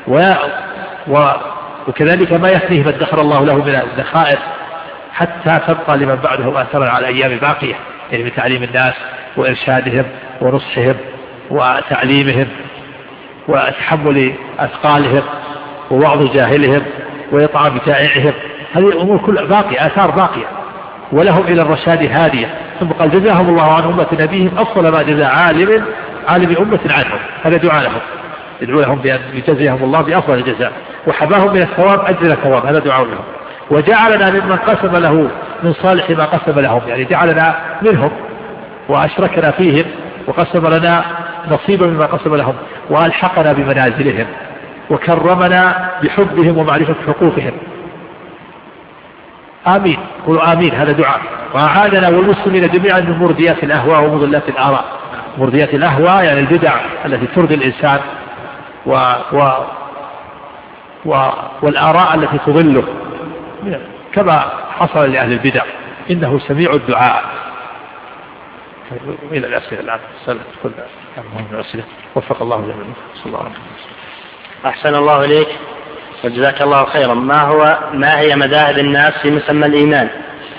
وكذلك ما يثنيه ما ادخر الله له من الذخائر حتى تبقى لمن بعده أثرا على أيام باقية، يعني من تعليم الناس وإرشادهم ونصحهم وتعليمهم وتحمل أثقالهم ووعظ جاهلهم وإطعام جائعهم. هذه الأمور كلها باقية، آثار باقية، ولهم إلى الرشاد هادية. ثم قال جزاهم الله عن أمة نبيهم أفضل ما جزاء عالم أمة عنهم. هذا دعاء لهم، يدعو لهم بأن يجزيهم الله بأفضل الجزاء، وحباهم من الثواب أجل الثواب. هذا دعاء لهم. وجعلنا ممن قسم له من صالح ما قسم لهم، يعني جعلنا منهم وأشركنا فيهم وقسم لنا نصيبا مما قسم لهم، وألحقنا بمنازلهم، وكرمنا بحبهم ومعرفة حقوقهم. آمين، قولوا آمين، هذا دعاء. وأعادنا والمسلمين جميعا من مرديات الأهواء ومضلات الآراء. مرديات الأهواء يعني البدع التي ترضي الإنسان والآراء التي تضله، كما حصل لأهل البدع. إنه سميع الدعاء. إلى الأسئلة الآن كل الأسئلة. وفق الله جميعا. صلى الله عليه وسلم. أحسن الله إليك وجزاك الله خيرا. ما هي مذاهب الناس في مسمى الإيمان؟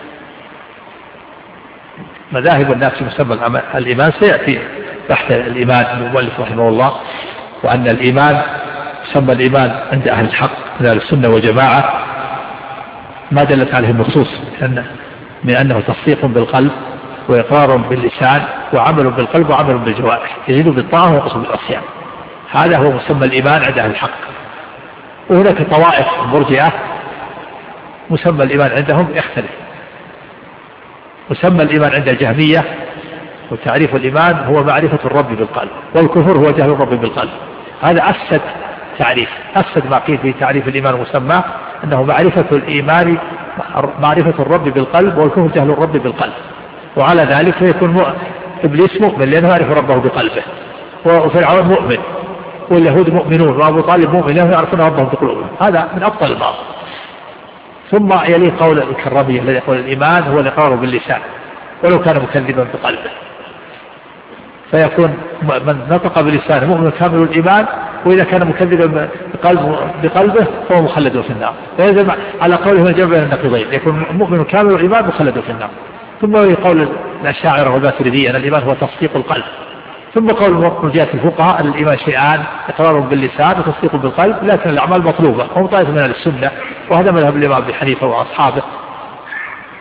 مذاهب الناس في مسمى الإيمان سيأتي تحت الإيمان المؤلف رحمه الله، وأن الإيمان مسمى الإيمان عند أهل الحق من أهل السنة والجماعة ما دلت عليه النصوص من أنه تصديق بالقلب وإقرار باللسان وعمل بالقلب وعمل بالجوارح، يزيد بالطاعة وينقص بالعصيان. هذا هو مسمى الإيمان عند أهل الحق. وهناك طوائف مرجئة مسمى الإيمان عندهم يختلف. مسمى الإيمان عند الجهمية وتعريف الإيمان هو معرفة الرب بالقلب، والكفر هو جهل الرب بالقلب. هذا أفسد تعريف، أفسد ما قيل في تعريف الإيمان مسمى أنه معرفة الإيمان معرفة الرب بالقلب، والكفر جهل الرب بالقلب. وعلى ذلك فيكون إبليس مؤمن لأنه يعرف ربه بقلبه، وفرعون مؤمن، واليهود مؤمنون، وأبو طالب مؤمن لأنه يعرفون ربهم بقلوبهم. هذا من أبطل الباطل. ثم يلي قول الكرامية الذي يقول الإيمان هو الإقرار باللسان ولو كان مكذبا بقلبه، فيكون من نطق بلسانه مؤمن كامل الإيمان، وإذا كان مكذبا بقلبه فهو مخلد في النار. فيجب على قوله من جمع بين النقيضين، يكون مؤمن كامل الإيمان مخلد في النار. ثم يقول الأشاعرة والماتريدية أن الإيمان هو تصديق القلب. ثم قول مرجئة الفقهاء أن الإيمان شيئان، إقرار باللسان وتصديق بالقلب، لكن الأعمال مطلوبة. هم طائفة من السنة، وهذا مذهب الإمام أبي حنيفة وأصحابه.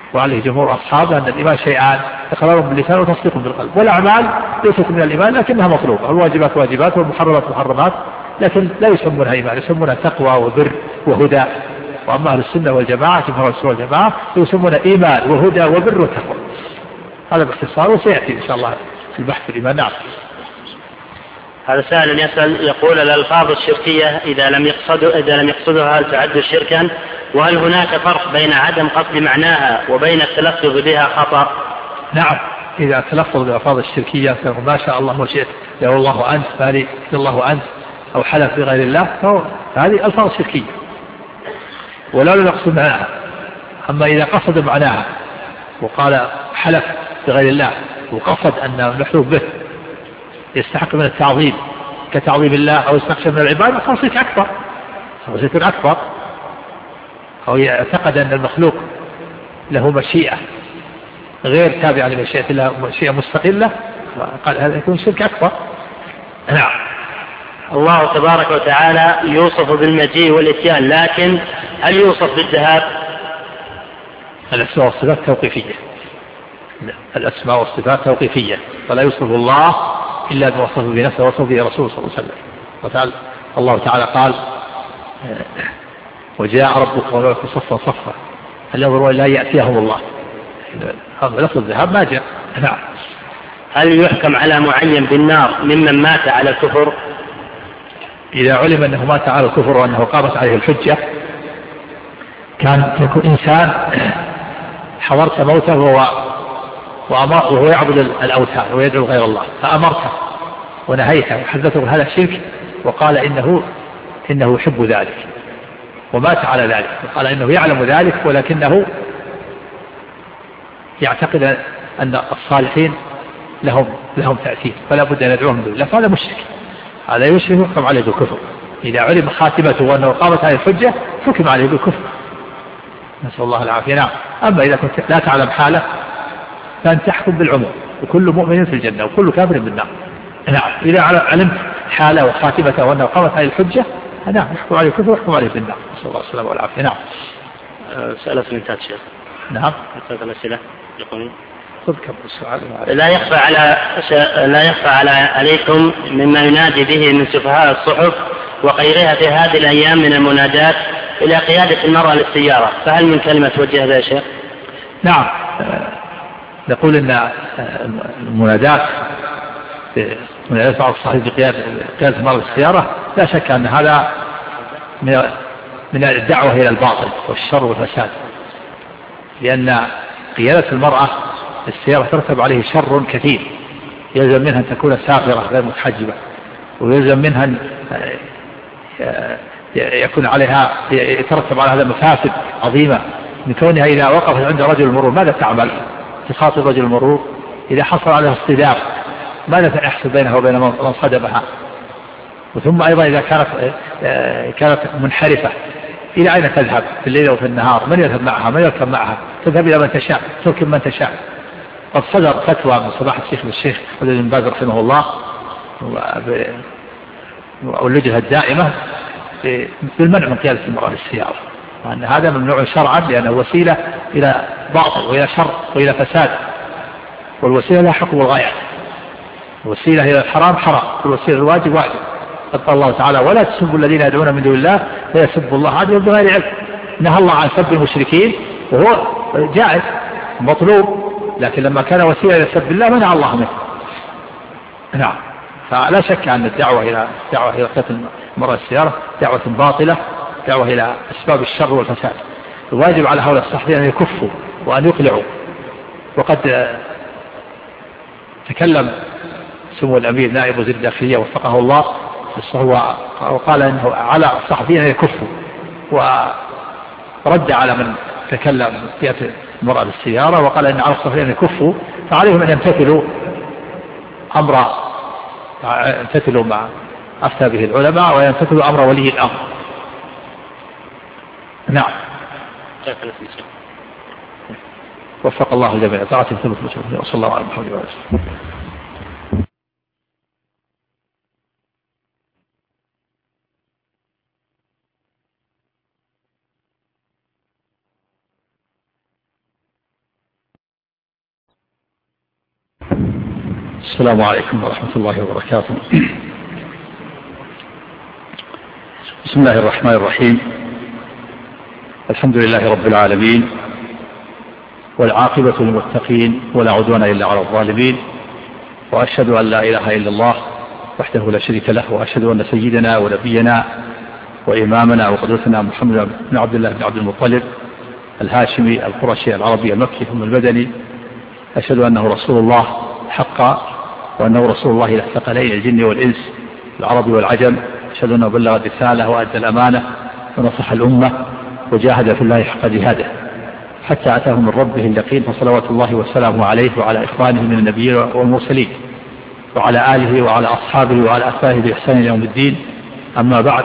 وعليه جمهور أصحابه أن الإيمان شيئان: إقرار باللسان وتصديق بالقلب. والأعمال ليست من الإيمان لكنها مطلوبة، الواجبات واجبات والمحرمات محرمات، لكن لا يسمونها إيمان، يسمونها تقوى وبر وهدى. وأما أهل السنة والجماعة جمهور السنة والجماعة يسمونها إيمان وهدى وبر وتقوى. هذا باختصار، وسيأتي إن شاء الله في البحث في الإيمان. نعم. هذا سائل يسأل يقول: الألفاظ الشركية إذا لم يقصدها هل تعد شركا؟ وهل هناك فرق بين عدم قصد معناها وبين التلفظ بها خطأ؟ نعم، إذا تلفظ بالألفاظ الشركية ما شاء الله وشئت، يا الله أنت، فهذه الله أنت، أو حلف بغير الله، فهذه ألفاظ شركية ولا يقصد معناها. أما إذا قصد معناها وقال حلف بغير الله وقصد أن المحلوف به يستحق من التعظيم كتعظيم الله أو يستحق من العبادة، خاصية أكبر، أو يعتقد أن المخلوق له مشيئة غير تابعة لمشيئة الله، مشيئة مستقلة، قال هذا يكون شرك أكبر. نعم. الله تبارك وتعالى يوصف بالمجيء والإتيان، لكن هل يوصف بالذهاب؟ الأسماء والصفات توقيفية، الأسماء والصفات توقيفية، فلا يوصف الله إلا بما وصف بنفسه ووصف به رسوله صلى الله عليه وسلم. وتعالى الله تعالى قال: وجاء ربك والملك صفا صفا هل ينظرون إلا يأتيهم الله. هذا لفظ الذهاب ما جاء. نعم. هل يحكم على معين بالنار ممن مات على الكفر؟ إذا علم أنه مات على الكفر وأنه قامت عليه الحجة، كان يكون إنسان حضرت موته وهو يعبد الأوثان ويدعو غير الله، فأمرته ونهيته وحدثه هذا الشرك، وقال إنه يحب ذلك ومات على ذلك، وقال إنه يعلم ذلك ولكنه يعتقد أن الصالحين لهم تأثير فلا بد أن يدعوهم بالله، فهذا مشرك، هذا يشرك يحكم عليه بالكفر. إذا علم خاتمته وأنه قامت عليه الحجة حكم عليه بالكفر، نسأل الله العافية. نعم. أما إذا كنت لا تعلم حاله فأن تحكم بالعموم، وكل مؤمن في الجنة وكل كافر بالنار. نعم. إذا علمت حاله وخاتمته وأنه قامت عليه الحجة، نعم، يحكم عليه الكفر ويحكم عليه بالنار، نسأل الله السلامة والعافية. نعم. سألت من تاتشير. نعم. ثلاث أسئلة يقولون. خذ كم السؤال. لا يخفى عليكم مما ينادي به من سفهاء الصحف وغيرها في هذه الأيام من المنادات إلى قيادة المرأة للسيارة، فهل من كلمة توجه هذا يا شيخ؟ نعم. نقول إن المنادات بعض الصحيح بقيادة المرأة للسيارة لا شك أن هذا من الدعوة إلى الباطل والشر والفساد، لأن قيادة المرأة للسيارة ترتب عليه شر كثير، يلزم منها أن تكون سافرة غير متحجبة، ويلزم منها أن يكون عليها يترتب على هذا مفاسد عظيمة، من كونها إذا وقفت عند رجل المرور ماذا تعمل؟ تخاطب رجل المرور، إذا حصل عليها اصطدام ماذا يحصل بينها وبين من صدمها؟ وثم أيضا إذا كانت منحرفة إلى أين تذهب في الليل وفي النهار؟ من يذهب معها؟ من يركب معها؟ تذهب إلى من تشاء، تركب من تشاء. قد صدر فتوى من سماحة الشيخ عبد بن باز رحمه الله واللجنة الدائمة بالمنع من قيادة المرأة للسيارة، وأن هذا ممنوع شرعا لأنه وسيلة إلى باطل وإلى شر وإلى فساد، والوسيلة لا حكم الغاية، الوسيلة إلى الحرام حرام، والوسيلة الواجب واجب. قال الله تعالى: ولا تسبوا الذين يدعون من دون الله فيسبوا الله عدوا بغير علم. نهى الله عن سب المشركين وهو جائز مطلوب، لكن لما كان وسيلة إلى سب الله منع الله منه. نعم. فلا شك أن الدعوة إلى قتل المرأة السيارة دعوة باطلة، دعوة إلى أسباب الشر والفساد. الواجب على هؤلاء الصحفيين أن يكفوا وأن يقلعوا. وقد تكلم سمو الأمير نائب وزير الداخلية وفقه الله وقال أنه على الصحفيين أن يكفوا، ورد على من تكلم في المرأة بالسيارة وقال أن على الصحفيين أن يكفوا، فعليهم أن يمتثلوا ما أفتى به العلماء ويمتثلوا أمر ولي الأمر. نعم. وفق الله الجميع. وصلى الله على محمد وعلى آله. السلام عليكم ورحمة الله وبركاته. بسم الله الرحمن الرحيم. الحمد لله رب العالمين، والعاقبة للمتقين، ولا عدوان إلا على الظالمين، وأشهد أن لا إله إلا الله وحده لا شريك له، وأشهد أن سيدنا ونبينا وإمامنا وقدوتنا محمد بن عبد الله بن عبد المطلب الهاشمي القرشي العربي المكي ثم المدني، أشهد أنه رسول الله حقا، وأنه رسول الله إلى الثقلين الجن والإنس العرب والعجم. أشهد أنه بلغ الرسالة وأدى الأمانة ونصح الأمة وجاهد في الله حق جهاده حتى أتاه من ربه اليقين، فصلوات الله وسلامه عليه وعلى إخوانه من النبيين والمرسلين وعلى آله وعلى أصحابه وعلى أتباعه بإحسان يوم الدين. أما بعد،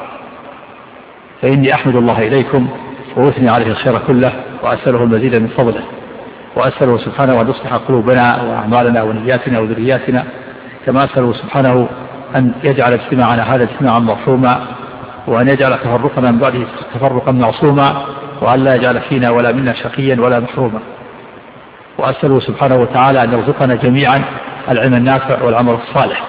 فإني أحمد الله إليكم وأثني عليه الخير كله، وأسأله المزيد من فضله، وأسأله سبحانه أن يصلح قلوبنا وأعمالنا ونياتنا وذرياتنا، كما أسأله سبحانه أن يجعل اجتماعنا هذا اجتماعا مرحوما، وأن يجعل تفرقنا من بعده تفرقا معصوما، وأن لا يجعل فينا ولا منا شقيا ولا محروما. وأسأله سبحانه وتعالى أن يرزقنا جميعا العلم النافع والعمل الصالح.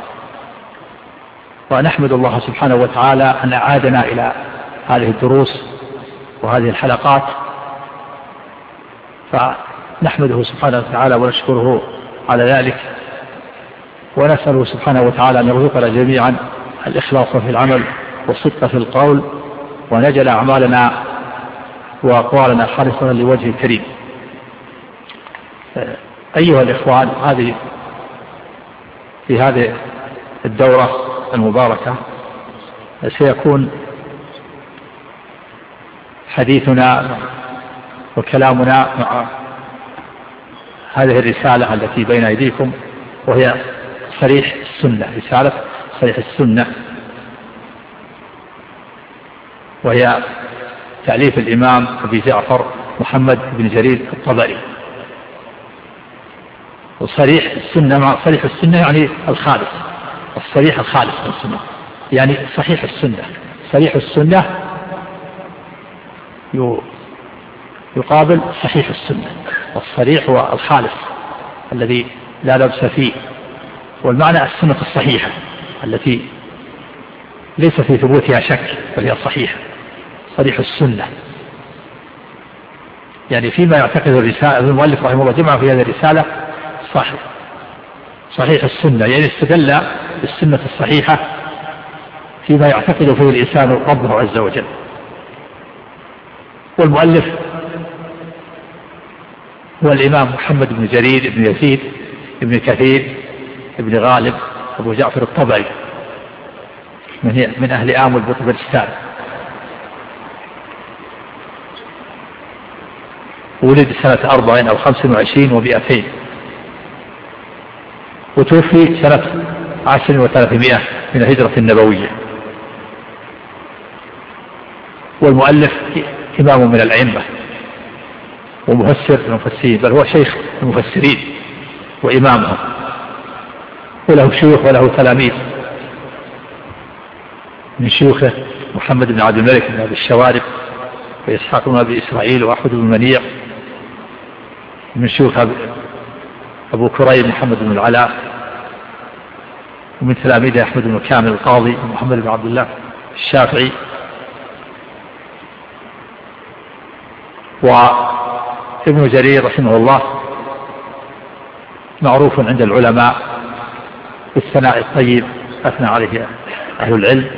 ونحمد الله سبحانه وتعالى أن أعادنا إلى هذه الدروس وهذه الحلقات، فنحمده سبحانه وتعالى ونشكره على ذلك، ونسأله سبحانه وتعالى أن يرزقنا جميعا الإخلاص في العمل والصدق في القول، ونجعل أعمالنا وأقوالنا خالصة لوجه الكريم. أيها الإخوان، في هذه الدورة المباركة سيكون حديثنا وكلامنا مع هذه الرسالة التي بين أيديكم، وهي صريح السنة، رسالة صريح السنة، وهي تأليف الإمام أبي جعفر محمد بن جرير الطبري. وصريح السنة، مع صريح السنة يعني الخالص، الصريح الخالص من السنة، يعني صحيح السنة. صريح السنة يقابل صحيح السنة، والصريح هو الخالص الذي لا لبس فيه، والمعنى السنة الصحيحة التي ليس في ثبوتها شك بل هي صحيحة، صريح السنة. يعني فيما يعتقد الرسالة، المؤلف رحمه الله جمع في هذه الرسالة صحيح السنة، يعني استدل بالسنة الصحيحة فيما يعتقد فيه الإنسان ربه عز وجل. والمؤلف هو الإمام محمد بن جرير بن يزيد بن كثير بن غالب أبو جعفر الطبري من أهل آمل بطبرستان. ولد سنة 40 أو 25 و200، وتوفي سنة 10 و300 من الهجرة النبوية. والمؤلف إمام من الأئمة ومفسر المفسرين، بل هو شيخ المفسرين وإمامهم، وله شيوخ وله تلاميذ. من شيوخه محمد بن عبد الملك بن أبي الشوارب، وإسحاق بن أبي إسرائيل، وأحمد بن منيع. من شيوخ أبو كريم محمد بن العلاء. ومن تلاميذه أحمد بن كامل القاضي، ومحمد بن عبد الله الشافعي. وابن جرير رحمه الله معروف عند العلماء بالثناء الطيب، أثنى عليه أهل العلم.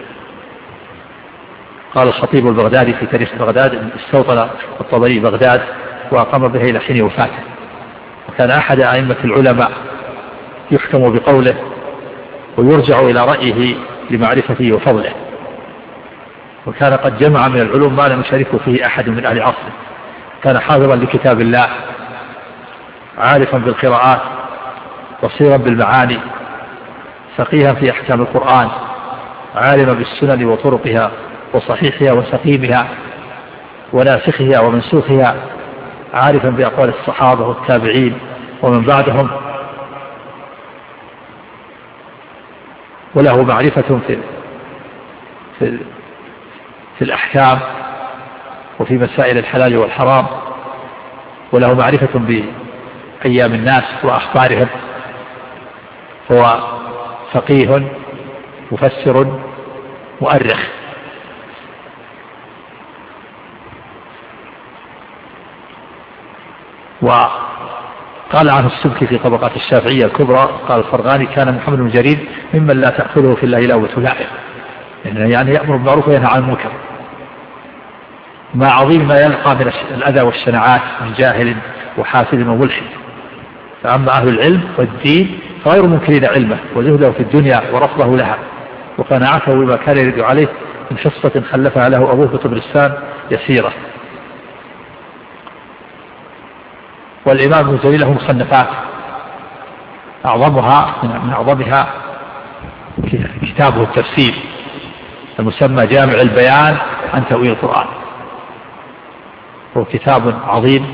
قال الخطيب البغدادي في تاريخ بغداد: استوطن الطبري بغداد وأقام به إلى حين وفاته، وكان أحد أئمة العلماء يحكم بقوله ويرجع إلى رأيه لمعرفته وفضله، وكان قد جمع من العلوم ما لم يشاركه فيه أحد من أهل عصره. كان حافظا لكتاب الله، عارفا بالقراءات، بصيرا بالمعاني، فقيها في أحكام القرآن، عالما بالسنن وطرقها وصحيحها وسقيمها وناسخها ومنسوخها، عارفا بأقوال الصحابة والتابعين ومن بعدهم، وله معرفة في الأحكام وفي مسائل الحلال والحرام، وله معرفة بأيام الناس وأخبارهم هو فقيه مفسر مؤرخ. وقال عنه السبكي في طبقات الشافعية الكبرى، قال الفرغاني: كان محمد بن جرير ممن لا تأخذه في الله لومة لائم، يعني يأمر بالمعروف وينهى عن المنكر، مع عظيم ما يلقى من الأذى والشناعات من جاهل وحاسد وملحد. فأما أهل العلم والدين فغير منكرين علمه وزهده في الدنيا ورفضه لها وقناعته بما كان يرد عليه من حصة خلفها له أبوه في طبرستان يسيرة. والإمام ابن جرير له مصنفات من أعظمها كتابه التفسير المسمى جامع البيان عن تأويل القرآن، هو كتاب عظيم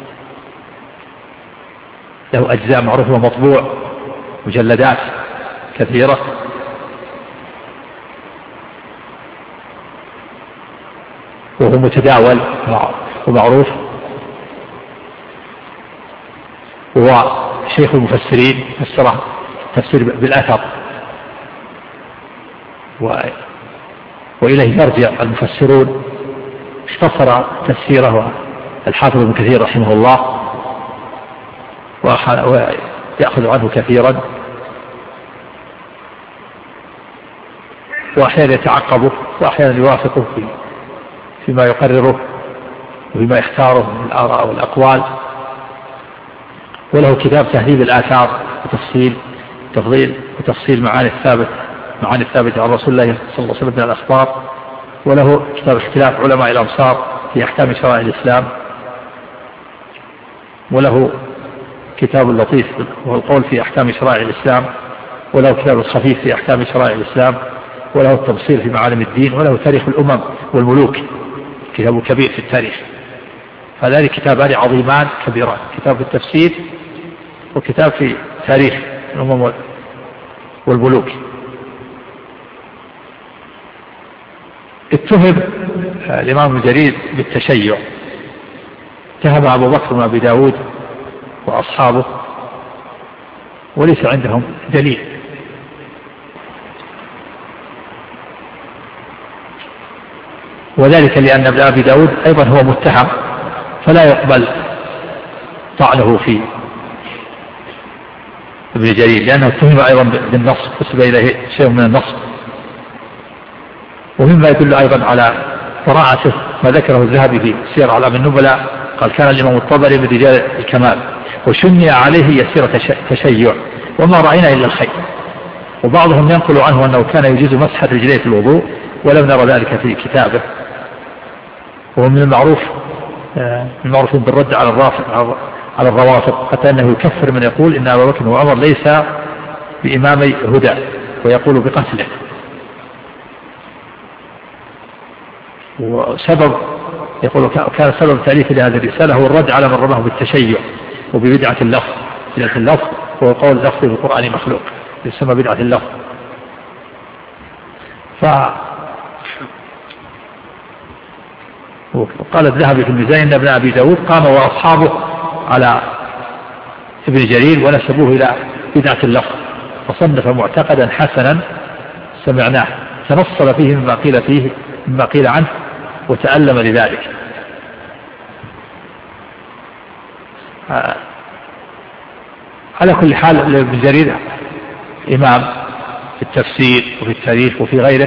له أجزاء معروفة ومطبوع، مجلدات كثيرة، وهو متداول ومعروف، وهو شيخ المفسرين، فسره تفسير بالأثر، وإليه يرجع المفسرون. اختصر تفسيره الحافظ ابن كثير رحمه الله ويأخذ عنه كثيرا، وأحيانا يتعقبه وأحيانا يوافقه فيما يقرره وفيما يختاره من الآراء والأقوال. وله كتاب تهذيب الآثار وتفصيل معاني الثابتة عن رسول الله صلى الله عليه وسلم من الأخبار. وله كتاب اختلاف علماء الأمصار في أحكام شرائع الإسلام. وله كتاب اللطيف وهو القول في أحكام شرائع الإسلام. وله كتاب الخفيف في أحكام شرائع الإسلام. وله التفصيل في معالم الدين. وله تاريخ الأمم والملوك، كتاب كبير في التاريخ. فذلك كتابان عظيمان كبيران، كتاب في التفسير وكتاب في تاريخ الأمم والملوك. اتهم الإمام ابن جرير بالتشيع، اتهم أبو بكر وأبي داود وأصحابه وليس عندهم دليل. وذلك لأن ابن أبي داود أيضا هو متهم، فلا يقبل طعنه في ابن جرير، لأنه اتهم أيضا بالنصب، نسب إليه شيء من النصب. ومما يدل أيضا على براعته ما ذكره الذهبي في سير أعلام النبلاء، قال: كان الإمام الطبري من رجال الكمال وشني عليه يسير تشيع وما رأينا إلا الخير. وبعضهم ينقل عنه أنه كان يجيز مسح رجليه في الوضوء ولم نرى ذلك في كتابه. وهو من المعروف بالرد على الروافض، حتى أنه يكفر من يقول إن أبا بكر وعمر ليس بإمامي هدى ويقول بقتله. وسبب يقول كان سبب تأليف لهذه الرسالة هو الرد على من رماه بالتشيع وببدعة اللفظ. بدعة اللفظ هو قول اللفظ في القرآن مخلوق، يسمى بدعة اللفظ. وقال الذهبي في الميزان إن ابن أبي داود قام وأصحابه على ابن جرير ونسبوه إلى بدعة اللفظ، وصنف معتقدا حسنا سمعناه تنصل فيه مما قيل عنه وتألم لذلك. على كل حال ابن جرير إمام في التفسير وفي التاريخ وفي غيره،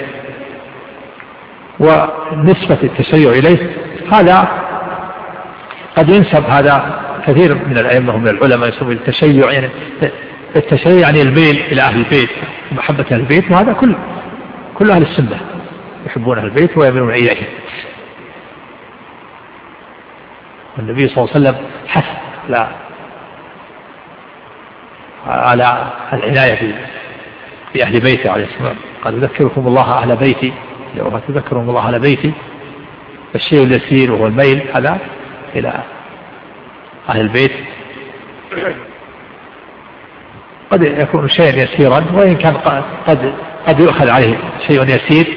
ونسبة التشيع إليه هذا قد ينسب، هذا كثير من الأئمة من العلماء يسمون التشيع، يعني التشيع يعني الميل إلى أهل البيت، محبة أهل البيت، وهذا كل أهل السنة يحبون أهل البيت ويميلون إليه. والنبي صلى الله عليه وسلم حث على العناية بأهل بيته عليه السلام، قال: يذكركم الله أهل بيتي، لو تذكرهم الله أهل بيتي. الشيء اليسير وهو الميل هذا إلى أهل البيت قد يكون شيئا يسيرا، وإن كان قد يؤخذ عليه شيء يسير،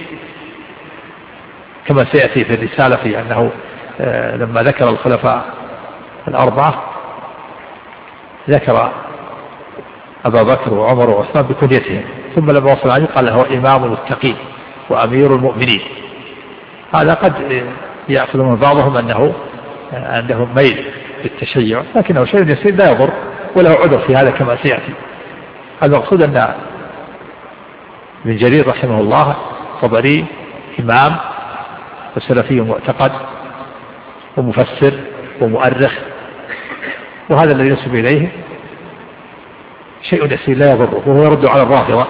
كما سيأتي في الرسالة في أنه لما ذكر الخلفاء الأربعة ذكر أبا بكر وعمر وعثمان بكنيتهم، ثم لما وصل علي قال هو إمام المتقين وأمير المؤمنين. هذا قد يأخذ من بعضهم أنه عندهم ميل بالتشيع، لكنه شيء يسير لا يضر وله عذر في هذا كما سيأتي. المقصود أن ابن جرير رحمه الله طبري إمام وسلفي معتقد ومفسر ومؤرخ، وهذا الذي ينسب إليه شيء يسير لا يضره، وهو يرد على الرافضة.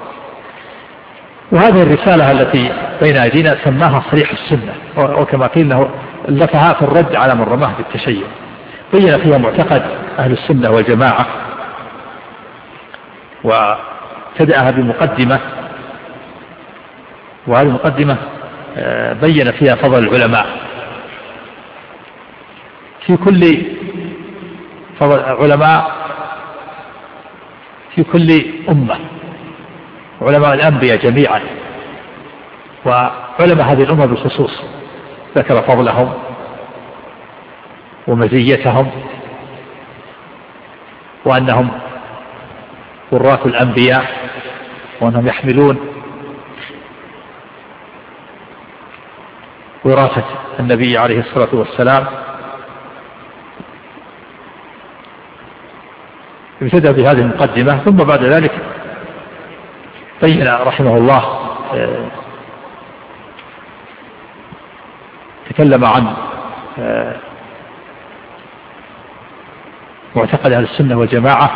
وهذه الرسالة التي بين أيدينا سماها صريح السنة، وكما قيل له ألفها في الرد على من رماه بالتشيع، بين فيها معتقد أهل السنة والجماعة، وابتدأها بمقدمة، وهذه المقدمة بين فيها فضل العلماء في كل فضل العلماء في كل أمة، علماء الأنبياء جميعا وعلماء هذه الأمة بالخصوص، ذكر فضلهم ومزيتهم وأنهم وراث الأنبياء، وأنهم يحملون وراثة النبي عليه الصلاة والسلام. ابتدأ بهذه المقدمة، ثم بعد ذلك بين رحمه الله تكلم عن معتقد أهل السنة والجماعة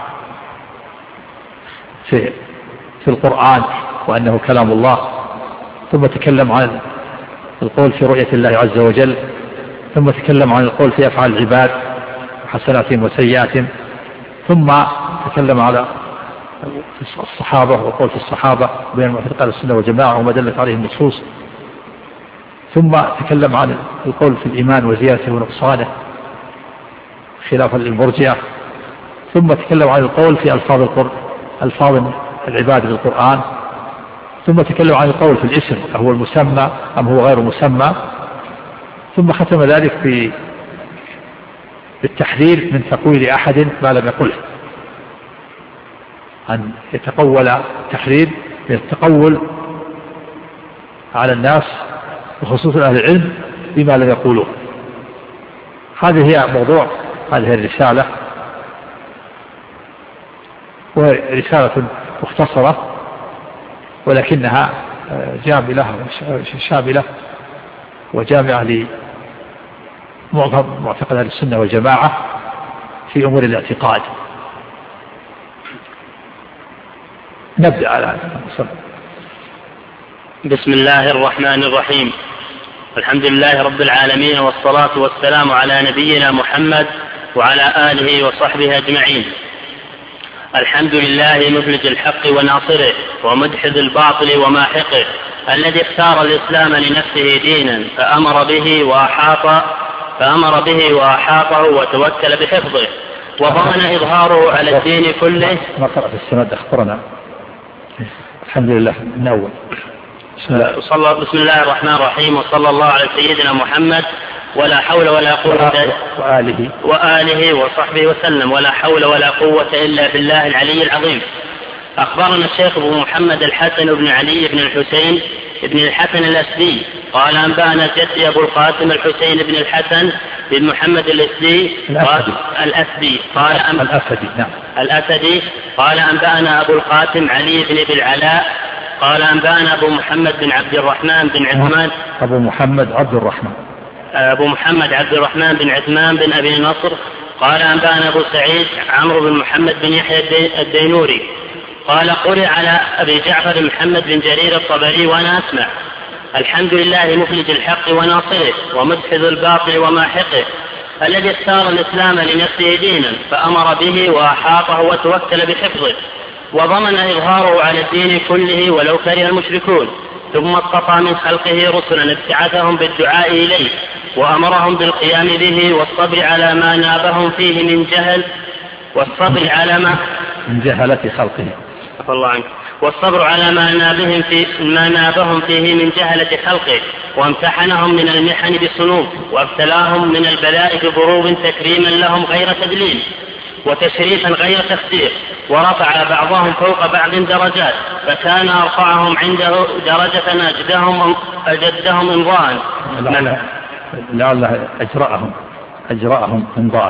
في القرآن وأنه كلام الله، ثم تكلم عن القول في رؤية الله عز وجل، ثم تكلم عن القول في أفعال العباد حسناتهم وسيئاتهم، ثم تكلم على الصحابة والقول في الصحابة بين معتقد السنة والجماعة وما دلت عليه النصوص، ثم تكلم عن القول في الإيمان وزيادته ونقصانه خلافا للمرجئة، ثم تكلم عن القول في ألفاظ العباد بالقرآن، ثم تكلم عن القول في الاسم هو المسمى أم هو غير مسمى، ثم ختم ذلك بالتحذير من تقويل أحد ما لم يقله، أن يتقول تحذير من التقول على الناس وخصوصا أهل العلم بما لم يقولوه. هذه هي موضوع هذه الرسالة، ورسالة مختصرة ولكنها شاملة وجامعة لمعظم معتقد أهل السنة والجماعة في أمور الاعتقاد. نبدأ على بسم الله الرحمن الرحيم. الحمد لله رب العالمين، والصلاة والسلام على نبينا محمد وعلى آله وصحبه أجمعين. الحمد لله مفلج الحق وناصره ومدحض الباطل وماحقه، الذي اختار الإسلام لنفسه دينا فأمر به وأحاطه وتوكل بحفظه، وضمن إظهاره على الدين كله. ما قرأت السند أخبرنا. الحمد لله من أول. بسم الله الرحمن الرحيم، وصلى الله على سيدنا محمد ولا حول ولا قوة وآله وصحبه وسلم، ولا حول ولا قوة إلا بالله العلي العظيم. أخبرنا الشيخ أبو محمد الحسن بن علي بن الحسين بن الحسن الأسدي قال أنبأنا جدي أبو القاسم الحسين بن الحسن بن محمد الأسدي قال أنبأنا أبو القاسم علي بن أبي العلاء قال أنبأنا أبو محمد بن عبد الرحمن بن عثمان أبو محمد عبد الرحمن بن عثمان بن أبي نصر قال أنبأنا أبو سعيد عمرو بن محمد بن يحيى الدينوري قال قرئ على أبي جعفر محمد بن جرير الطبري وأنا أسمع: الحمد لله مفلج الحق وناصره ومدحض الباطل وماحقه، الذي اختار الإسلام لنفسه دينا فأمر به وأحاطه وتوكل بحفظه، وضمن إظهاره على الدين كله ولو كره المشركون، ثم اصطفى من خلقه رسلا ابتعثهم بالدعاء إليه وأمرهم بالقيام به والصبر على ما نابهم فيه من جهل والصبر على من جهلة خلقه والصبر على ما نابهم فيه من جهلة خلقه، وامتحنهم من المحن بالصنوف، وابتلاهم من البلاء بضروب تكريما لهم غير تدليل وتشريفا غير تخسير، ورفع بعضهم فوق بعض درجات، فكان أرفعهم عنده درجة أجدهم إمضاء. لعله أجرأهم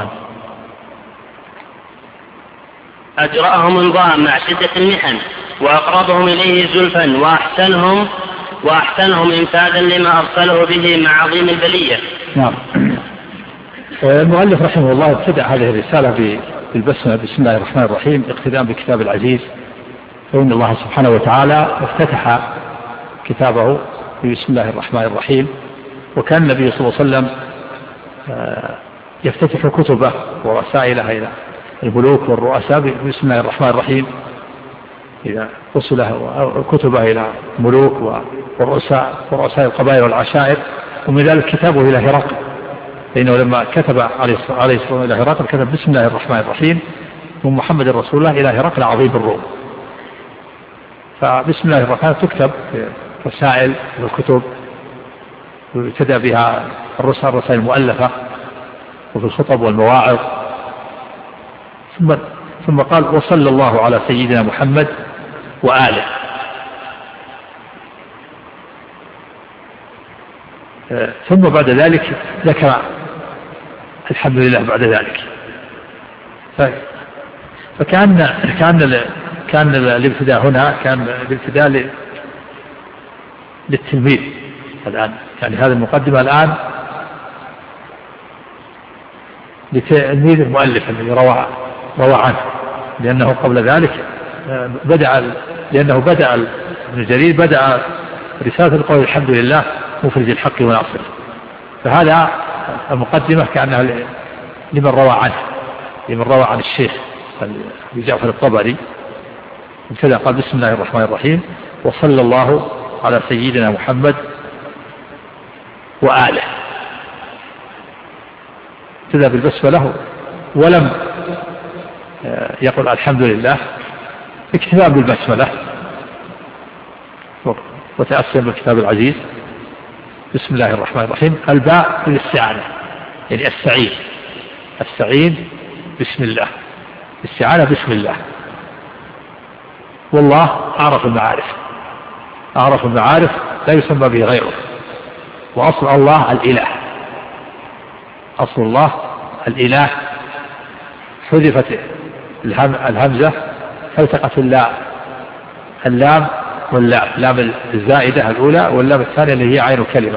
إمضاء مع شدة المحن، وأقربهم إليه زلفا، وأحسنهم إنفاذا لما أرسله به مع عظيم البلية. نعم. المؤلف رحمه الله ابتدأ هذه الرسالة بالبسمة بسم الله الرحمن الرحيم اقتداء بكتاب العزيز، فإن الله سبحانه وتعالى افتتح كتابه بسم الله الرحمن الرحيم، وكان النبي صلى الله عليه وسلم يفتتح كتبه ورسائله إلى الملوك والرؤساء بسم الله الرحمن الرحيم، إذا رسله كتبه إلى ملوك ورؤساء القبائل والعشائر، ومن ذلك كتابه إلى هرقل، لأنه لما كتب عليه الصلاة والسلام إلى هرقل كتب بسم الله الرحمن الرحيم من محمد رسول الله إلى هرقل عظيم الروم. فبسم الله الرحمن تكتب في رسائل والكتب، ويبتدأ بها الرسائل المؤلفة وفي الخطب والمواعظ. ثم قال وصلى الله على سيدنا محمد وآله. ثم بعد ذلك ذكر الحمد لله بعد ذلك. كان الابتداء هنا كان الابتداء للتلميذ الآن، يعني هذه المقدمة الآن لتلميذ المؤلف الذي روى عنه، لأنه قبل ذلك بدأ ابن جرير بدأ رسالة القول الحمد لله مفرج الحق وناصره، فهذا المقدمة كأنها لمن روى عن الشيخ أبي جعفر الطبري. ابتدأ قال بسم الله الرحمن الرحيم وصلى الله على سيدنا محمد وآله، ابتدأ بالبسملة ولم يقول الحمد لله، اكتفاء بالبسملة وتأسيا بالكتاب العزيز. بسم الله الرحمن الرحيم الباء للاستعانة، يعني السعين بسم الله، الاستعانة بسم الله. والله أعرف المعارف لا يسمى به غيره، وأصل الله الإله، أصل الله الإله، حذفت الهمزة فالتقت اللام واللام، لام الزائدة الأولى واللام الثانية اللي هي عين الكلمة،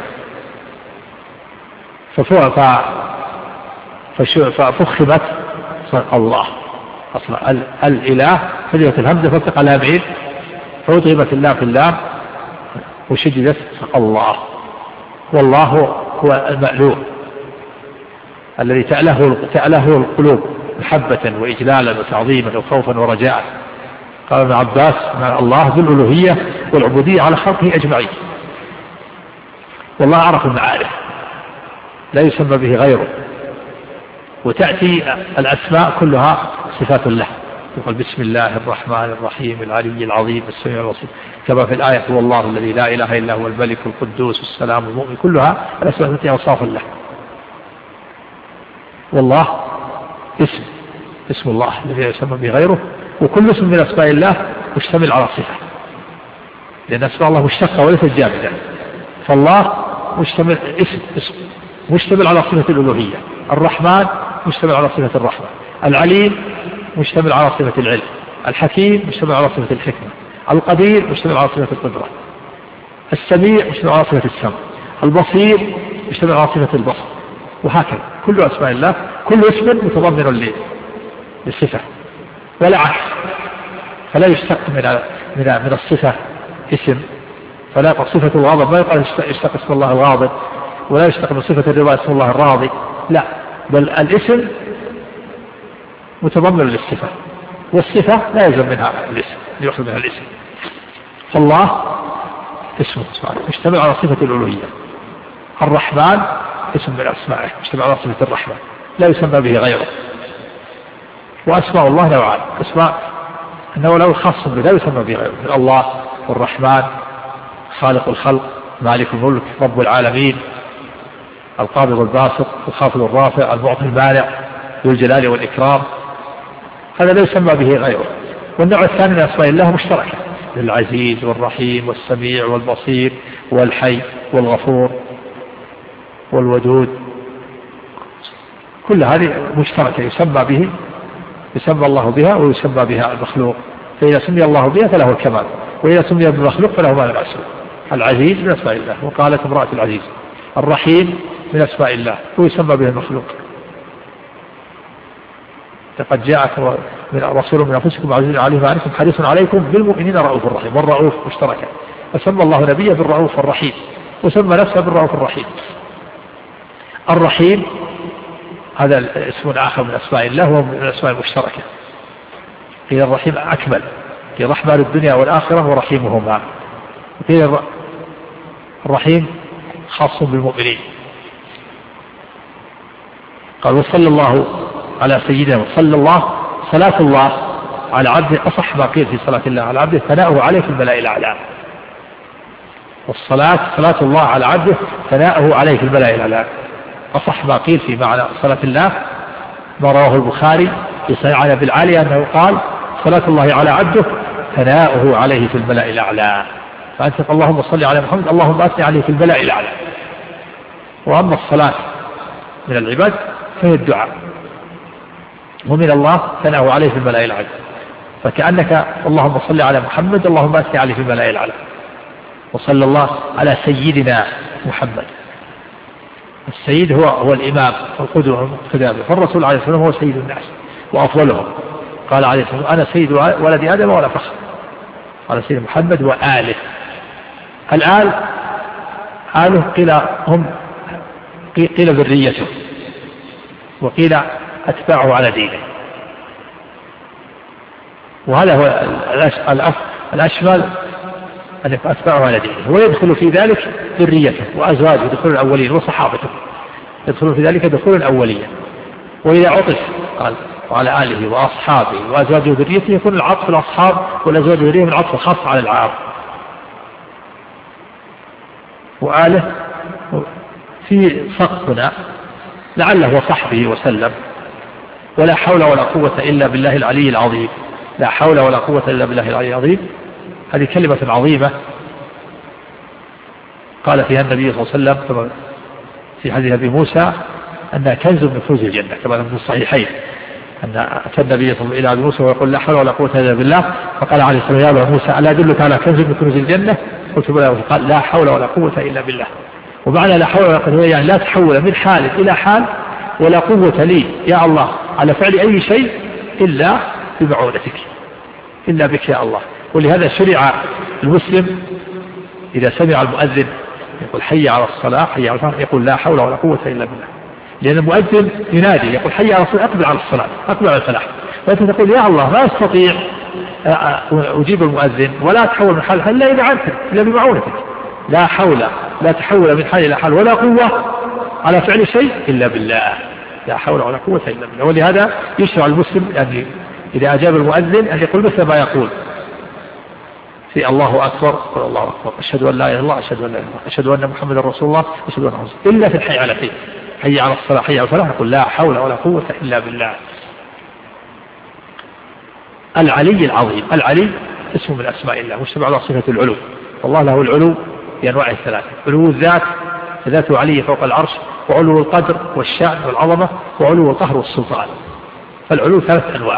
ففخمت الله، أصلا الإله حذفت الهمزة فالتقى لامين فأدغمت اللام في اللام وشددت الله. والله هو المألوه الذي تأله القلوب محبة وإجلالا وتعظيما وخوفا ورجاء. قال ابن عباس الله ذو الألوهية والعبودية على خلقه أجمعين. والله عرف المعارف لا يسمى به غيره، وتأتي الأسماء كلها صفات له، يقول بسم الله الرحمن الرحيم العلي العظيم السميع البصير، كما في الآية هو الله الذي لا إله إلا هو الملك القدوس السلام المؤمن، كلها الأسماء التي أوصاف له. والله اسم الله الذي يسمى به غيره، وكل اسم من أسماء الله مشتمل على صفة، لأن أسماء الله مشتقة وليست جامدة، فالله مشتمل على صفة الألوهية، الرحمن مشتمل على صفة الرحمة، العليم مشتمل على صفة العلم، الحكيم مشتمل على صفة الحكمة، القدير مشتمل على صفة القدرة، السميع مشتمل على صفة السمع، البصير مشتمل على صفة البصر، وهكذا كل أسماء الله كل اسم متضمن للصفة ولا عكس، فلا يشتق من الصفة اسم، فلا يقع صفة الغاضب ما يقال يشتق اسم الله الغاضب، ولا يشتق من صفة الرضا اسم الله الراضي، لا، بل الاسم متضمن للصفة، والصفة لا يلزم منها الاسم يأخذ منها الاسم. فالله اسمه يشتمل على صفة الألوهية، الرحمن اسم من أسمائه يشتمل على صفة الرحمة لا يسمى به غيره. وأسماء الله نوعان، أسماء أنه له خاص به لا يسمى به غيره، الله والرحمن خالق الخلق مالك الملك رب العالمين القابض الباسط الخافض الرافع المعطي المانع ذو الجلال والإكرام، هذا لا يسمى به غيره. والنوع الثاني من أسماء الله مشتركة، العزيز والرحيم والسميع والبصير والحي والغفور والودود، كل هذه مشتركة يسمى الله بها ويسمى بها المخلوق، فإذا سمي الله بها فله الكمال، وإذا سمي بالمخلوق فله ما العسل. العزيز من أسماء الله، وقالت امرأة العزيز. الرحيم من أسماء الله ويسمى به المخلوق، لقد جاءكم رسول من أنفسكم عزيز عليه ما عنتم حريص عليكم بالمؤمنين رؤوف رحيم، والرؤوف مشتركة، فسمى الله نبيه بالرؤوف الرحيم وسمى نفسه بالرؤوف الرحيم. الرحيم هذا اسم آخر من أسماء الله وهو من الأسماء المشتركة. قيل الرحيم أكمل، قيل رحمن الدنيا والآخرة ورحيمهما، قيل الرحيم خاص بالمؤمنين. قال وصلى الله على سيدنا، وصلى الله صلاة الله على عبده، أصح ما قيل في صلاة الله على عبده ثناؤه عليه في الملأ الأعلى. والصلاة صلاة الله على عبده ثناؤه عليه في الملأ الأعلى، أصح ما قيل في معنى صلاة الله ما رواه البخاري عن أبي العالي أنه قال صلاة الله على عبده ثناؤه عليه في الملأ الأعلى، فأنت اللهم صل على محمد اللهم أثني عليه في الملأ الأعلى. وأما الصلاة من العباد فهي الدعاء، ومن الله ثناؤه عليه في الملأ الأعلى، فكأنك اللهم صل على محمد اللهم أثني عليه في الملأ الأعلى. وصلى الله على سيدنا محمد، السيد هو الإمام والقدوة والمقتدى، فالرسول عليه الصلاة والسلام هو سيد الناس وأفضلهم، قال عليه الصلاة والسلام أنا سيد ولد آدم ولا فخر، على سيد محمد وآله. الآل آله قيل ذريته، وقيل أتباعه على دينه، وهذا هو الأشمل أن يكون أتباعه على دينه، ويدخل في ذلك ذريته وأزواجه دخول الأولين وصحابته يدخلون في ذلك دخول أوليا. وإذا عطف قال وعلى آله وأصحابه وأزواجه ذريته يكون العطف الأصحاب والأزواج ذريته من العطف الخاص على العام. وآله في سقطنا لعله وصحبه وسلم، ولا حول ولا قوة إلا بالله العلي العظيم. لا حول ولا قوة إلا بالله العلي العظيم، هذه كلمة عظيمة قال فيها النبي صلى الله عليه وسلم كما في حديث أبي موسى أنها كنز من كنوز الجنة، كما في الصحيحين أن أتى النبي صلى الله عليه وسلم إلى أبي موسى ويقول لا حول ولا قوة إلا بالله، فقال عليه الصلاة والسلام يا أبا موسى ألا أدلك على كنز من كنوز الجنة؟ قلت بلى، فقال لا حول ولا قوة إلا بالله. ومعنى لا حول ولا قوة يعني لا تحول من حال إلى حال ولا قوة لي يا الله على فعل أي شيء إلا بمعونتك، إلا بك يا الله. ولهذا شرع المسلم إذا سمع المؤذن يقول حي على الصلاة حي على الفلاح يقول لا حول ولا قوة إلا بالله، لأن المؤذن ينادي يقول حي على الصلاة أقبل على الصلاة أقبل على الفلاح، فأنت تقول يا الله ما أستطيع أجيب المؤذن ولا تحول من حال إلا إذا عنك إلا بمعونتك، لا حول لا تحول من حال إلى حال ولا قوة على فعل شيء إلا بالله، لا حول ولا قوة إلا بالله. ولهذا يشرع المسلم يعني إذا أجاب المؤذن أن يقول مثل ما يقول في الله أكبر قل الله أكبر أشهد أن لا إله إلا الله أشهد أن لا إله إلا الله أشهد أن محمد رسول الله أشهد أن محمد إلا في الحي على حي على الصلاة حي على الفلاح يقول لا حول ولا قوة إلا بالله. العلي العظيم، العلي اسم من أسماء الله مشتمل على صفة العلو، والله له العلو بأنواعه الثلاثة، علو الذات ذاته علي فوق العرش، وعلو القدر والشأن والعظمة، وعلو القهر والسلطان. فالعلو ثلاث أنواع،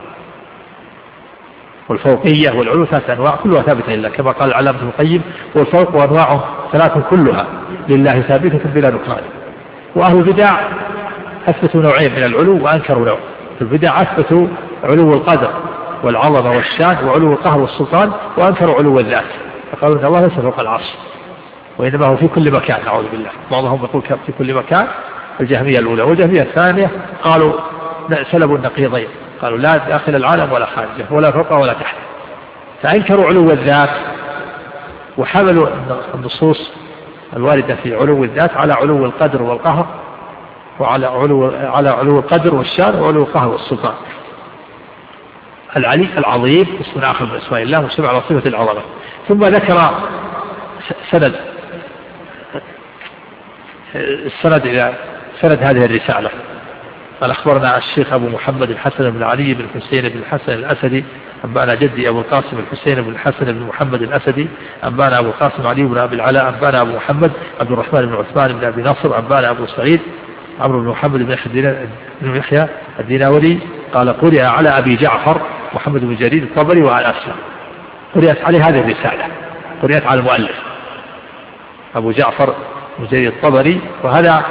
والفوقية والعلو ثلاث أنواع كلها ثابتة لله كما قال العلامة ابن القيم والفوق وأنواعه ثلاث كلها لله ثابتة بلا نكران. وأهل البدع أثبتوا نوعين من العلو وأنكروا نوع. في البدع أثبتوا علو القدر والعظمة والشان وعلو القهر والسلطان، وأنكروا علو الذات فقالوا إن الله ليس فوق العرش وإنما هو في كل مكان نعوذ بالله. بعضهم يقول في كل مكان، الجهمية الأولى، والجهمية الثانية قالوا سلبوا النقيضين، قالوا لا داخل العالم ولا خارجه ولا فوق ولا تحت، فأنكروا علو الذات وحملوا النصوص الواردة في علو الذات على علو القدر والقهر وعلى علو القدر والشان وعلو القهر والسلطان. العلي العظيم اسم آخر من أسماء الله مشتمل على صفة العظمة. ثم ذكر السند إلى سند هذه الرسالة. قال أخبرنا الشيخ أبو محمد الحسن بن علي بن حسين بن الحسن الأسدي أنبأنا جدي أبو القاسم الحسين بن الحسن بن محمد الأسدي أنبأنا أبو القاسم علي بن أبي العلاء أنبأنا أبو محمد عبد الرحمن بن عثمان بن أبي نصر أنبأنا أبو سعيد عمرو بن محمد بن يحيى الديناوري قال قرئ على أبي جعفر محمد بن جرير الطبري وعلى أسلم. قرئت عليه هذه الرسالة، قرئت على المؤلف أبو جعفر بن جرير الطبري، وهذا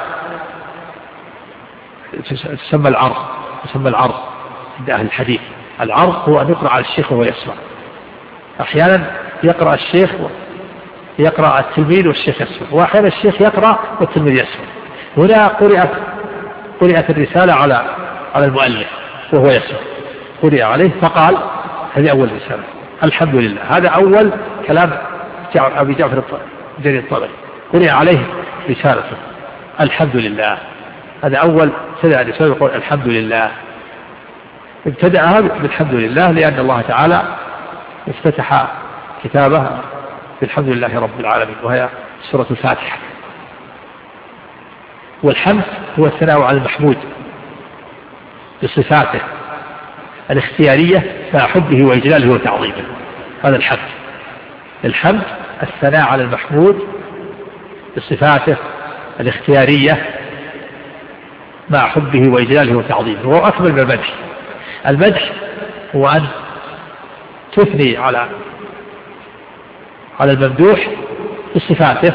تسمى العرض، تسمى العرض عند أهل الحديث. العرض هو أن يقرأ على الشيخ وهو يسمع. أحيانا يقرأ الشيخ يقرأ التلميذ والشيخ يسمع، وأحيانا الشيخ يقرأ والتلميذ يسمع. هنا قرأت الرسالة على المؤلف وهو يسمع، قرأ عليه فقال هذه أول رسالة الحمد لله. هذا أول كلام أبي جعفر جرير الطبري، قرأ عليه رسالته الحمد لله. هذا أول سنة رسالة يقول الحمد لله. ابتدأها بالحمد لله لأن الله تعالى افتتح كتابه بالحمد لله رب العالمين، وهي سورة الفاتحة. والحمد هو الثناء على المحمود بصفاته الاختيارية مع حبه وإجلاله وتعظيمه، هذا الحمد. الحمد الثناء على المحمود بصفاته الاختيارية مع حبه وإجلاله وتعظيمه، وهو أكمل من المدح. المدح هو أن تثني على الممدوح بصفاته،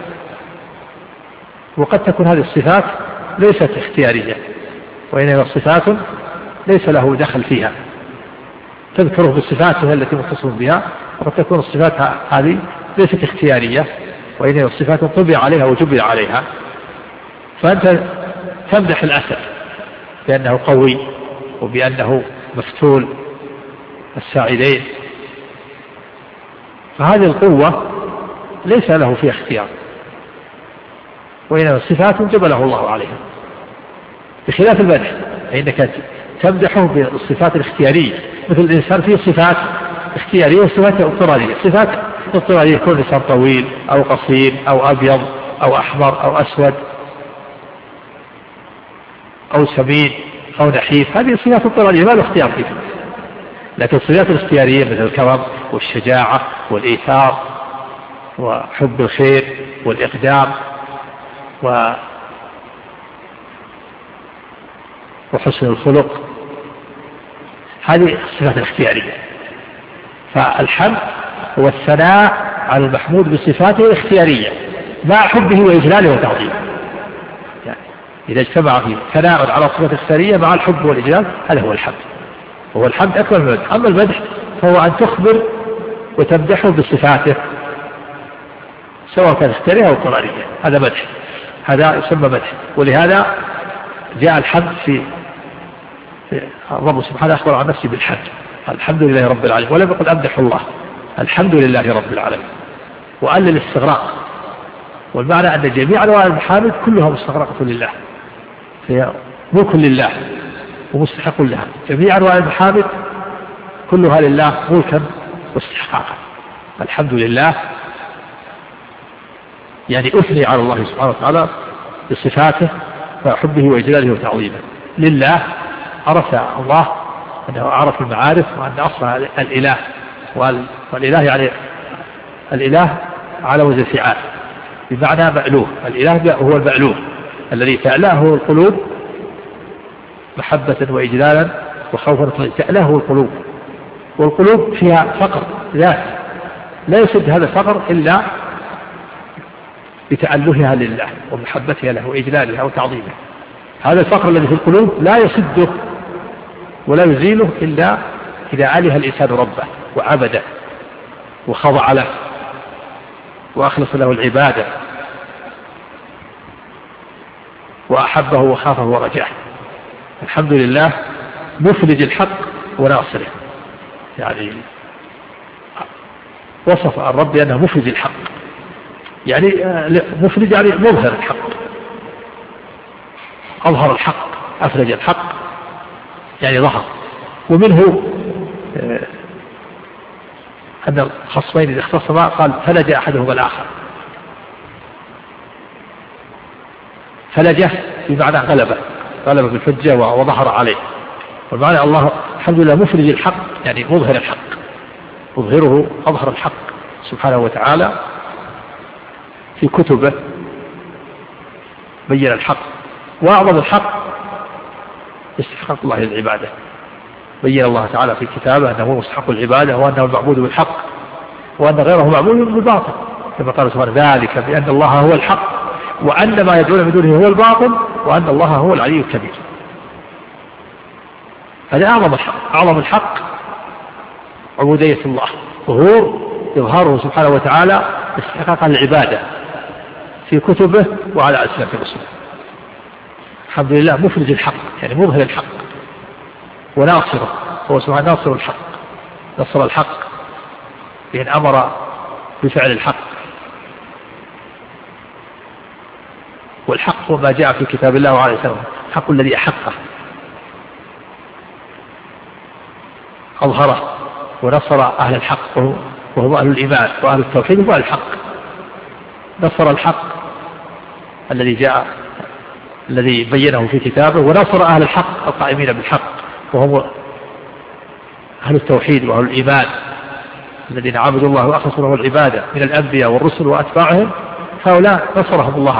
وقد تكون هذه الصفات ليست اختيارية، وإنما صفات ليس له دخل فيها، تذكره بصفاته التي متصل بها، وقد تكون الصفات هذه ليست اختيارية، وإنما الصفات طبع عليها وجبل عليها. فأنت تمدح الأسد بأنه قوي وبأنه مفتول الساعدين، فهذه القوة ليس له فيها اختيار، وإنما الصفات جبله الله عليها، بخلاف المدح فإنك تمدحه بالصفات الاختيارية. مثل الإنسان فيه صفات اختيارية وصفات اضطرارية. صفات اضطرارية يكون الإنسان طويل أو قصير أو أبيض أو أحمر أو أسود أو سمين أو نحيف، هذه الصفات اضطرارية ما له اختيار فيها. لكن الصفات الاختيارية مثل الكرم والشجاعة والإيثار وحب الخير والإقدام وحسن الخلق، هذه الصفات الاختيارية. فالحمد هو الثناء على المحمود بصفاته الاختيارية مع حبه وإجلاله وتعظيمه. يعني إذا اجتمع فيه ثناء على الصفات الاختيارية مع الحب والإجلال، هذا هو الحمد. وهو الحمد أكبر من المدح. أما المدح فهو أن تخبر وتمدحه بصفاته سواء كان اختيارية أو اضطرارية، هذا مدح، هذا يسمى مدح. ولهذا جاء الحمد في الرب سبحانه أخبر عن نفسه بالحمد، الحمد لله رب العالمين، ولم يقل أمدح الله، الحمد لله رب العالمين، وقال للاستغراق. والمعنى أن جميع أنواع المحامد كلها مستغرقة لله، هي ملك لله ومستحق لها. جميع أنواع المحامد كلها لله ملكا واستحقاقا. الحمد لله يعني أثني على الله سبحانه وتعالى بصفاته وحبه وإجلاله وتعظيمه. لله عرف الله أنه عرف المعارف، وأن أصلها الإله، والإله يعني الإله على وزن فعال بمعنى مألوه. الإله هو المألوه الذي تألهه القلوب محبة وإجلالا وخوفا، تألهه القلوب، والقلوب فيها فقر ذات لا يسد هذا الفقر إلا بتألهها لله ومحبتها له وإجلالها وتعظيمه. هذا الفقر الذي في القلوب لا يسده ولا يزيله إلا إذا أله الإنسان ربه وعبده وخضع له وأخلص له العبادة وأحبه وخافه ورجاه. الحمد لله مفرج الحق وناصره، يعني وصف الرب بأنه مفرج الحق، يعني مفرج يعني مظهر الحق، أظهر الحق، أفرج الحق يعني ظهر. ومنه أن الخصمين إذا اختصما قال فلج أحدهما الآخر. فلجه بمعنى غلبه بالحجة وظهر عليه، والمعنى الله الحمد لله مفرج الحق يعني مظهر الحق، مظهره أظهر الحق سبحانه وتعالى في كتبه، بين الحق، وأعظم الحق استحقاق الله للعبادة. بين الله تعالى في كتابه أنه مستحق العبادة وأنه المعبود بالحق وأن غيره معبود بالباطل، كما قال سبحانه ذلك بأن الله هو الحق وأن ما يدعون من دونه هو الباطل وأن الله هو العلي الكبير. هذا أعظم الحق عبودية الله، ظهور إظهاره سبحانه وتعالى استحقاق العبادة في كتبه وعلى ألسنة رسله. الحمد لله مفرج الحق يعني مظهر الحق وناصره، هو سبحانه ناصر الحق، نصر الحق بأن أمر بفعل الحق، والحق ما جاء في كتاب الله وعلى لسانه، الحق الذي أحقه أظهره ونصر أهل الحق وهم أهل الإيمان وأهل التوحيد وأهل الحق. نصر الحق الذي بينه في كتابه، ونصر أهل الحق القائمين بالحق وهم أهل التوحيد وأهل الإيمان الذين عبدوا الله وأخلصوا له العبادة من الأنبياء والرسل وأتباعهم. فهؤلاء نصرهم الله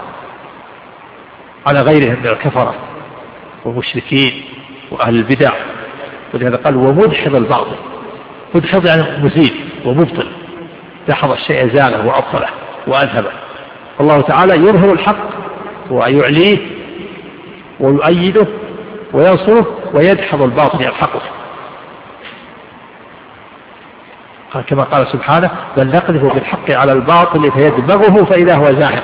على غيرهم من الكفرة والمشركين وأهل البدع. ولهذا قال ومدحض الباطل، مدحض يعني مزيد ومبطل، دحض الشيء زاله وأبطله وأذهبه. الله تعالى يظهر الحق ويعليه ويؤيده وينصره ويدحض الباطل يلحقه، كما قال سبحانه بل نقذف بالحق على الباطل فيدمغه فإذا هو زاهق.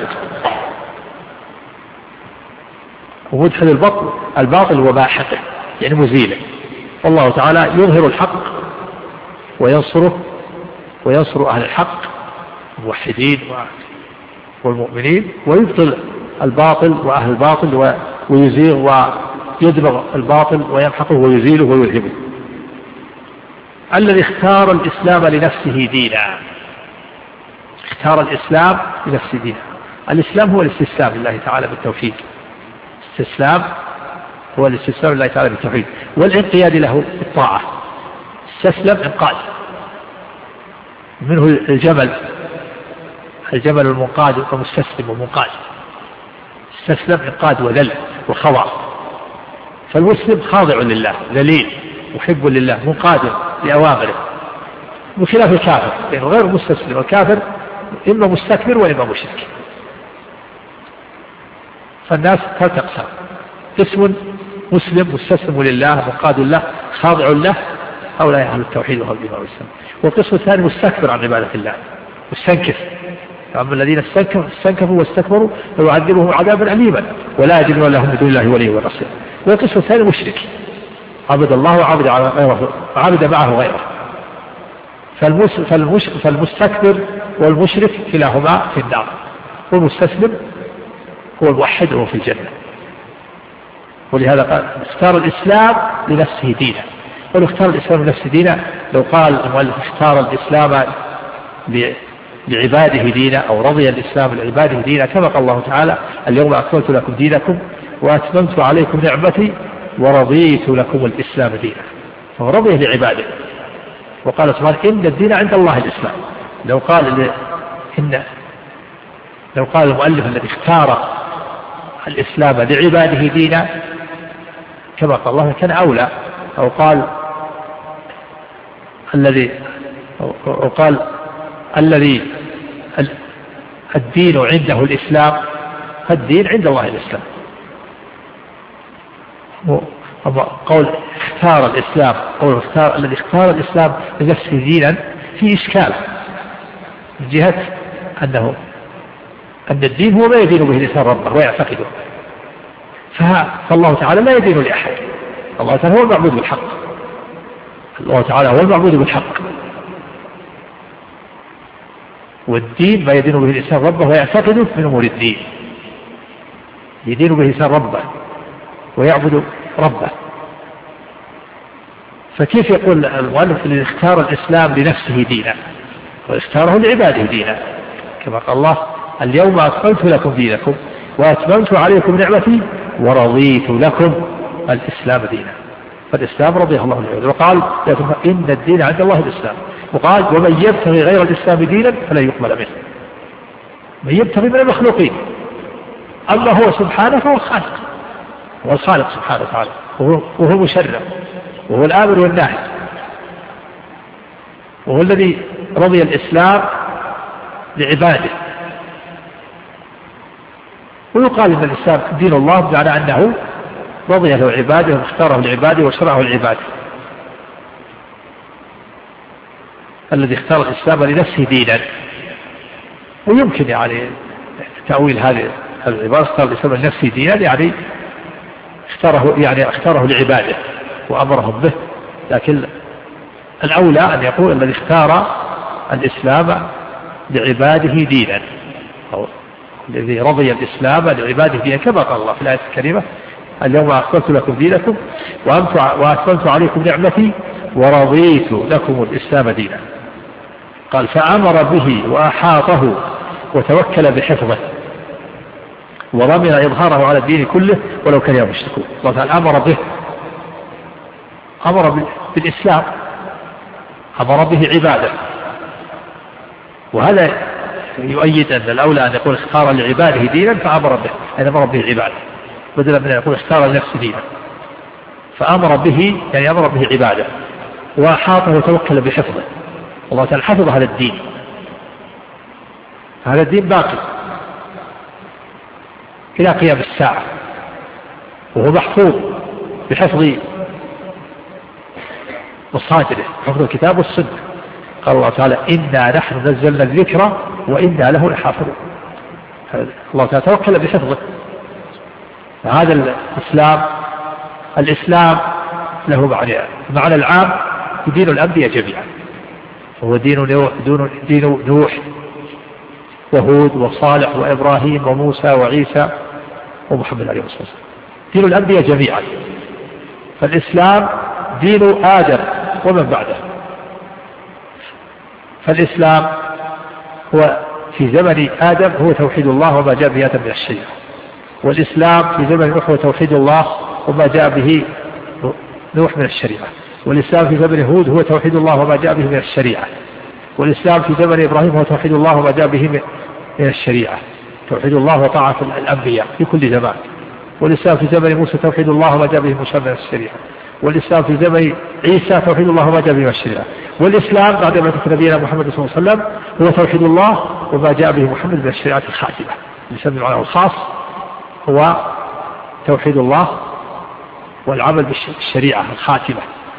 ومدحض الباطل وماحقه يعني مزيله. والله تعالى يظهر الحق وينصره وينصر أهل الحق الموحدين والمؤمنين، ويبطل الباطل وأهل الباطل ويزيغ ويدمغ الباطل ويمحقه ويزيله ويذهبه. الذي اختار الإسلام لنفسه دينا، اختار الإسلام لنفسه دينا. الإسلام هو الاستسلام لله تعالى بالتوحيد، الاستسلام هو الاستسلام لله تعالى بالتوحيد والانقياد له بالطاعة. استسلم انقاد، منه الجمل المنقاد ومستسلم ومنقاد. استسلم انقاد وذل وخضع. فالمسلم خاضع لله ذليل محب لله منقاد لأوامره، بخلاف الكافر لأنه غير مستسلم. الكافر إما مستكبر وإما مشرك. فالناس ثلاث أقسام: قسم مسلم مستسلم لله منقاد له خاضع له، هؤلاء أهل التوحيد وأهل الإيمان والإسلام. والقسم الثاني مستكبر عن عبادة الله مستنكف. أما الذين استنكفوا واستكبروا فيعذبهم عذابا أليما ولا يجدون لهم من دون الله ولي ولا نصير. والقسم الثاني مشرك عبد الله وعبد معه غيره. فالمستكبر والمشرك كلاهما في النار، والمستسلم هو الموحد وهو في الجنة. ولهذا قال اختار الإسلام لنفسه دينا. ولو اختار الإسلام لنفسه دينا، لو قال المؤلف اختار الإسلام لعباده دينا أو رضي الإسلام لعباده دينا، كما قال الله تعالى اليوم أكملت لكم دينكم وأتممت عليكم نعمتي ورضيت لكم الإسلام دينا، فهو رضي لعباده. وقال سبحانه إن الدين عند الله الإسلام. لو قال المؤلف الذي اختار الإسلام لعباده دينا كما قال الله كان أولى، أو قال الذي الدين عنده الإسلام، فالدين عند الله الإسلام. قول اختار الإسلام، قول الذي اختار الإسلام لنفسه دينا في إشكال من جهة أن الدين هو ما يدين به الإنسان ربه ويعتقده. فالله تعالى لا يدين لأحد. الله تعالى هو المعبود بالحق، الله تعالى هو المعبود بالحق، والدين ما يدين به الإنسان ربه ويعتقده من أمور الدين. يدين به الإنسان ربه ويعبد ربه. فكيف يقول المؤلف الذي اختار الإسلام لنفسه دينا واختاره لعباده دينا، كما قال الله اليوم أكملت لكم دينكم وأتممت عليكم نعمتي ورضيت لكم الإسلام دينا. فالإسلام رضيه الله عنه. وقال إن الدين عند الله الإسلام. وقال ومن يبتغي غير الإسلام دينا فلن يقبل منه. من يبتغي من المخلوقين، أما هو سبحانه فهو الخالق، هو الخالق سبحانه وتعالى، وهو المشرع، وهو الآمر والناهي، وهو الذي رضي الإسلام لعباده. ويقال إن الإسلام دين الله بمعنى أنه رضي له عباده واختاره لعباده وشرعه لعباده. الذي اختار الإسلام لنفسه دينا. ويمكن يعني تأويل هذه العبارة اختار الإسلام لنفسه دينا يعني اختاره لعباده وأمرهم به، لكن الأولى أن يقول الذي اختار الإسلام لعباده دينا، أو الذي رضي الإسلام لعباده دينا، كما قال الله في الآية الكريمة اليوم أكملت لكم دينكم وأتممت عليكم نعمتي ورضيت لكم الإسلام دينا. قال فأمر به وأحاطه وتوكل بحفظه وضمن إظهاره على الدين كله ولو كان المشركون. الله تعالى أمر بالإسلام، أمر به عباده، وهذا يؤيد أن الأولى أن يقول اختار لعباده دينا فأمر به، أن أمر به عباده، بدلا من أن يقول اختار لنفسه دينا. فأمر به يعني أمر به عباده وأحاطه وتوكل بحفظه. الله تعالى حفظ هذا الدين، هذا الدين باقي إلى قيام الساعة، وهو محفوظ بحفظ مصادره، حفظ الكتاب والسنة. قال الله تعالى إنا نحن نزلنا الذكر وإنا له لحافظون. الله تعالى توكل بحفظه. فهذا الإسلام له معنى العام دين الأنبياء جميعا، وهو دين نوح وهود وصالح وإبراهيم وموسى وعيسى ومحمد عليه الصلاة والسلام، دين الأنبياء جميعا. فالإسلام دين آدم ومن بعده. فالإسلام هو في زمن آدم هو توحيد الله وما جاء به آدم من الشريعة، والإسلام في زمن نوح هو توحيد الله وما جاء به نوح من الشريعة، والإسلام في زمن هود هو توحيد الله وما جاء به من الشريعة، والإسلام في زمن إبراهيم هو توحيد الله وما جاء به من الشريعة، توحيد الله وطاعة الأنبياء في كل زمان. والإسلام في زمن موسى توحيد الله وما جاء به موسى من الشريعة، والإسلام في زمن عيسى توحيد الله وما جاء به من الشريعة، والإسلام بعد ما ذكر نبينا محمد صلى الله عليه وسلم هو توحيد الله وما جاء به محمد من الشريعة الخاتمة. الإسلام معناه الخاص هو توحيد الله والعمل بالشريعة الخاتمة.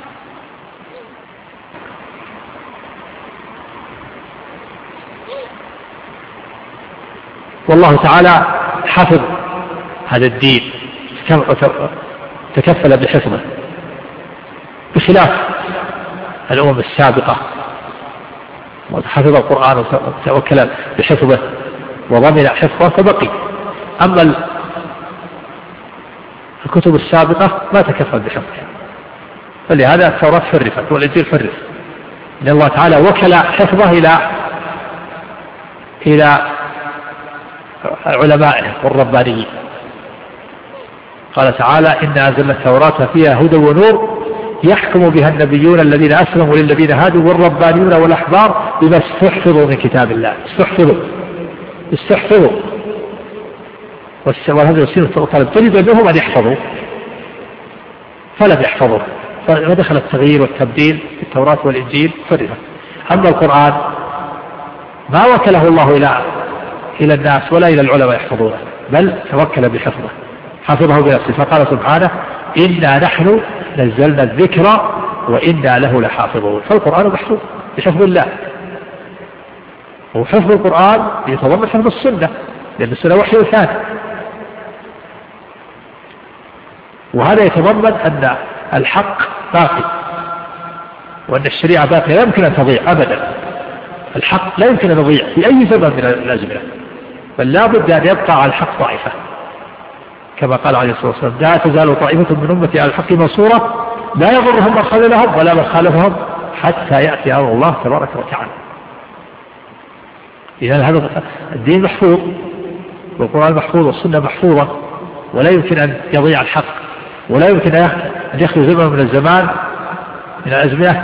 والله تعالى حفظ هذا الدين، تكفل بحفظه، بخلاف الأمم السابقة حفظ القرآن وتوكل بحفظه وضمن حفظه فبقي. أما الكتب السابقة ما تكفل بحفظه، فلهذا التوراة فرفت والإنجيل فرف، لأن الله تعالى وكل حفظه إلى علمائه والربانيين. قال تعالى إنا أنزلنا التوراة فيها هدى ونور يحكم بها النبيون الذين أسلموا للذين هادوا والربانيون والأحبار بما استحفظوا من كتاب الله. استحفظوا وهذا يصير طالب تجد أنهم أن يحفظوا فلم يحفظوا، فدخل التغيير والتبديل في التوراة والإنجيل فرفا. أما القرآن ما وكله الله إلى الناس ولا إلى العلماء يحفظونه، بل توكل بحفظه، حفظه بنفسه. فقال سبحانه إنا نحن نزلنا الذكر وإنا له لحافظون. فالقرآن محفوظ بحفظ الله، وحفظ القرآن يتضمن حفظ السنة، لأن السنة وحي ثاني. وهذا يتضمن أن الحق باقي وأن الشريعة باقية لا يمكن أن تضيع أبدا. الحق لا يمكن أن يضيع في أي زمن من الأزمنة، بل لا بد أن يبقى على الحق طائفة، كما قال عليه الصلاة والسلام لا تزال طائفة من أمتي على الحق منصورة لا يضرهم من خذلهم ولا من خالفهم حتى يأتي أمر الله تبارك وتعالى. إذن هذا الدين محفوظ والقرآن محفوظ والسنة محفوظة، ولا يمكن أن يضيع الحق، ولا يمكن أن يخلو زمن من الزمان من الأزمنة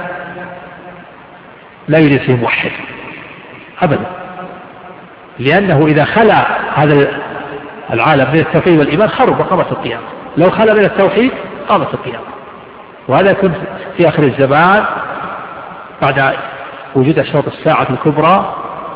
لا يوجد فيه موحد أبدا، لأنه إذا خلى هذا العالم من التوحيد والإيمان خرب وقامت القيامة. لو خلى من التوحيد قامت القيامة. وهذا يكون في آخر الزمان بعد وجود أشراط الساعة الكبرى،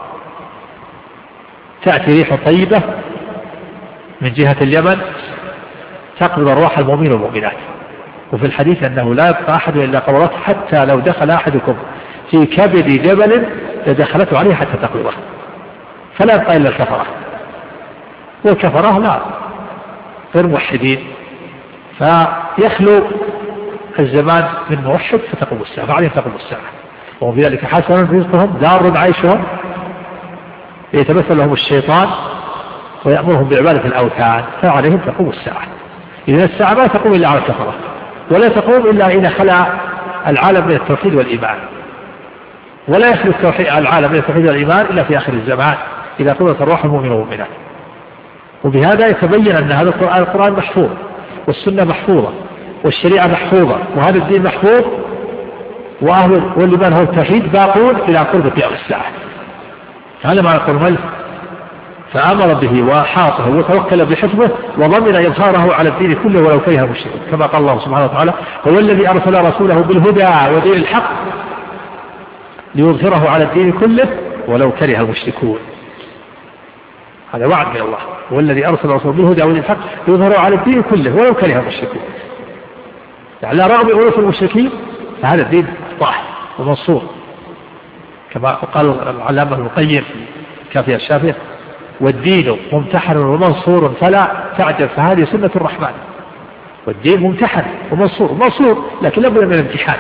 تأتي ريح طيبة من جهة اليمن تقبض أرواح المؤمنين والمؤمنات. وفي الحديث أنه لا يبقى أحد إلا قبضته، حتى لو دخل أحدكم في كبد جبل لدخلته عليه حتى تقبضه، فلا يبقى إلا الكفرة، والكفرة لا غير موحدين، فيخلو الزمان من موحد فتقوم الساعة، فعليهم تقوم الساعة. وهم بذلك حسن رزقهم دار عيشهم، يتمثل لهم الشيطان ويأمرهم بعبادة الأوثان، فعليهم تقوم الساعة. إذن الساعة ما تقوم إلا على الكفرة، ولا تقوم إلا إذا خلى العالم من التوحيد والإيمان، ولا يخلو العالم من التوحيد والإيمان إلا في آخر الزمان إذا قضت أرواح المؤمنين والمؤمنات. وبهذا يتبين أن هذا القرآن محفوظ، والسنة محفوظة، والشريعة محفوظة، وهذا الدين محفوظ، والإيمان هو التوحيد باقون إلى قرب قيام الساعة. هذا معنى قول المؤلف فأمر به وحاطه وتوكل بحفظه وضمن إظهاره على الدين كله ولو كره المشركون، كما قال الله سبحانه وتعالى هو الذي أرسل رسوله بالهدى ودين الحق ليظهره على الدين كله ولو كره المشركون. هذا وعد من الله، هو الذي أرسل رسوله بالهدى ودين الحق ليظهره على الدين كله ولو كره المشركون. يعني لا رغم أنوف المشركين فهذا الدين صاح ومنصور، كما قال العلامة ابن القيم في كافية الشافية والدين ممتحن ومنصور فلا تعجب فهذه سنة الرحمن. والدين ممتحن ومنصور لكن لابد من الامتحان.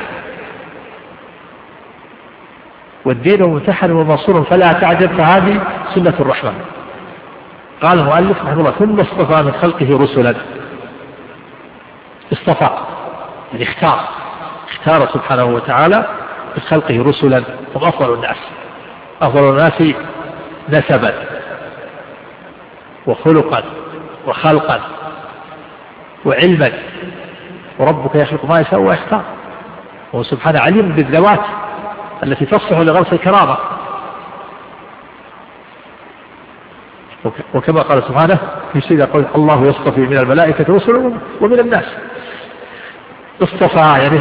والدين ممتحن ومنصور فلا تعجب فهذه سنة الرحمن. قال المؤلف رحمه الله ثم اصطفى من خلقه رسلا. اصطفى يعني اختار سبحانه وتعالى من خلقه رسلا هم أفضل الناس نسبا وخلقا وخلقا وعلما، وربك يخلق ما يشاء ويختار، وهو سبحانه عليم بالذوات التي تصلح لغرس الكرامة. وكما قال سبحانه في سيدة قول الله يصطفي من الملائكة رسلا ومن الناس. اصطفى يعني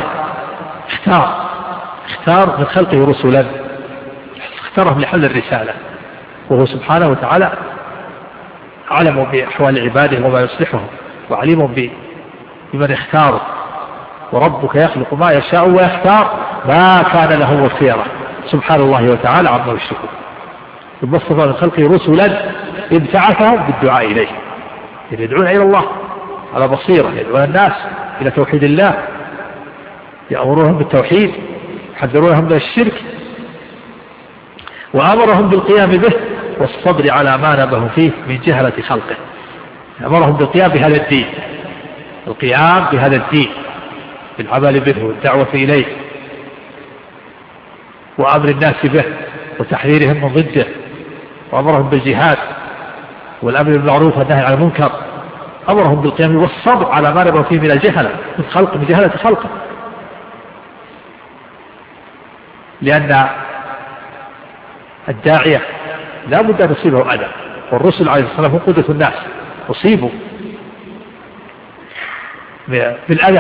اختار من خلقه رسلا، اختارهم لحل الرسالة، وهو سبحانه وتعالى علم بأحوال عباده وما يصلحهم وعليم بمن اختاره. وربك يخلق ما يشاء ويختار ما كان له الخيرة سبحان الله وتعالى عما يشركون. ثم اصطفى من خلقه رسلا ابتعثهم بالدعاء إليه، يدعون إلى الله على بصيرة، يدعون الناس إلى توحيد الله، يأمرهم بالتوحيد، يحذرونهم من الشرك، وأمرهم بالقيام به والصبر على ما نبه فيه من جهلة خلقه. أمرهم بالقيام بهذا الدين، القيام بهذا الدين بالعمل به والدعوة إليه وأمر الناس به وتحذيرهم من ضده، وأمرهم بالجهاد والأمر بالمعروف والنهي عن المنكر. أمرهم بالقيام والصبر على ما نبه فيه من الجهلة من جهلة خلقه، لأن الداعية لا بد أن يصيبه أذى، والرسل عليه الصلاة والسلام هم قدوة الناس أصيبوا بالأذى.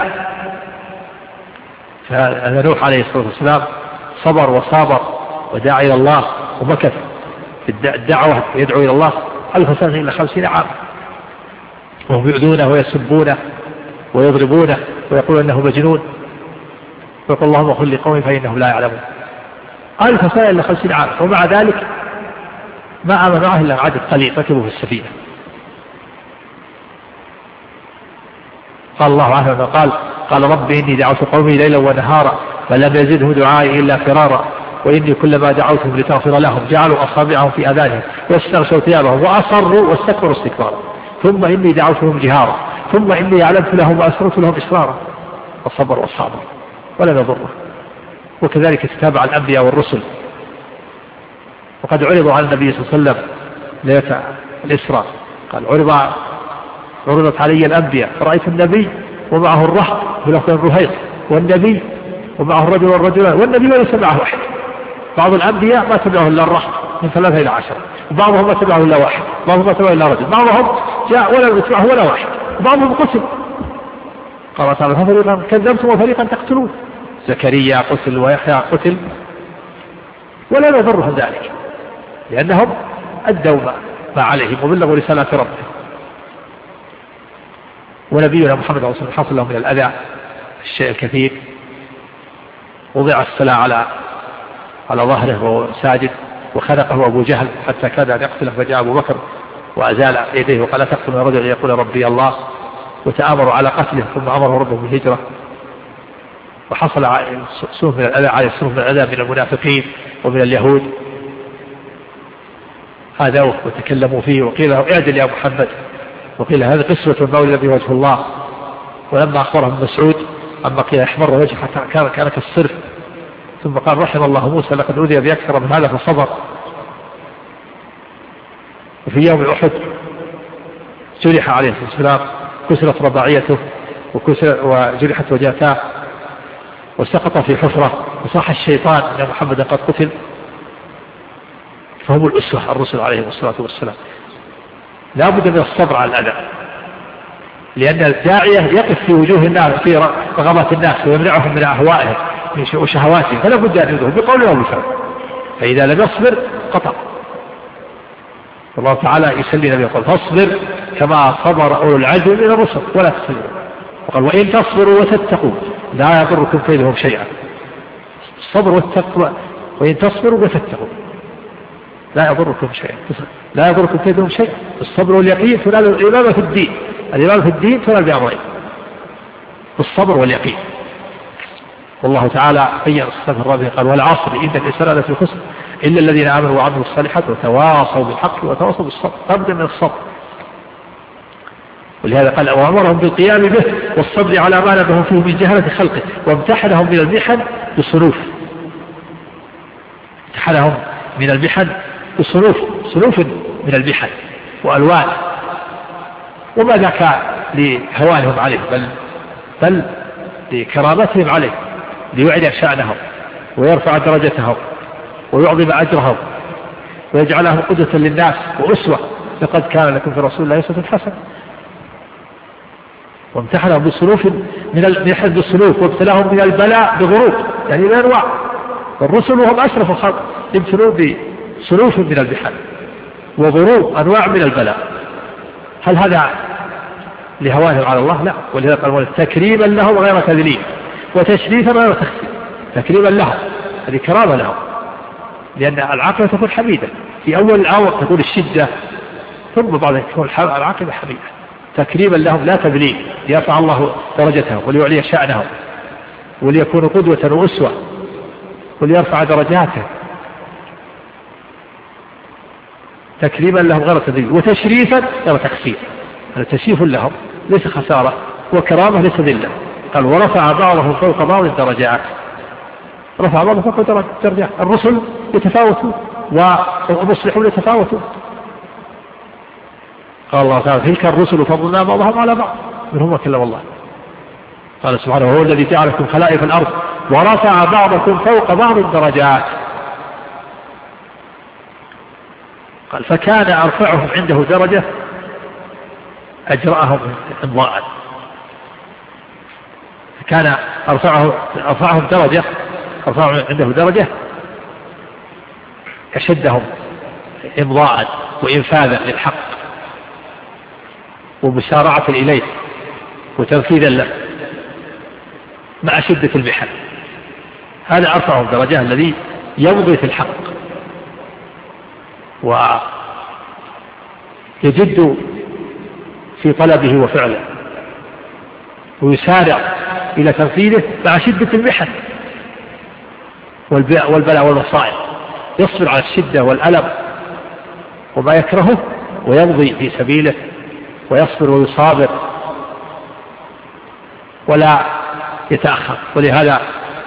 فنوح عليه الصلاة والسلام صبر وصابر ودعا إلى الله ومكث في الدعوة يدعو إلى الله 1000 سنة إلى 50 عام، وهم يؤذونه ويسبونه ويضربونه ويقول أنه مجنون، ويقول اللهم اغفر لقومي فإنهم لا يعلمون. 1000 سنة إلى 50 عام، ومع ذلك ما آمن معه إلا عدد قليل ركبوا في السفينة. قال الله عنه قال رب إني دعوت قومي ليلا ونهارا فلم يزدهم دعائي إلا فرارا، وإني كلما دعوتهم لتغفر لهم جعلوا أصابعهم في آذانهم واستغشوا ثيابهم وأصروا واستكبروا استكبارا، ثم إني دعوتهم جهارا ثم إني أعلنت لهم وأسررت لهم إسرارا، والصبر والصابر ولم يضره. وكذلك تتابع الأنبياء والرسل، وقد عرضوا على النبي صلى الله عليه وسلم ليلة الإسراء، قال عرضت علي الأنبياء فرأيت النبي ومعه الرهط ولفظ الرهيق والنبي ومعه الرجل والرجلان، والنبي وليس معه واحد. بعض الأنبياء ما تبعه إلا الرهط من 3 إلى 10، وبعضهم ما تبعه إلا واحد، بعضهم ما تبعه إلا رجل، بعضهم جاء ولا يتبعه ولا واحد، وبعضهم قتل. قال تعالى ففريقا كذبتم وفريقا تقتلون. زكريا قتل ويحيى قتل ولا يضرهم ذلك، لأنهم أدوا ما عليهم وبلغوا رسالة ربهم. ونبينا محمد صلى الله عليه وسلم حصل له من الأذى الشيء الكثير، وضع السلاح على ظهره وهو ساجد، وخنقه أبو جهل حتى كاد أن يقتله، فجاء أبو بكر وأزال يديه وقال لا تقتل الرجل يقول ربي الله، وتآمروا على قتله، ثم أمره ربه بالهجرة. وحصل سوء من الأذى على سوء من الأذى من المنافقين ومن اليهود، هذا وتكلموا فيه وقيل له اعدل يا محمد، وقيل هذه قسوة المولى به وجه الله. ولما أخبره ابن مسعود أما قيل يحمر وجهه حتى كان كالصرف، ثم قال رحم الله موسى لقد أوذي بأكثر من هذا فصبر. وفي يوم أحد جرح عليه السلام، كسرت رباعيته وجرحت وجهتاه وسقط في حفرة، وصاح الشيطان أن محمدا قد قتل. فهم الأسوة الرسل عليهم الصلاة والسلام. لا بد من الصبر على الأذى، لأن الداعية يقف في وجوه الناس في رغبات الناس ويمنعهم من أهوائهم وشهواتهم، فلا بد أن يذهب بقوله وبفعله، فإذا لم يصبر قطع. الله تعالى يسلينا بيقول فاصبر كما صبر أولو العزم من الرسل ولا تصبروا. وقال وإن تصبروا وتتقوا لا يضركم كيدهم شيئا. الصبر والتقوى، وإن تصبروا وتتقوا لا يضركم شيئا، لا يضركم كيدهم شيئا. الصبر واليقين تنال الإمامة في الدين، الإمامة في الدين تنال بأمرين، بالصبر واليقين. والله تعالى بين الصفات الرابعة قال والعصر إن الإنسان لفي خسر إلا الذين آمنوا وعملوا الصالحات وتواصوا بالحق وتواصوا بالصبر. لابد من الصبر، ولهذا قال وأمرهم بالقيام به والصبر على ما نبهوا فيه من جهلة خلقه، وامتحنهم من المحن بصنوف، امتحنهم من المحن بصنوف من المحن وألوان، وما ذاك لهوانهم عليه بل لكرامتهم عليه، ليعلى شأنهم ويرفع درجتهم ويعظم أجرهم ويجعلهم قدوة للناس وأسوة. لقد كان لكم في رسول الله أسوة حسنة. وامتحنهم بصنوف من المحن بالصنوف، وابتلاهم من البلاء بغروب، يعني بأنواع. والرسل وهم أشرف الخلق يبتلون بصنوف من المحن وغروب أنواع من البلاء. هل هذا لهوانهم على الله؟ لا. ولهذا قال تكريما لهم غير تذليل وتشريفا غير تخفيف. تكريما لهم هذه كرامة لهم، لأن العاقبة تكون حميدة. في أول الأمر تكون الشدة، ثم بعد تكون العاقبة حميدة. تكريما لهم لا تذليل، ليرفع الله درجتهم وليعلي شأنهم وليكونوا قدوة وأسوة وليرفع درجاتهم. تكريما لهم غير تذليل وتشريفا غير تخفيف. هذا تشريف لهم ليس خسارة، وكرامة ليس ذلة. قال ورفع بعضهم فوق بعض الدرجات. رفع بعضهم فوق الدرجات. الرسل يتفاوتون والمصلحون يتفاوتون. قال الله تعالى تلك الرسل فضلنا بعضهم على بعض منهم وكلم الله. قال سبحانه هو الذي جعلكم خلائف الأرض ورفع بعضكم فوق بعض الدرجات. قال فكان أرفعهم عنده درجة أجرأهم إمضاء. كان أرفعهم درجة، أرفعهم عنده درجة أشدهم إمضاء وإنفاذا للحق ومسارعة إليه وتنفيذا له مع شدة المحن. هذا أرفعهم درجة الذي يمضي في الحق ويجد في طلبه وفعله ويسارع إلى تنفيذه مع شدة المحن والبلاء والمصائب. يصبر على الشدة والألم وما يكرهه ويمضي في سبيله ويصبر ويصابر ولا يتأخر. ولهذا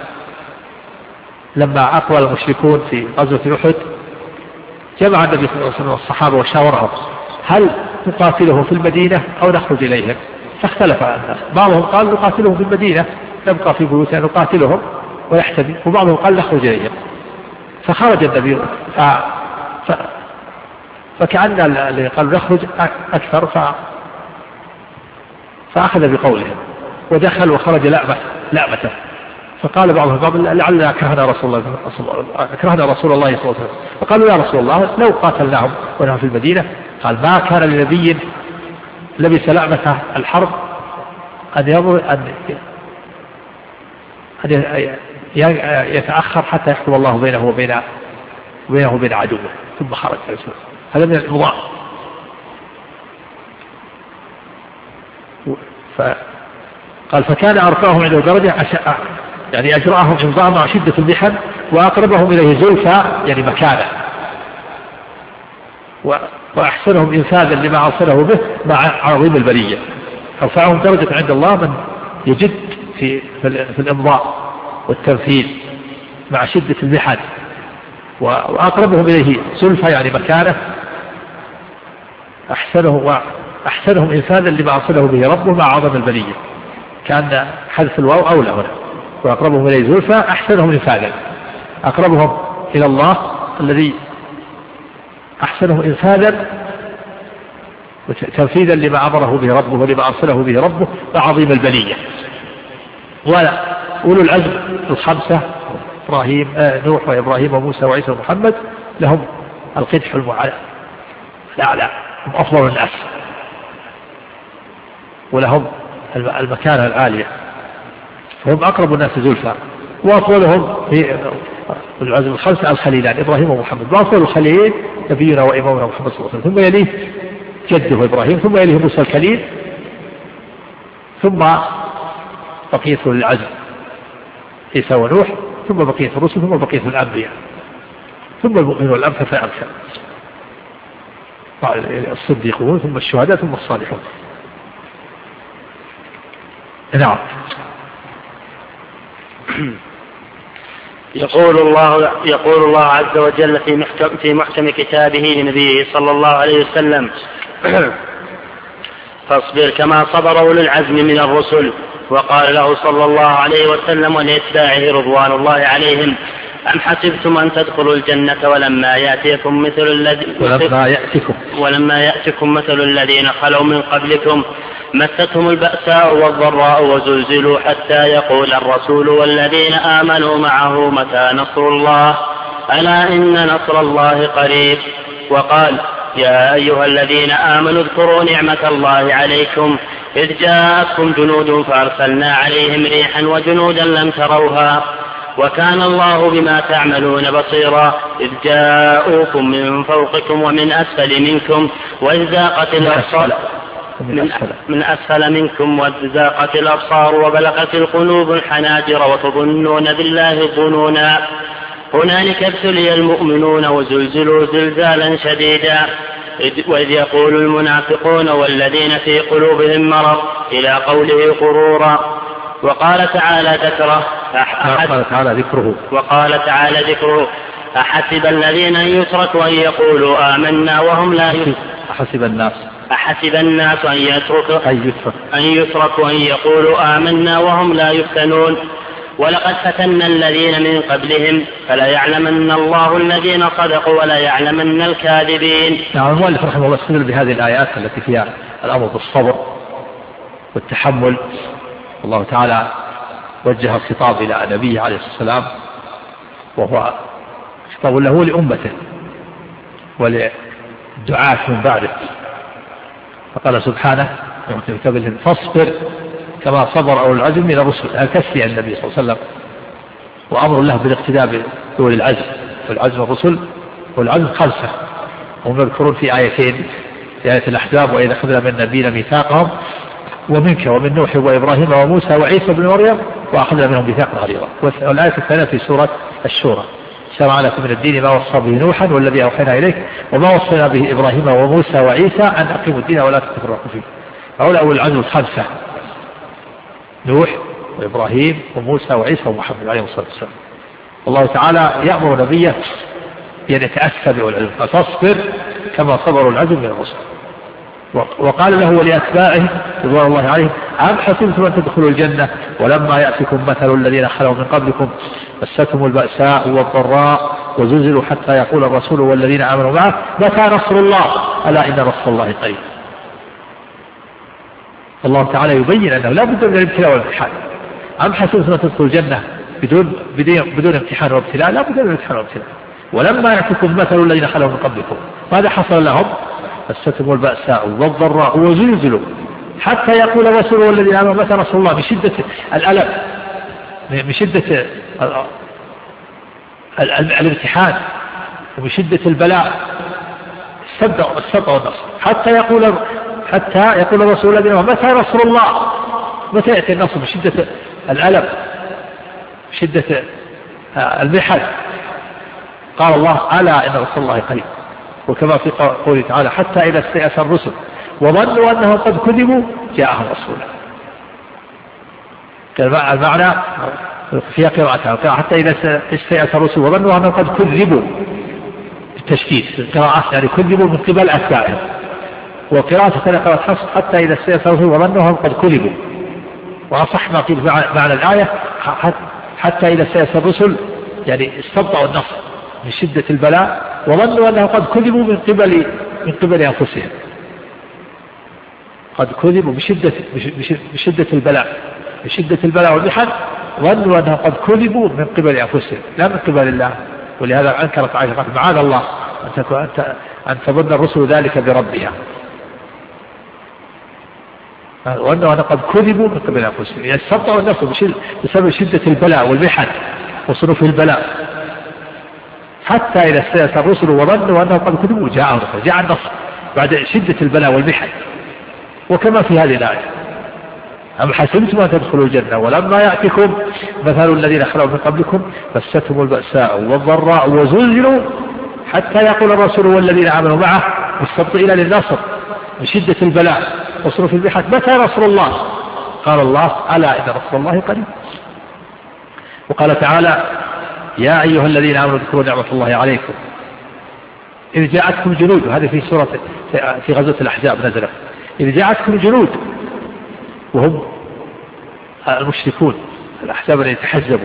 لما أقبل المشركون في غزوة أحد جمع النبي صلى الله عليه وسلم الصحابة وشاورهم هل نقاتلهم في المدينة أو نخرج إليهم؟ فاختلف الناس، بعضهم قال نقاتلهم في المدينة نبقى في بيوتنا نقاتلهم ويحتمي، وبعضهم قال نخرج إليهم. فخرج النبي فكأن اللي قال نخرج أكثر فأخذ بقولهم ودخل وخرج لأمته. فقال بعضهم لعلنا أكرهنا رسول الله صلى الله عليه وسلم. فقالوا يا رسول الله لو قاتلناهم ونحن في المدينة. قال ما كان لنبي لبس لأمة الحرب أن يتأخر حتى يحكم الله بينه وبين عدوه. ثم خرج هذا من الإمضاء. قال فكان أرقاهم عنده درجة يعني أجرأهم إمضاء مع شدة المحن وأقربهم إليه زلفى يعني مكانه وأحسنهم إنفاذا لما عصره به مع عظيم البرية. أرفعهم درجة عند الله من يجد في الإمضاء والتنفيذ مع شدة المحن وأقربهم إليه زلفى يعني مكانه أحسنهم إنفاذا لما عصره به ربه مع عظم البرية. كان حذف الواو أولى هنا. وأقربهم إليه زلفى أحسنهم إنفاذا، أقربهم إلى الله الذي أحسنهم إنفاذا وتنفيذا لما أمره به ربه ولما أرسله به ربه مع عظيم البلية. وأولو العزم الخمسة إبراهيم نوح وإبراهيم وموسى وعيسى ومحمد لهم القدح الأعلى، هم أفضل الناس ولهم المكانة العالية، فهم أقرب الناس زلفى. وأفضلهم في العزم الخمسة الخليلان إبراهيم ومحمد. وأفضل الخليل نبينا وإمامنا محمد صلى الله عليه وسلم، ثم يليه جده إبراهيم، ثم يليه موسى الخليل، ثم بقية العزم عيسى ونوح، ثم بقية الرسل، ثم بقية الأنبياء، ثم المؤمنون والأمثل فالأمثل الصديقون، ثم الشهداء، ثم الصالحون. نعم. يقول الله عز وجل في محكم كتابه لنبيه صلى الله عليه وسلم فاصبر كما صبر أولو العزم من الرسل. وقال له صلى الله عليه وسلم ولأتباعه رضوان الله عليهم أم حسبتم أن تدخلوا الجنة ولما يأتكم مثل الذين خلوا من قبلكم مستهم البأساء والضراء وزلزلوا حتى يقول الرسول والذين آمنوا معه متى نصر الله ألا إن نصر الله قريب. وقال يا أيها الذين آمنوا اذكروا نعمة الله عليكم إذ جاءتكم جنود فأرسلنا عليهم ريحا وجنودا لم تروها وكان الله بما تعملون بصيرا إذ جاءوكم من فوقكم ومن أسفل منكم وإذ زاغت الأبصار من أسفل منكم وإذ زاغت الأبصار وبلغت القلوب الحناجر وتظنون بالله الظنونا هنالك ابتلي المؤمنون وزلزلوا زلزالا شديدا وإذ يقول المنافقون والذين في قلوبهم مرض إلى قوله غرورا. وقال تعالى ذكره أحسب الذين يتركوا أن يقولوا آمنا وهم لا أحسب الناس أن يتركوا أن يقولوا آمنا وهم لا يفتنون ولقد فتنا الذين من قبلهم فلا يعلمن الله الذين صدقوا ولا يعلمن الكاذبين. نعم. المؤلف رحمه الله استدل بهذه الآيات التي فيها الأمر بالصبر والتحمل. الله تعالى وجه الخطاب إلى نبيه عليه الصلاة والسلام وهو خطاب له لأمته ولدعاة من بعده. فقال سبحانه فاصبر كما صبر أولو العزم من الرسل. التسلية النبي صلى الله عليه وسلم وأمر الله بالاقتداء بأولي العزم. والعزم الرسل والعزم خمسة هم يذكرون في آيتين في آية الأحزاب وإذا أخذنا من نبينا ميثاقهم ومنك ومن نوح وإبراهيم وموسى وعيسى بن مريم وأخذنا منهم ميثاقا غليظا. والآية الثانية في سورة الشورى شرع لكم من الدين ما وصى به نوحا والذي أوحينا إليك وما وصينا به إبراهيم وموسى وعيسى أن أقيموا الدين ولا تتفرقوا فيه. هؤلاء أولي العزم الخمسة نوح وإبراهيم وموسى وعيسى ومحمد عليه الصلاة والسلام. الله تعالى يأمر نبيه أن يتأسى بأولي العزم فتصبر كما صبروا العزم من الرسل. وقال له ولأتباعه رضوان الله عليهم أم حسبتم أن تدخلوا الجنة ولما يأتكم مثل الذين خلوا من قبلكم مستهم البأساء والضراء وزلزلوا حتى يقول الرسول والذين آمنوا معه متى نصر الله ألا إن نصر الله قريب. الله تعالى يبين أنه لا بد من الابتلاء والامتحان. أم حسبتم أن تدخلوا الجنة بدون امتحان وابتلاء؟ لا بد من الامتحان وابتلاء. ولما يأتكم مثل الذين خلوا من قبلكم ماذا حصل لهم؟ مستهم البأساء والضراء وزلزلوا حتى يقول الرسول والذين آمنوا متى نصر الله، من شدة الألم، من شدة الامتحان ومن شدة البلاء استبدأوا النصر حتى يقول الرسول الذين آمنوا متى نصر الله، متى يأتي النصر، من شدة الألم، من شدة المحن. قال الله ألا إن نصر الله قريب. وكما في قوله تعالى حتى إذا استيأس الرسل وظنوا أنهم قد كذبوا جاءهم رسولا. المعنى فيها قراءتها حتى إذا استيأس الرسل وظنوا أنهم قد كذبوا بالتشكيك القراءات، يعني كذبوا من قبل أتباعهم. وقراءة قراءة حفص حتى إذا استيأس الرسل وظنوا أنهم قد كذبوا. وأصح ما قيل معنى الآية حتى إذا استيأس الرسل يعني استبطأوا النصر من شدة البلاء وظنوا أنهم قد كذبوا من قبل أنفسهم، قد كذبوا بشدة البلاء والمحن، ظنوا أنهم قد كذبوا من قبل أنفسهم لا من قبل الله. ولهذا أنكرت عائشة قالت معاذ الله أن تظن الرسل ذلك بربها، وأنه أنا قد كذبوا من قبل أنفسهم، يعني استبطأوا النفس بسبب شدة البلاء والمحن وصنوف البلاء. حتى إذا استيأس الرسل وظنوا أنهم قد كذبوا جاء النصر بعد شدة البلاء والمحن. وكما في هذه الآية أم حسبتم أن تدخلوا الجنة ولما يأتكم مثل الذين خلوا من قبلكم مستهم البأساء والضراء وزلزلوا حتى يقول الرسول والذين آمنوا معه مستبطئين للنصر من شدة البلاء وصنوف المحن متى نصر الله؟ قال الله ألا إن نصر الله قريب. وقال تعالى يا أيها الذين آمنوا اذكروا نعمة الله عليكم إذ جاءتكم جنود، وهذا في غزوة الأحزاب نزلت، إذ جاءتكم جنود وهم المشركون الأحزاب الذين تحزبوا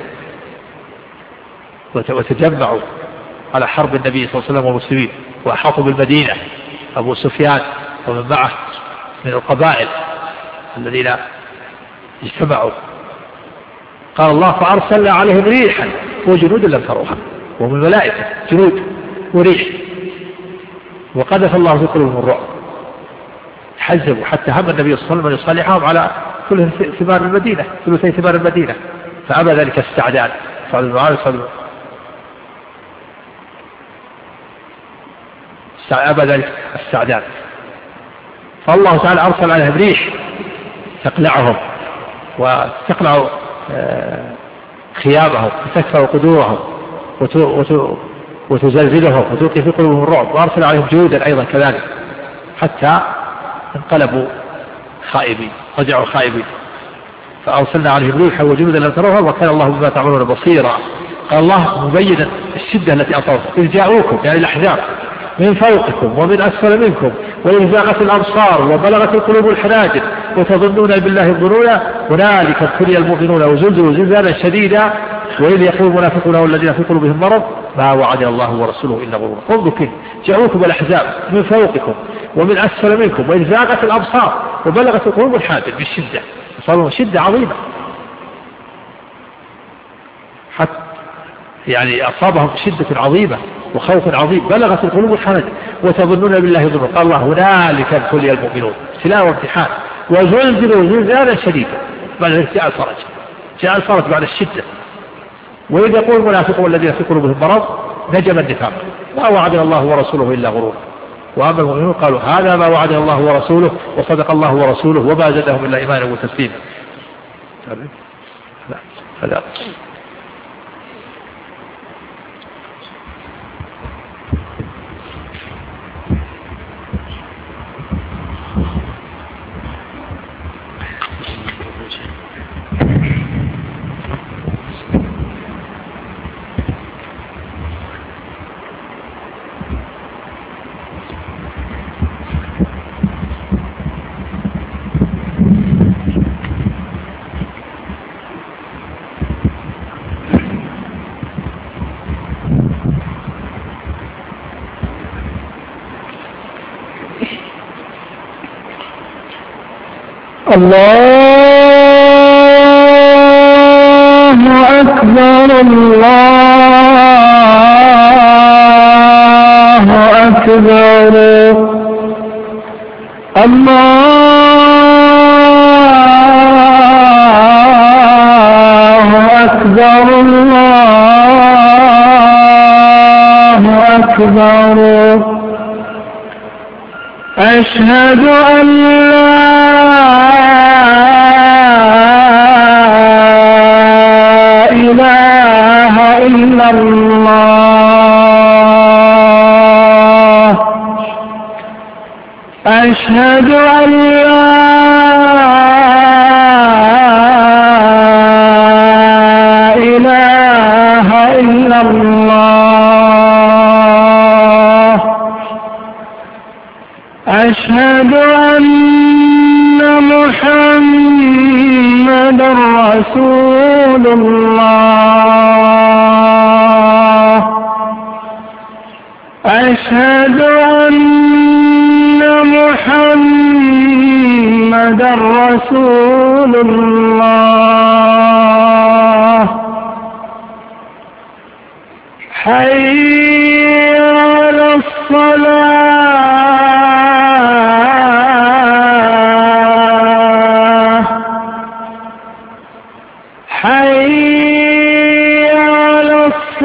وتجمعوا على حرب النبي صلى الله عليه وسلم والمسلمين وأحاطوا بالمدينة أبو سفيان ومن معه من القبائل الذين اجتمعوا. قال الله فأرسلنا عليهم ريحا وجنود لم تروها، ومن الملائكة جنود وريح، وقذف الله في قلوبهم الرعب حزبوا حتى هم النبي صلى الله عليه وسلم أن يصالحهم على كل ثمار المدينة، ثلثي ثمار المدينة، فأبى ذلك استعداد أبى ذلك استعداد. فالله تعالى أرسل عليهم ريح تقلعهم وتقلع خيامهم وتكسر قدورهم وتزلزلهم وتلقي في قلوبهم الرعب. وأرسل عليهم جنودا أيضا كذلك حتى انقلبوا خائبين، رجعوا خائبين. فأرسلنا عليهم ريحا وجنودا لم تروها وكان الله بما تعملون بصيرا. قال الله مبينا الشدة التي أصابتهم إذ جاءوكم يعني الأحزاب من فوقكم ومن أسفل منكم وإذ زاغت الأبصار وبلغت القلوب الحناجر وتظنون بالله الظنون هنالك ابتلي المؤمنون وزلزلوا زلزالا شديدا وإذ يقول المنافقون والذين في قلوبهم مرض ما وعدنا الله ورسوله إلا غرورا. انظروا كيف جاءوكم الأحزاب من فوقكم ومن أسفل منكم وإذ زاغت الأبصار وبلغت القلوب الحناجر بالشدة، صاروا شدة عظيمة حتى يعني أصابهم شدة عظيمة وخوف عظيم بلغت القلوب الحناجر وتظنون بالله الظنون. قال الله هنالك ابتلي المؤمنون ابتلاء وامتحان وزلزلوا زلزالا شديدا. بعد ذلك جاء الفرج بعد الشدة. وإذ يقول المنافقون والذين في قلوبهم مرض نجم النفاق ما وعدنا الله ورسوله إلا غرورا. وأما المؤمنون قالوا هذا ما وعدنا الله ورسوله وصدق الله ورسوله وما زادهم إلا إيمانا وتسليما. هذا الله أكبر الله أكبر الله أكبر الله أكبر أشهد أن لا إله إلا الله أشهد أن لا إله إلا الله أشهد أن محمدا رسول الله أشهد أن محمدا رسول الله حي على الصلاة حي على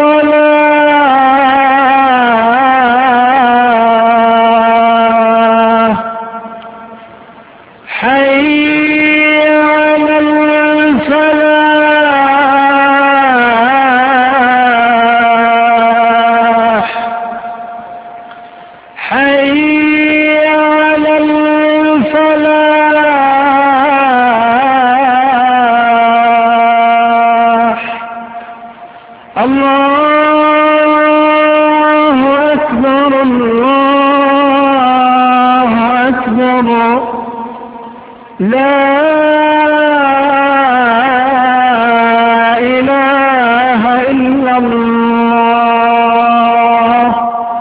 الصلاة حي على الفلاح حي على الفلاح الله أكبر الله أكبر لا إله إلا الله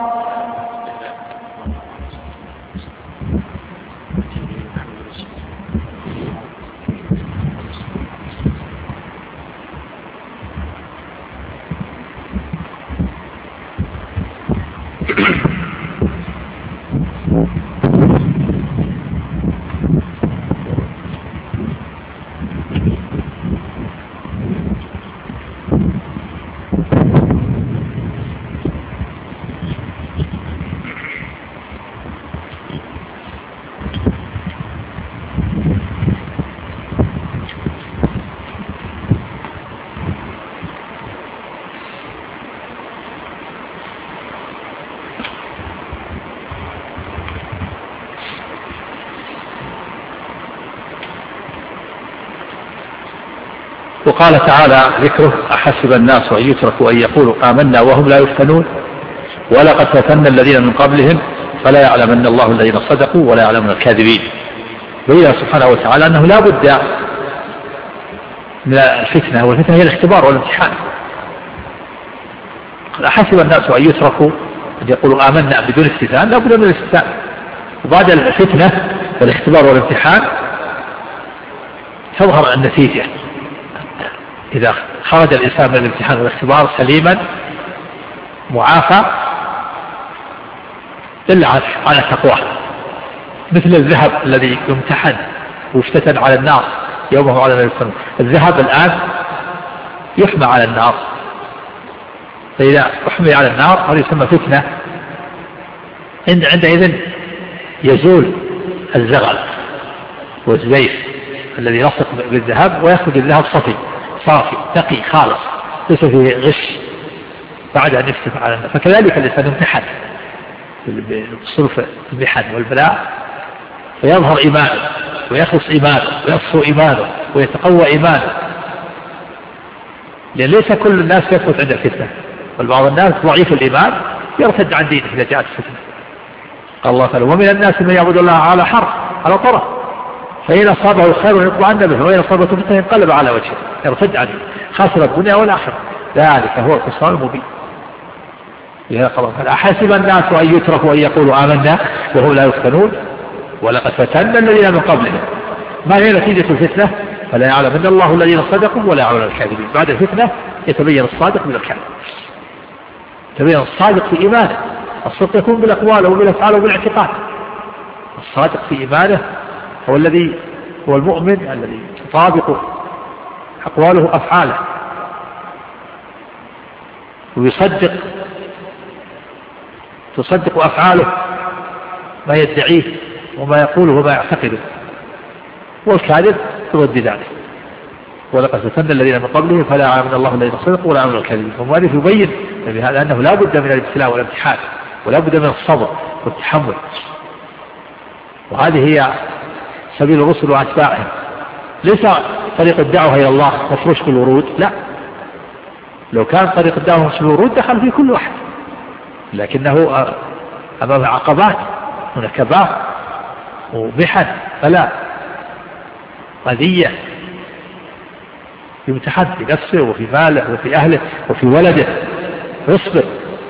وقال تعالى ذكره: أحسب الناس أن يتركوا أن يقولوا آمنا وهم لا يفتنون ولقد فتنا الذين من قبلهم فلا يعلمن الله الذين صدقوا ولا يعلمن الكاذبين. بين سبحانه وتعالى أنه لا بد من الفتنة، والفتنة هي الاختبار والامتحان. أحسب الناس أن يتركوا أن يقولوا آمنا بدون استثناء، لا بد من الاستثناء. وبعد الفتنة والاختبار والامتحان تظهر النتيجة. إذا خرج الإنسان من الامتحان والاختبار سليما معافى إلا على تقواه، مثل الذهب الذي يمتحن ويفتتن على النار يومه على ما يفتنون. الذهب الآن يحمى على النار، فإذا أحمي على النار هذا يسمى فتنة. عندئذ يزول الزغل والزيف الذي يلصق بالذهب، ويخرج الذهب صافي نقي خالص ليس فيه غش بعد أن يفتتن على النار. فكذلك الإنسان يمتحن بالصرف المحن والبلاء فيظهر إيمانه ويخلص إيمانه ويصفو إيمانه ويتقوى إيمانه، لأن ليس كل الناس يثبت عند الفتنة، بل بعض الناس ضعيف الإيمان يرتد عن دينه إذا جاءت الفتنة. قال الله تعالى: ومن الناس من يعبد الله على حرف على طرف فإن أصابه خير يطمئن به وإن أصابته فتنة ينقلب على وجهه يرتد عنه خاسر الدنيا والآخرة، ذلك هو الخسران المبين. أحسب الناس أن يتركوا أن يقولوا آمنا وهم لا يفتنون ولقد فتنا الذين من قبلهم ما هي نتيجة الفتنة فلا يعلم إن الله الذين صدقوا ولا يعلم الكاذبين. بعد الفتنة يتبين الصادق من الكاذب، يتبين الصادق في إيمانه. الصدق يكون بالأقوال وبالأفعال وبالاعتقاد. الصادق في إيمانه هو الذي هو المؤمن الذي تطابق أقواله أفعاله تصدق أفعاله ما يدعيه وما يقوله وما يعتقده. والكاذب تضد ذلك. ولقد فتنا الذين من قبلهم فلا يعلمن الله الذين صدقوا ولا يعلمن الكاذبين. ومؤلف يبين بهذا أنه لا بد من الابتلاء والامتحان ولا بد من الصبر والتحمل. وهذه هي سبيل الرسل وأتباعهم. ليس طريق الدعوة إلى الله مفروش بالورود، لا. لو كان طريق الدعوة مفروش بالورود دخل فيه كل واحد، لكنه أمام عقبات ونكبات ومحن فلا قضية يمتحن في نفسه وفي ماله وفي أهله وفي ولده يصبر.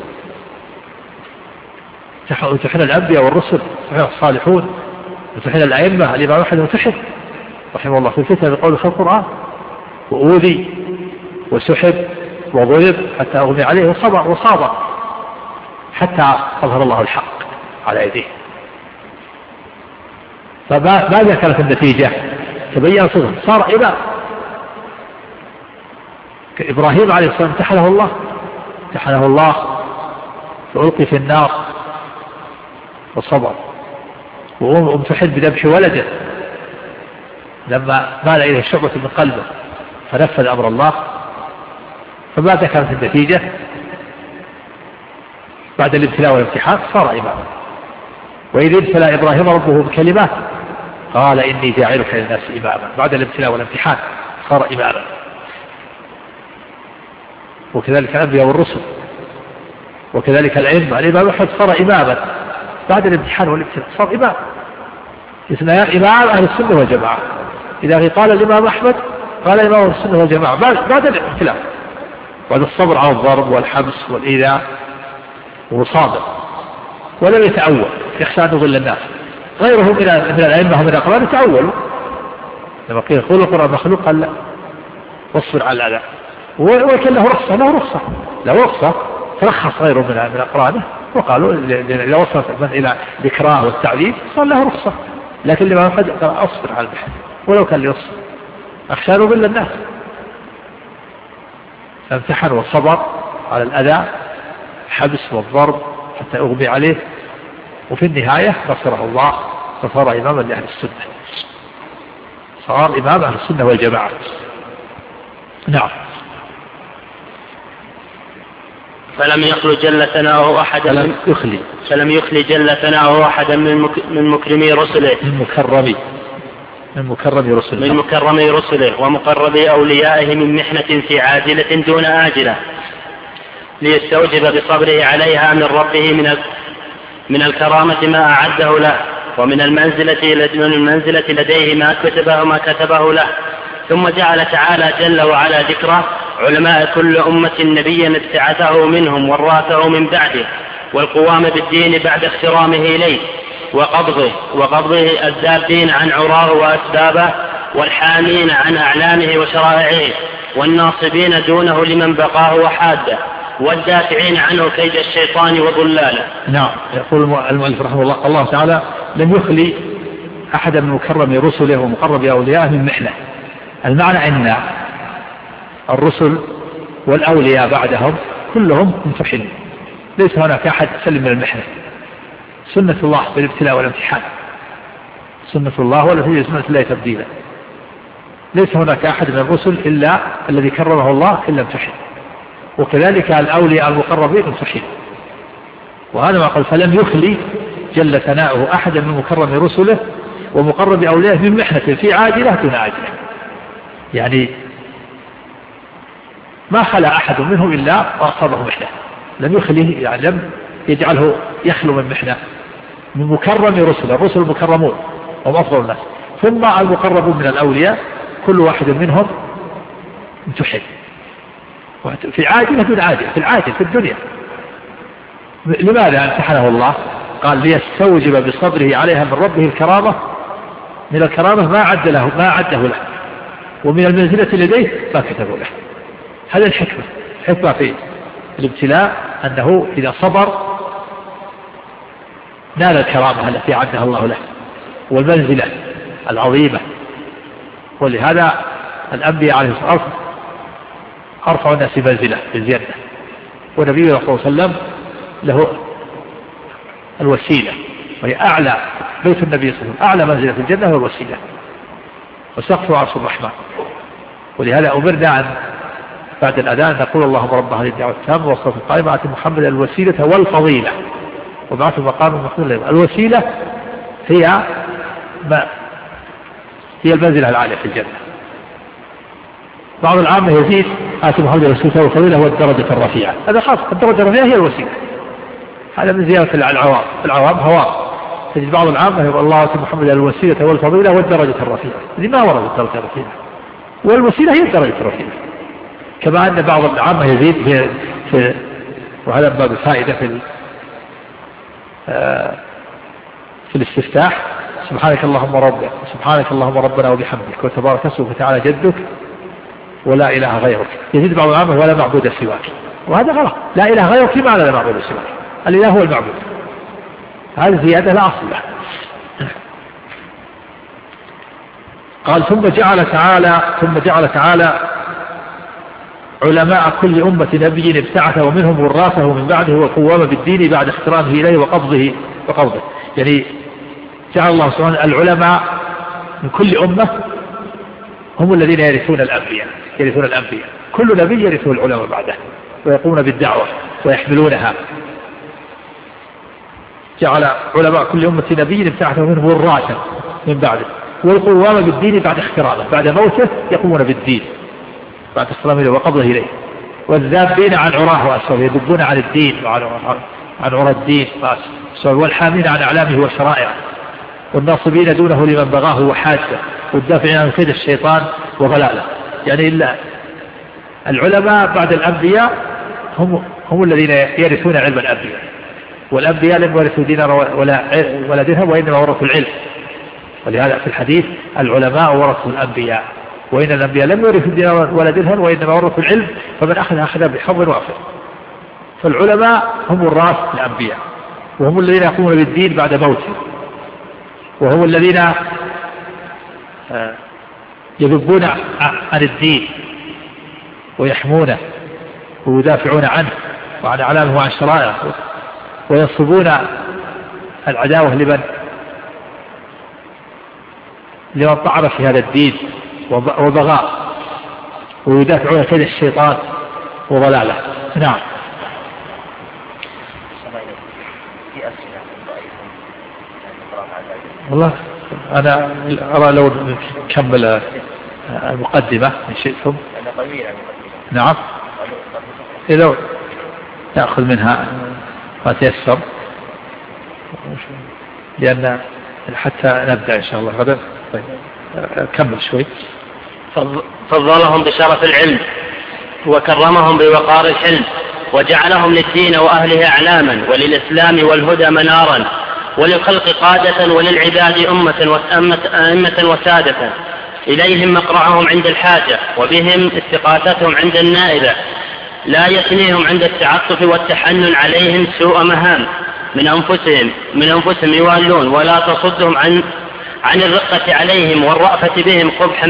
وتحن الأنبياء والرسل وتحن الصالحون وتحن الأئمة. الإمام أحمد متحن رحمه الله في الفتنة بقول خلق القرآن وأوذي وسحب وضرب حتى أغمي عليه وصبر وصابر حتى أظهر الله الحق على يديه. فماذا كانت النتيجة؟ تبين صدق صار إمام. إبراهيم عليه السلام امتحنه الله فألقي في النار وصبر. وامتحن بذبح ولده لما مال إليه شعبة من قلبه فنفذ أمر الله. فماذا كانت النتيجة؟ بعد الابتلاء والامتحان صار إماما. وإذ ابتلى إبراهيم ربه بكلمات قال إني جاعلك للناس إماما. بعد الابتلاء والامتحان صار إماما. وكذلك الأنبياء والرسل وكذلك الأئمة. الإمام أحمد صار إماما بعد الامتحان والابتلاء، صار إمام. اثنان إمام أهل السنة والجماعة. إذا قال الإمام أحمد قال إمام السنة والجماعة بعد الابتلاء، بعد الصبر على الضرب والحبس والإيذاء وصابر ولم يتأول يخشى أن يضل الناس. غيرهم من الأئمة من الأقران يتأولوا لما قيل قول القرآن مخلوق قال لا واصبر على الأذى. ولكن له رخصة ترخص غيره من أقرانه وقالوا إذا وصلت من إلى الإكراه والتعذيب صار له رخصة. لكن لما قال أصبر على البحث ولو كان ليصبر أخشى أن يضل الناس. فامتحن والصبر على الأذى الحبس والضرب حتى أغمي عليه. وفي النهاية نصره الله فصار إماما لأهل السنة، صار إمام أهل السنة والجماعة. نعم. فلم يخل جل ثناؤه أحدا فلم يخل جل ثناؤه أحدا من مكرمي رسله من مكرمي رسله ومقربي أوليائه من محنة في عاجلة دون آجلة ليستوجب بصبره عليها من ربه من الكرامة ما أعده له ومن المنزلة لديه ما كتبه له. ثم جعل تعالى جل وعلا ذكره علماء كل أمة نبيا ابتعثه منهم وراثه من بعده والقوام بالدين بعد اخترامه إليه وقبضه الذابين عن عراه وأسبابه والحامين عن أعلامه وشرائعه والناصبين دونه لمن بقاه وحاده والدافعين عنه كيد الشيطان وضلاله. نعم. يقول المؤلف رحمه الله تعالى لم يخلي أحدا من مكرم رسله ومقرب أوليائه من محنة. المعنى أن الرسل والأولياء بعدهم كلهم ممتحنين، ليس هناك أحد سلم من المحنة. سنة الله بالابتلاء والامتحان، سنة الله ولا في سنة الله تبديلا. ليس هناك أحد من الرسل إلا الذي كرمه الله إلا امتحن، وكذلك الأولياء المقربين امتحن. وهذا ما قال فلم يخلي جل ثناؤه أحدا من مكرم رسله ومقرب أوليائه من محنة في عاجلة دون عاجلة. يعني ما خلى أحد منهم إلا وأصابه محنة. لم يخليه يعني لم يجعله يخلو من محنة. من مكرم رسل، الرسل المكرمون هم أفضل الناس، ثم المقربون من الأولياء كل واحد منهم امتحن في عاجلة دون عاجلة، في العاجل في الدنيا لماذا امتحنه الله؟ قال ليستوجب بصبره عليها من ربه الكرامة، من الكرامة ما عده له، ومن المنزلة لديه ما كتبه له. هذا الحكمة في الابتلاء، أنه إذا صبر نال الكرامة التي عدها الله له والمنزلة العظيمة. ولهذا الأنبياء عليه الصلاة والسلام أرفع الناس منزلة في الجنة، ونبينا صلى الله عليه وسلم له الوسيلة، وهي أعلى بيت النبي صلى الله عليه وسلم، أعلى منزلة في الجنة هو الوسيلة، وسقف عرش الرحمن. ولهذا أمرنا أن بعد الأذان نقول اللهم رب هذه الدعوة التامة والصلاة القائمة آت محمد الوسيلة والفضيلة وبعث مقام محمود. الوسيلة هي المنزلة العالية في الجنة. بعض العامة يزيد آت محمد الوسيلة والفضيلة هو الدرجة الرفيعة، هذا خاص، الدرجة الرفيعة هي الوسيلة، هذا من زيادة العوام. العوام هواء، تجد بعض العامة يقول الله آت محمد الوسيلة والفضيلة والدرجة الرفيعة، هذه ما ورد الدرجة الرفيعة، والوسيلة هي الدرجة الرفيعة. كما أن بعض العامة يزيد في وهذا باب الفائدة في الاستفتاح سبحانك اللهم ربنا وبحمدك وتبارك اسمك وتعالى جدك ولا إله غيرك. يزيد بعض العامة ولا معبود سواك، وهذا غلط. لا إله غيرك معنى لا معبود سواك، الإله هو المعبود، هذه زيادة لا أصل لها. قال ثم جعل تعالى علماء كل أمة نبي ابتعث ومنهم ورثه من بعده وقوام بالدين بعد احترامه إليه وقبضه. يعني جعل الله سبحانه العلماء من كل أمة هم الذين يرثون الأنبياء. كل نبي يرثه العلماء بعده ويقومون بالدعوة ويحملونها. جعل علماء كل أمة نبي ابتعث ومنهم ورثه من بعده والقوام بالدين بعد احترامه، بعد موته يقومون بالدين بعد احترامه إليه وقبضه إليه، والذابين عن عراه وأسره يذبون عن الدين وعن عرى الدين والحاملين عن أعلامه وشرائعه، والناصبين دونه لمن بغاه وحاجه، والدافعين عن كيد الشيطان وضلاله. يعني إلا العلماء بعد الأنبياء هم الذين يرثون علم الأنبياء، والأنبياء لم يورثوا دينار ولا درهم وإنما ورثوا العلم. ولهذا في الحديث العلماء ورثوا الأنبياء، وإن الأنبياء لم يورثوا دينار ولا درهم وإنما ورثوا العلم، فمن أخذ بحظ وافر. فالعلماء هم وراث الأنبياء، وهم الذين يقومون بالدين بعد موته، وهم الذين يذبون عن الدين ويحمونه ويدافعون عنه وعن أعلامه وعن شرائعه، وينصبون العداوة لمن طعن في هذا الدين وبغاء، ويدافعون كيد الشيطان وضلاله. نعم. والله أنا أرى لو نكمل المقدمة إن شئتم. نعم، إذا نأخذ منها ما تيسر، لأن حتى نبدأ إن شاء الله غدا. طيب كمل شوي. فضلهم بشرف العلم وكرمهم بوقار الحلم، وجعلهم للدين وأهله أعلاما، وللإسلام والهدى منارا، وللخلق قادة، وللعباد أئمة وسادة. إليهم مقرعهم عند الحاجة، وبهم استقاثتهم عند النائبة. لا يثنيهم عند التعطف والتحنن عليهم سوء مهام من أنفسهم يوالون، ولا تصدهم عن الرقة عليهم والرأفة بهم قبح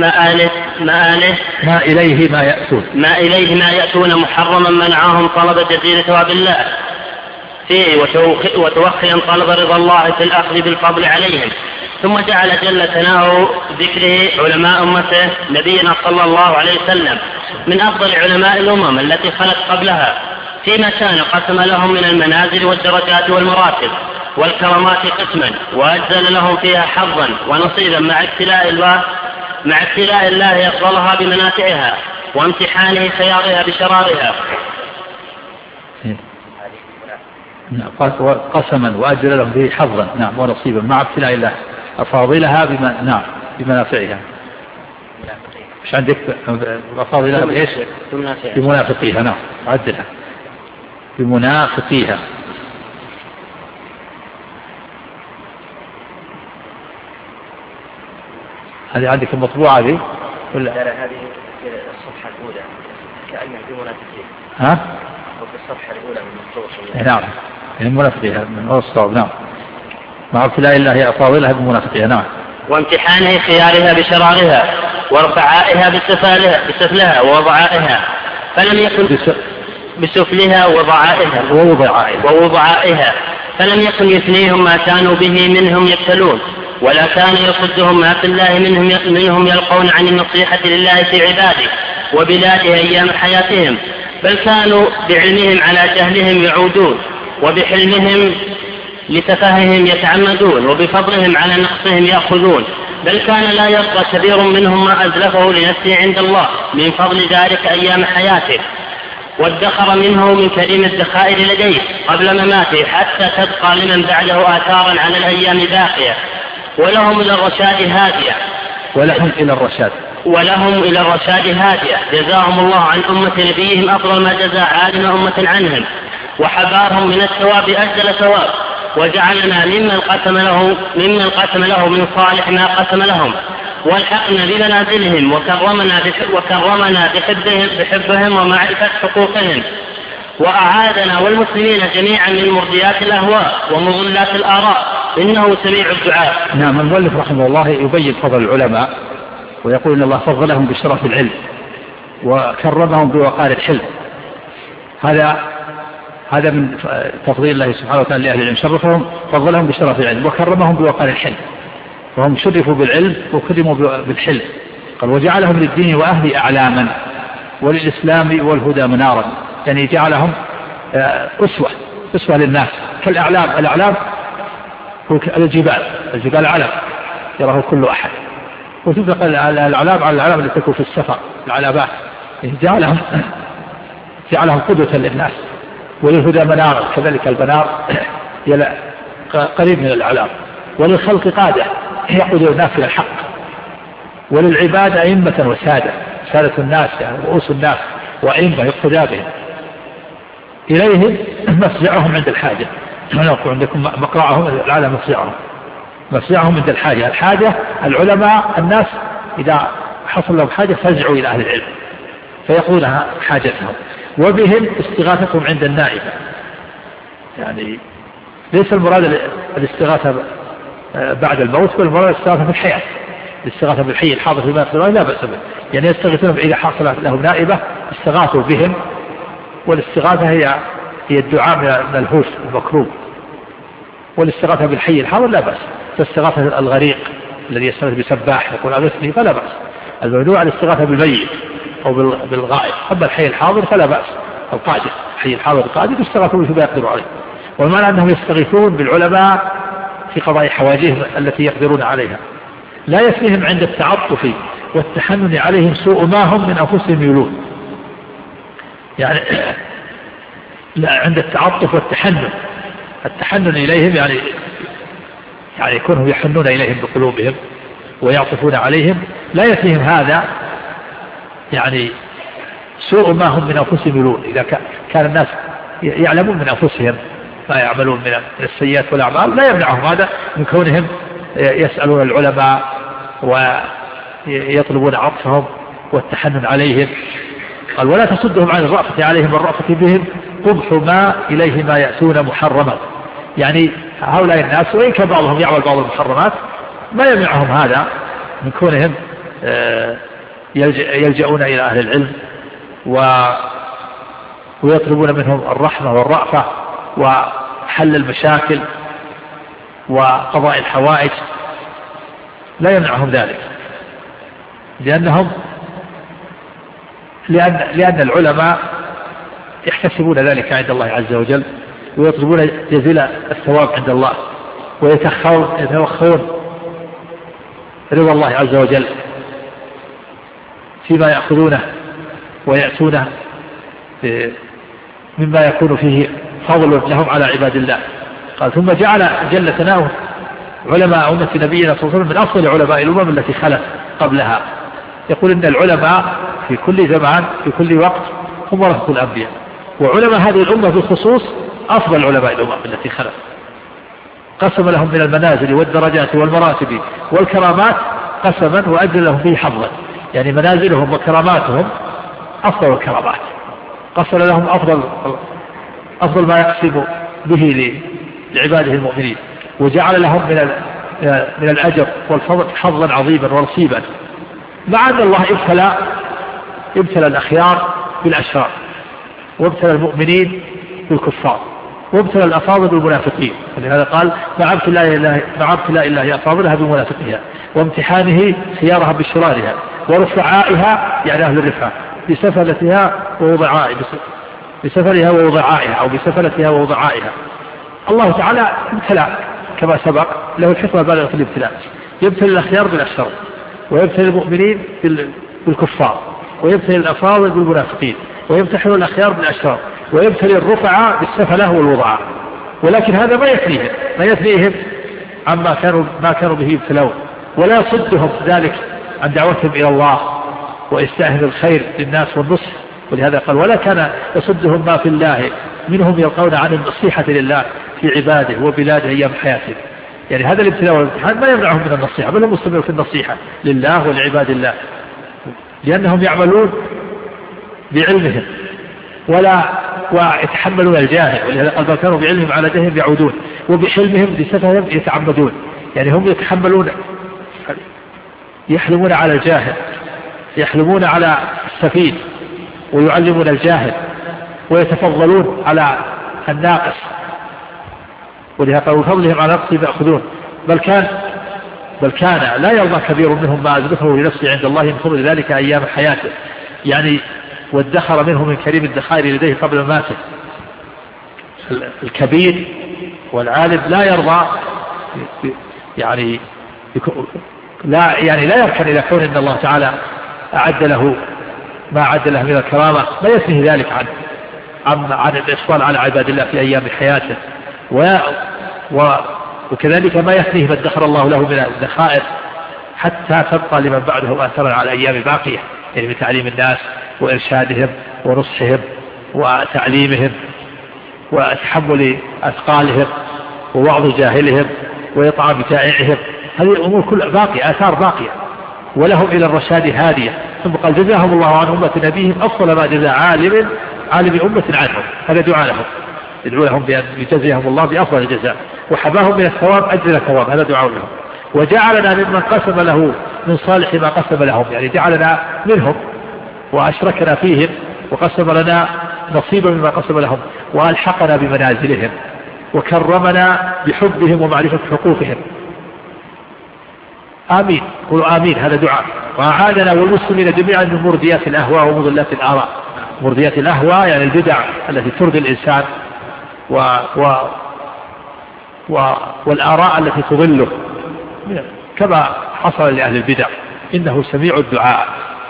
ما إليه ما يأتون محرما منعهم طلب جزيل ثواب الله فيه، وتوخيا طلب رضا الله في الأخذ بالفضل عليهم. ثم جعل جل ثناؤه ذكره علماء أمته نبينا صلى الله عليه وسلم من أفضل علماء الأمم التي خلت قبلها، فيما كان قسم لهم من المنازل والدرجات والمراتب والكرامات قسما، وأجزل لهم فيها حظا ونصيبا مع ابتلاء الله يفضلها بمنافعها وامتحانه خيارها بشرارها. قسما وأجزل لهم فيه حظا، نعم، ونصيبا مع ابتلاء الله أفاضلها بمنافعها. مش عندك أفاضلها بإيش؟ بمنافقيها. نعم، عدلها بمنافقيها. هذه عندك المطبوعة هذه ولا؟ لا هذه الصفحة الأولى كأنها في منافقين. ها؟ وفي الصفحة الأولى من الصوت. نعم من منافقها من الصوت. نعم مع ابتلاء الله هي فاضلها بمنافقها. نعم. وامتحانه خيارها بشرارها ورفعائها بسفلها ووضعائها فلم يكن بسفلها ووضعائها فلم يكن يثنيهم ما كانوا به منهم يبتلون ولا كان يصدهم ما في الله منهم يلقون عن النصيحة لله في عباده وبلاده أيام حياتهم بل كانوا بعلمهم على جهلهم يعودون وبحلمهم لتفاههم يتعمدون وبفضلهم على نقصهم يأخذون بل كان لا يرضى كبير منهم ما أزلفه لنفسه عند الله من فضل ذلك أيام حياته وادخر منه من كريم الذخائر لديه قبل مماته حتى تبقى لمن بعده آثارا على الأيام باقية ولهم إلى الرشاد هادية جزاهم الله عن أمة نبيهم أفضل ما جزى عالم أمة عنهم وحبارهم من الثواب أجل ثواب وجعلنا ممن قسم له من صالح ما قسم لهم والحقنا بمنازلهم وكرمنا بحبهم ومعرفة حقوقهم وأعادنا والمسلمين جميعا من مرضيات الأهواء ومضلات الآراء إنه سميع الدعاء. نعم. المؤلف رحمه الله يبين فضل العلماء ويقول إن الله فضلهم بشرف العلم وكرمهم بوقار الحلم. هذا من تفضيل الله سبحانه وتعالى لأهل العلم شرفهم فضلهم بشرف العلم وكرمهم بوقار الحلم فهم شرفوا بالعلم وكرموا بالحلم. قال وجعلهم للدين وأهل أعلاما وللإسلام والهدى منارا يعني جعلهم أسوة للناس الأعلام الجبال علم يراه كل أحد وتطلق الأعلام على الأعلام التي تكون في السفر العلامات جعلهم قدوة للناس وللهدى منارا كذلك البنار قريب من الأعلام وللخلق قادة يقود الناس إلى الحق وللعباد أئمة سادة الناس يعني رؤوس الناس وأئمة يقتدى بهم إليهم مفزعهم عند الحاجة نقول عندكم مقرعهم العالم مفزعهم عند الحاجة العلماء الناس إذا حصل لهم حاجة فزعوا إلى أهل العلم فيقولها حاجتهم وبهم استغاثتهم عند النائبة يعني ليس المراد الاستغاثة بعد الموت بل المراد الاستغاثة في الحياة الاستغاثة بالحي الحاضر فيما يقدرون لا بأس به يعني يستغيثون إذا حصلت لهم نائبة استغاثوا بهم والاستغاثة هي الدعاء من الهوس المكروب والاستغاثة بالحي الحاضر لا بأس فاستغاثة الغريق الذي يستغيث بسباح يقول أغثني فلا بأس الممنوع الاستغاثة بالميت أو بالغائب أما الحي الحاضر فلا بأس القادر الحي الحاضر القادر يستغاثون فيما يقدروا عليه والمعنى أنهم يستغيثون بالعلماء في قضاء حواجهم التي يقدرون عليها لا يفيهم عند التعطف والتحنن عليهم سوء ما هم من أنفسهم يولون يعني لا عند التعطف التحنن إليهم يعني يكونوا يحنون إليهم بقلوبهم ويعطفون عليهم لا يفيهم هذا يعني سوء ما هم من أنفسهم يولون إذا كان الناس يعلمون من أنفسهم ما يعملون من السيئات والأعمال لا يمنعهم هذا من كونهم يسألون العلماء ويطلبون عطفهم والتحنن عليهم قال ولا تصدهم عن الرأفة عليهم والرأفة بهم قبح ما إليه ما يأتون محرما يعني هؤلاء الناس وإن كان بعضهم يعمل بعض المحرمات ما يمنعهم هذا من كونهم يلجؤون إلى أهل العلم ويطلبون منهم الرحمة والرأفة وحل المشاكل وقضاء الحوائج لا يمنعهم ذلك لأن العلماء يحتسبون ذلك عند الله عز وجل ويطلبون جزيل الثواب عند الله ويتوخون رضا الله عز وجل فيما يأخذونه ويأتونه مما يكون فيه فضل لهم على عباد الله قال ثم جعل جل ثناؤه علماء أمة نبينا صلى الله عليه وسلم من أفضل علماء الأمم التي خلت قبلها يقول إن العلماء في كل زمان في كل وقت هم ورثة الأنبياء وعلماء هذه الأمة بالخصوص أفضل علماء الأمم التي خلت قسم لهم من المنازل والدرجات والمراتب والكرامات قسما وأجل لهم فيه حظا، يعني منازلهم وكراماتهم أفضل الكرامات، قسم لهم أفضل ما يقسم به لعباده المؤمنين، وجعل لهم من الأجر والفضل حظا عظيما ونصيبا، مع أن الله ابتلى الأخيار بالأشرار، وابتلى المؤمنين بالكفار، وابتلى الأفاضل بالمنافقين. ولهذا قال مع ابتلاء الله أفاضلها بالمنافقين، وامتحانه خيارها بشرارها، ورفعائها يعني أهل الرفعة بسفلها ووضعائها أو بسفلتها ووضعائها. الله تعالى ابتلى كما سبق، له الحكمة بالغة في الابتلاء، يبتلي الأخيار بالأشرار، ويبتلي المؤمنين بالكفار، ويبتلي الأفاضل بالمنافقين، ويمتحن الأخيار بالأشرار، ويبتلي الرفعة بالسفلة والوضعاء. ولكن هذا ما يثنيهم عما كانوا به يبتلون، ولا يصدهم ذلك عن دعوتهم إلى الله وإستعهد الخير للناس والنصح. ولهذا قال ولا كان يصدهم ما في الله منهم يلقون عن النصيحة لله في عباده وبلاده أيام حياته. يعني هذا الابتلاء والامتحان ما يمنعهم من النصيحة، بل هم مستمرون في النصيحة لله ولعباد الله، لأنهم يعملون بعلمهم ويتحملون الجاهل. ولهذا قال كانوا بعلمهم على جهلهم يعودون، وبحلمهم لسفههم يتعمدون. يعني هم يحلمون على الجاهل، يحلمون على السفيه، ويعلمون الجاهل، ويتفضلون على الناقص. ولهذا قالوا بفضلهم على نقص يأخذون، بل كان لا يرضى كبير منهم ما أزلفه لنفسه عند الله من فضل ذلك أيام حياته، يعني وادخر منه من كريم الدخائر لديه قبل ماته. الكبير والعالم لا يرضى لا يركن إلى كون إن الله تعالى أعد له ما أعد له من الكرامة، ما يثنيه ذلك عن الإصرار على عباد الله في أيام حياته، وكذلك ما يثنيه ما ادخر الله له من الذخائر حتى تبقى لمن بعده أثرا على أيام باقية، يعني من تعليم الناس وإرشادهم ونصحهم وتعليمهم وتحمل أثقالهم ووعظ جاهلهم وإطعام جائعهم. هذه الأمور كلها باقية، آثار باقية، ولهم إلى الرشاد هادية. ثم قال جزاهم الله عن أمة نبيهم أفضل ما جزى عالم أمة عنهم. هذا دعاء لهم، يدعو لهم بأن يجزيهم الله بأفضل الجزاء، وحباهم من الثواب أجل الثواب. هذا دعاء لهم. وجعلنا ممن قسم له من صالح ما قسم لهم، يعني جعلنا منهم وأشركنا فيهم، وقسم لنا نصيبا مما قسم لهم، وألحقنا بمنازلهم، وكرمنا بحبهم ومعرفة حقوقهم. آمين، قولوا آمين، هذا دعاء. وأعادنا والمسلمين جميعا من مرضيات الأهواء ومضلات الآراء. مرضيات الأهواء يعني البدع التي ترضي الإنسان، والآراء التي تضله، كما حصل لأهل البدع. إنه سميع الدعاء.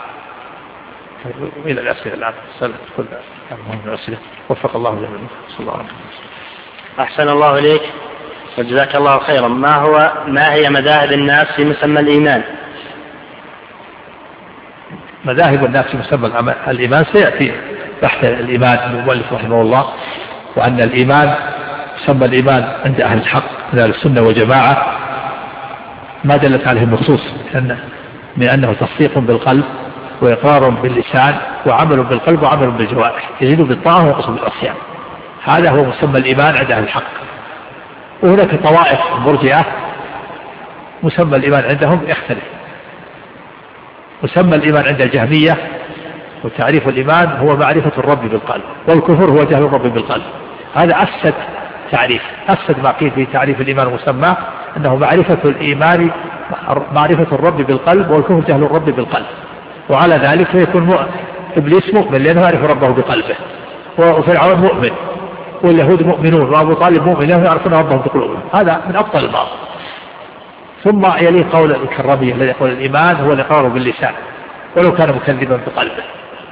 إلى الأسئلة الآن، كل من الأسئلة. وفق الله جميعا. صلى الله عليه وسلم. أحسن الله إليك وجزاك الله خيرا. ما هي مذاهب الناس في مسمى الإيمان؟ مذاهب الناس في مسمى الإيمان سيأتي تحت الإيمان المؤلف رحمه الله، وأن الإيمان مسمى الإيمان عند أهل الحق من أهل السنة وجماعة ما دلت عليه النصوص من أنه تصديق بالقلب وإقرار باللسان وعمل بالقلب وعمل بالجوارح، يزيد بالطاعة وينقص بالعصيان. هذا هو مسمى الإيمان عند أهل الحق. وهناك طوائف مرجئة مسمى الإيمان عندهم يختلف. مسمى الإيمان عند الجهمية وتعريف الإيمان هو معرفة الرب بالقلب، والكفر هو جهل الرب بالقلب. هذا أفسد تعريف، أفسد ما قيل في تعريف الإيمان ومسماه، أنه معرفة الإيمان معرفة الرب بالقلب، والكفر جهل الرب بالقلب. وعلى ذلك فيكون إبليس مؤمن لأنه يعرف ربه بقلبه، وفرعون مؤمن، واليهود مؤمنون، وأبو طالب مؤمن لأنه يعرفون ربهم بقلوبهم. هذا من أبطل الباطل. ثم يلي قول الكرامية الذي يقول الإيمان هو الإقرار باللسان ولو كان مكذبا بقلبه،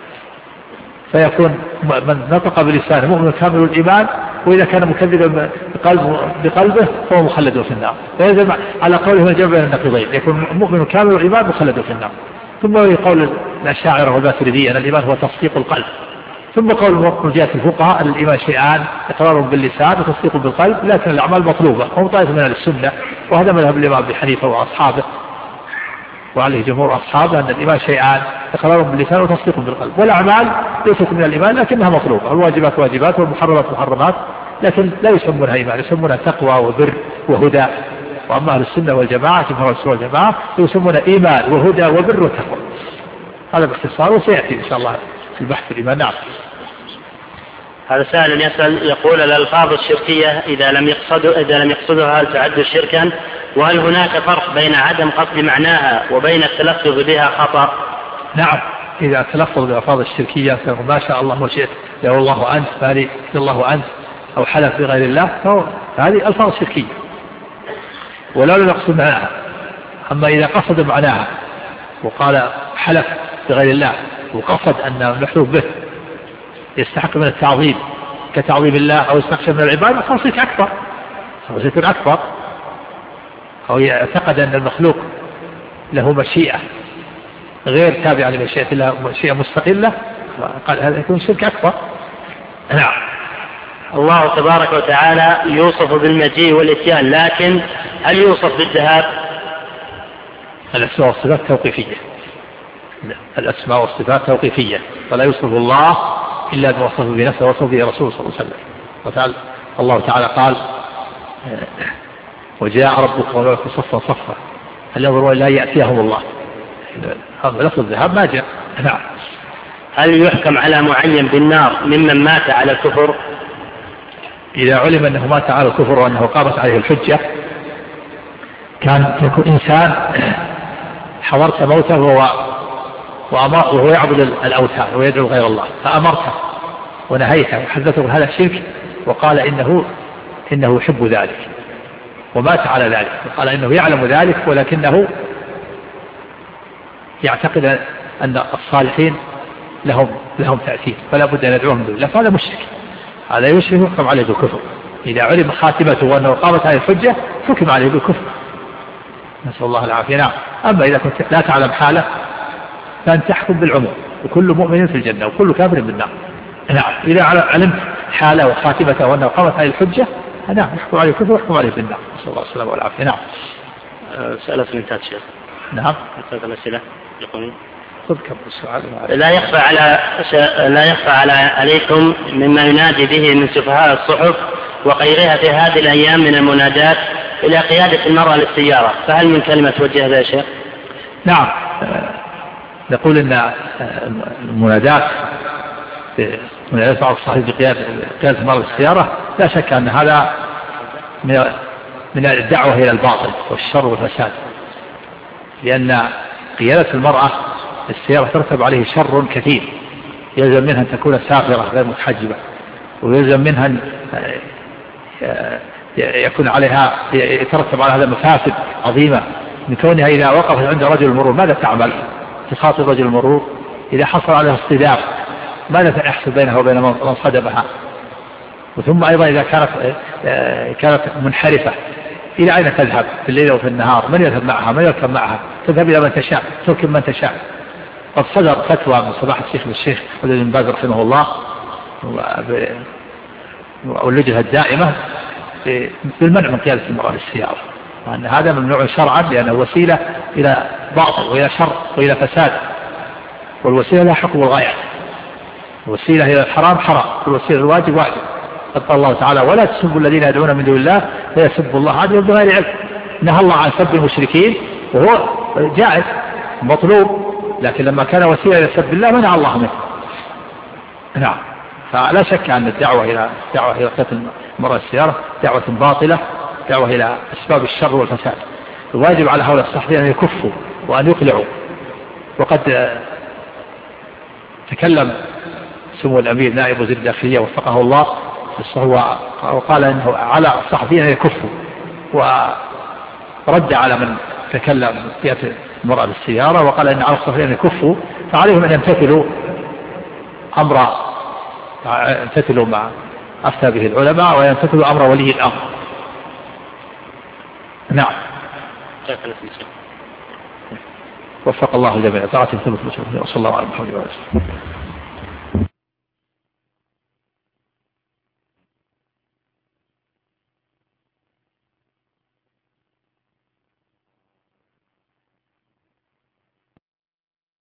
فيكون من نطق بلسانه مؤمن كامل الإيمان، وإذا كان مكذبا بقلبه فهو مخلد في النار. فيلزم على قوله من جمع بين النقيضين، يكون مؤمن كامل الإيمان مخلد في النار. ثم يقول الأشاعرة والماتريدية أن الإيمان هو تصديق القلب. ثم قول مرجئة الفقهاء أن الإيمان شيئان، إقرار باللسان وتصديق بالقلب، لكن الأعمال مطلوبة. هم طائفة من السنة، وهذا مذهب الإمام أبي حنيفة وأصحابه. وعليه جمهور أصحابه أن الإيمان شيئان: إقرار باللسان وتصديق بالقلب. والأعمال ليست من الإيمان لكنها مطلوبة، الواجبات واجبات والمحرمات محرمات، لكن لا يسمونها إيمان، يسمونها تقوى وبر وهدى. وأما أهل السنة والجماعة جمهور السنة والجماعة يسمونها إيمان وهدى وبر وتقوى. هذا باختصار، وسيأتي إن شاء الله في البحث في الإيمان. نعم. هذا سائل يسأل يقول: الألفاظ الشركية إذا لم يقصدها هل تعد شركا؟ وهل هناك فرق بين عدم قصد معناها وبين التلفظ بها خطأ؟ نعم، إذا تلفظ بالألفاظ الشركية ما شاء الله وشئت، يا الله أنت، مالي الله أنت، أو حلف بغير الله، فهذه ألفاظ شركية ولا يقصد معناها. أما إذا قصد معناها وقال حلف بغير الله وقصد أن المحلوف به يستحق من التعظيم كتعظيم الله أو يستحق من العبادة، فهو شرك أكبر. أو يعتقد أن المخلوق له مشيئة غير تابعة لمشيئة الله، مشيئة مستقلة، قال هذا يكون شرك أكبر. نعم. الله تبارك وتعالى يوصف بالمجيء والإتيان، لكن هل يوصف بالذهاب؟ الأسماء والصفات توقيفية. الأسماء والصفات توقيفية، فلا يوصف الله إلا بما وصفه بنفسه ووصفه به رسوله صلى الله عليه وسلم. الله تعالى قال: وجاء ربك والملك صفا صفا هل ينظرون إلا يأتيهم الله. هذا لفظ الذهاب ما جاء. نعم. هل يحكم على معين بالنار ممن مات على الكفر؟ إذا علم أنه مات على الكفر وأنه قامت عليه الحجة، كان يكون إنسان حضرت موته وهو يعبد الأوثان ويدعو غير الله، فأمرته ونهيته وحدثه هذا الشرك، وقال إنه يحب ذلك ومات على ذلك، وقال إنه يعلم ذلك ولكنه يعتقد أن الصالحين لهم تأثير فلا بد أن يدعوهم بالله، فهذا مشرك، هذا يشرك يحكم عليه بالكفر. إذا علم خاتمته وأنه قامت عليه الحجة حكم عليه بالكفر، نسأل الله العافية. نعم. أما إذا كنت لا تعلم حاله فأن تحكم بالعموم، وكل مؤمن في الجنة وكل كافر بالنار. نعم. إذا علمت حاله وخاتمته وأنه قامت عليه الحجة، نعم، يحكم عليه الكفر ويحكم عليه بالنار، نسأل الله السلامة والعافية. نعم. سألة سنتات شيخ. نعم. الأسئلة يقولون خذ كم السؤال. لا يخفى عليكم مما ينادي به من سفهاء الصحف وغيرها في هذه الأيام من المنادات إلى قيادة المرأة للسيارة، فهل من كلمة توجه هذا يا شيخ؟ نعم. نقول إن المنادات بعض الصحيح بقيادة المرأة للسيارة لا شك أن هذا من الدعوة إلى الباطل والشر والفساد، لأن قيادة المرأة للسيارة ترتب عليه شر كثير، يلزم منها أن تكون سافرة غير متحجبة، ويلزم منها أن يكون عليها يترتب على هذا مفاسد عظيمة، من كونها إذا وقفت عند رجل المرور ماذا تعمل؟ تخاطب رجل المرور، إذا حصل عليها اصطدام ماذا يحصل بينها وبين من صدمها؟ وثم أيضا إذا كانت منحرفة إلى أين تذهب في الليل وفي النهار؟ من يذهب معها؟ من يركب معها؟ تذهب إلى من تشاء، تركب من تشاء. قد صدر فتوى من صباح الشيخ بن باز رحمه الله واللجنة الدائمة بالمنع من قيادة المرأة للسيارة، وأن هذا ممنوع شرعا لأنه وسيلة إلى باطل وإلى شر وإلى فساد، والوسيلة لا حكم الغاية، الوسيلة إلى الحرام حرام، والوسيلة الواجب واجب. قال الله تعالى: ولا تسبوا الذين يدعون من دون الله فيسبوا الله عدوا بغير علم. نهى الله عن سب المشركين وهو جائز مطلوب، لكن لما كان وسيلة إلى سب الله منع الله منه. نعم. فلا شك أن الدعوة إلى قتل المرأة السيارة دعوة باطلة، دعوة إلى أسباب الشر والفساد. الواجب على هؤلاء الصحفيين أن يكفوا وأن يقلعوا. وقد تكلم سمو الأمير نائب وزير الداخلية وفقه الله وقال إنه على الصحفيين أن يكفوا، ورد على من تكلم في المرأة بالسيارة وقال إن على الصحفيين أن يكفوا، فعليهم أن يمتثلوا ما أفتى به العلماء ويمتثلوا أمر ولي الأمر. نعم. وفق الله الجميع. طاعة ثبت وصلى الله على محمد وعلى آله.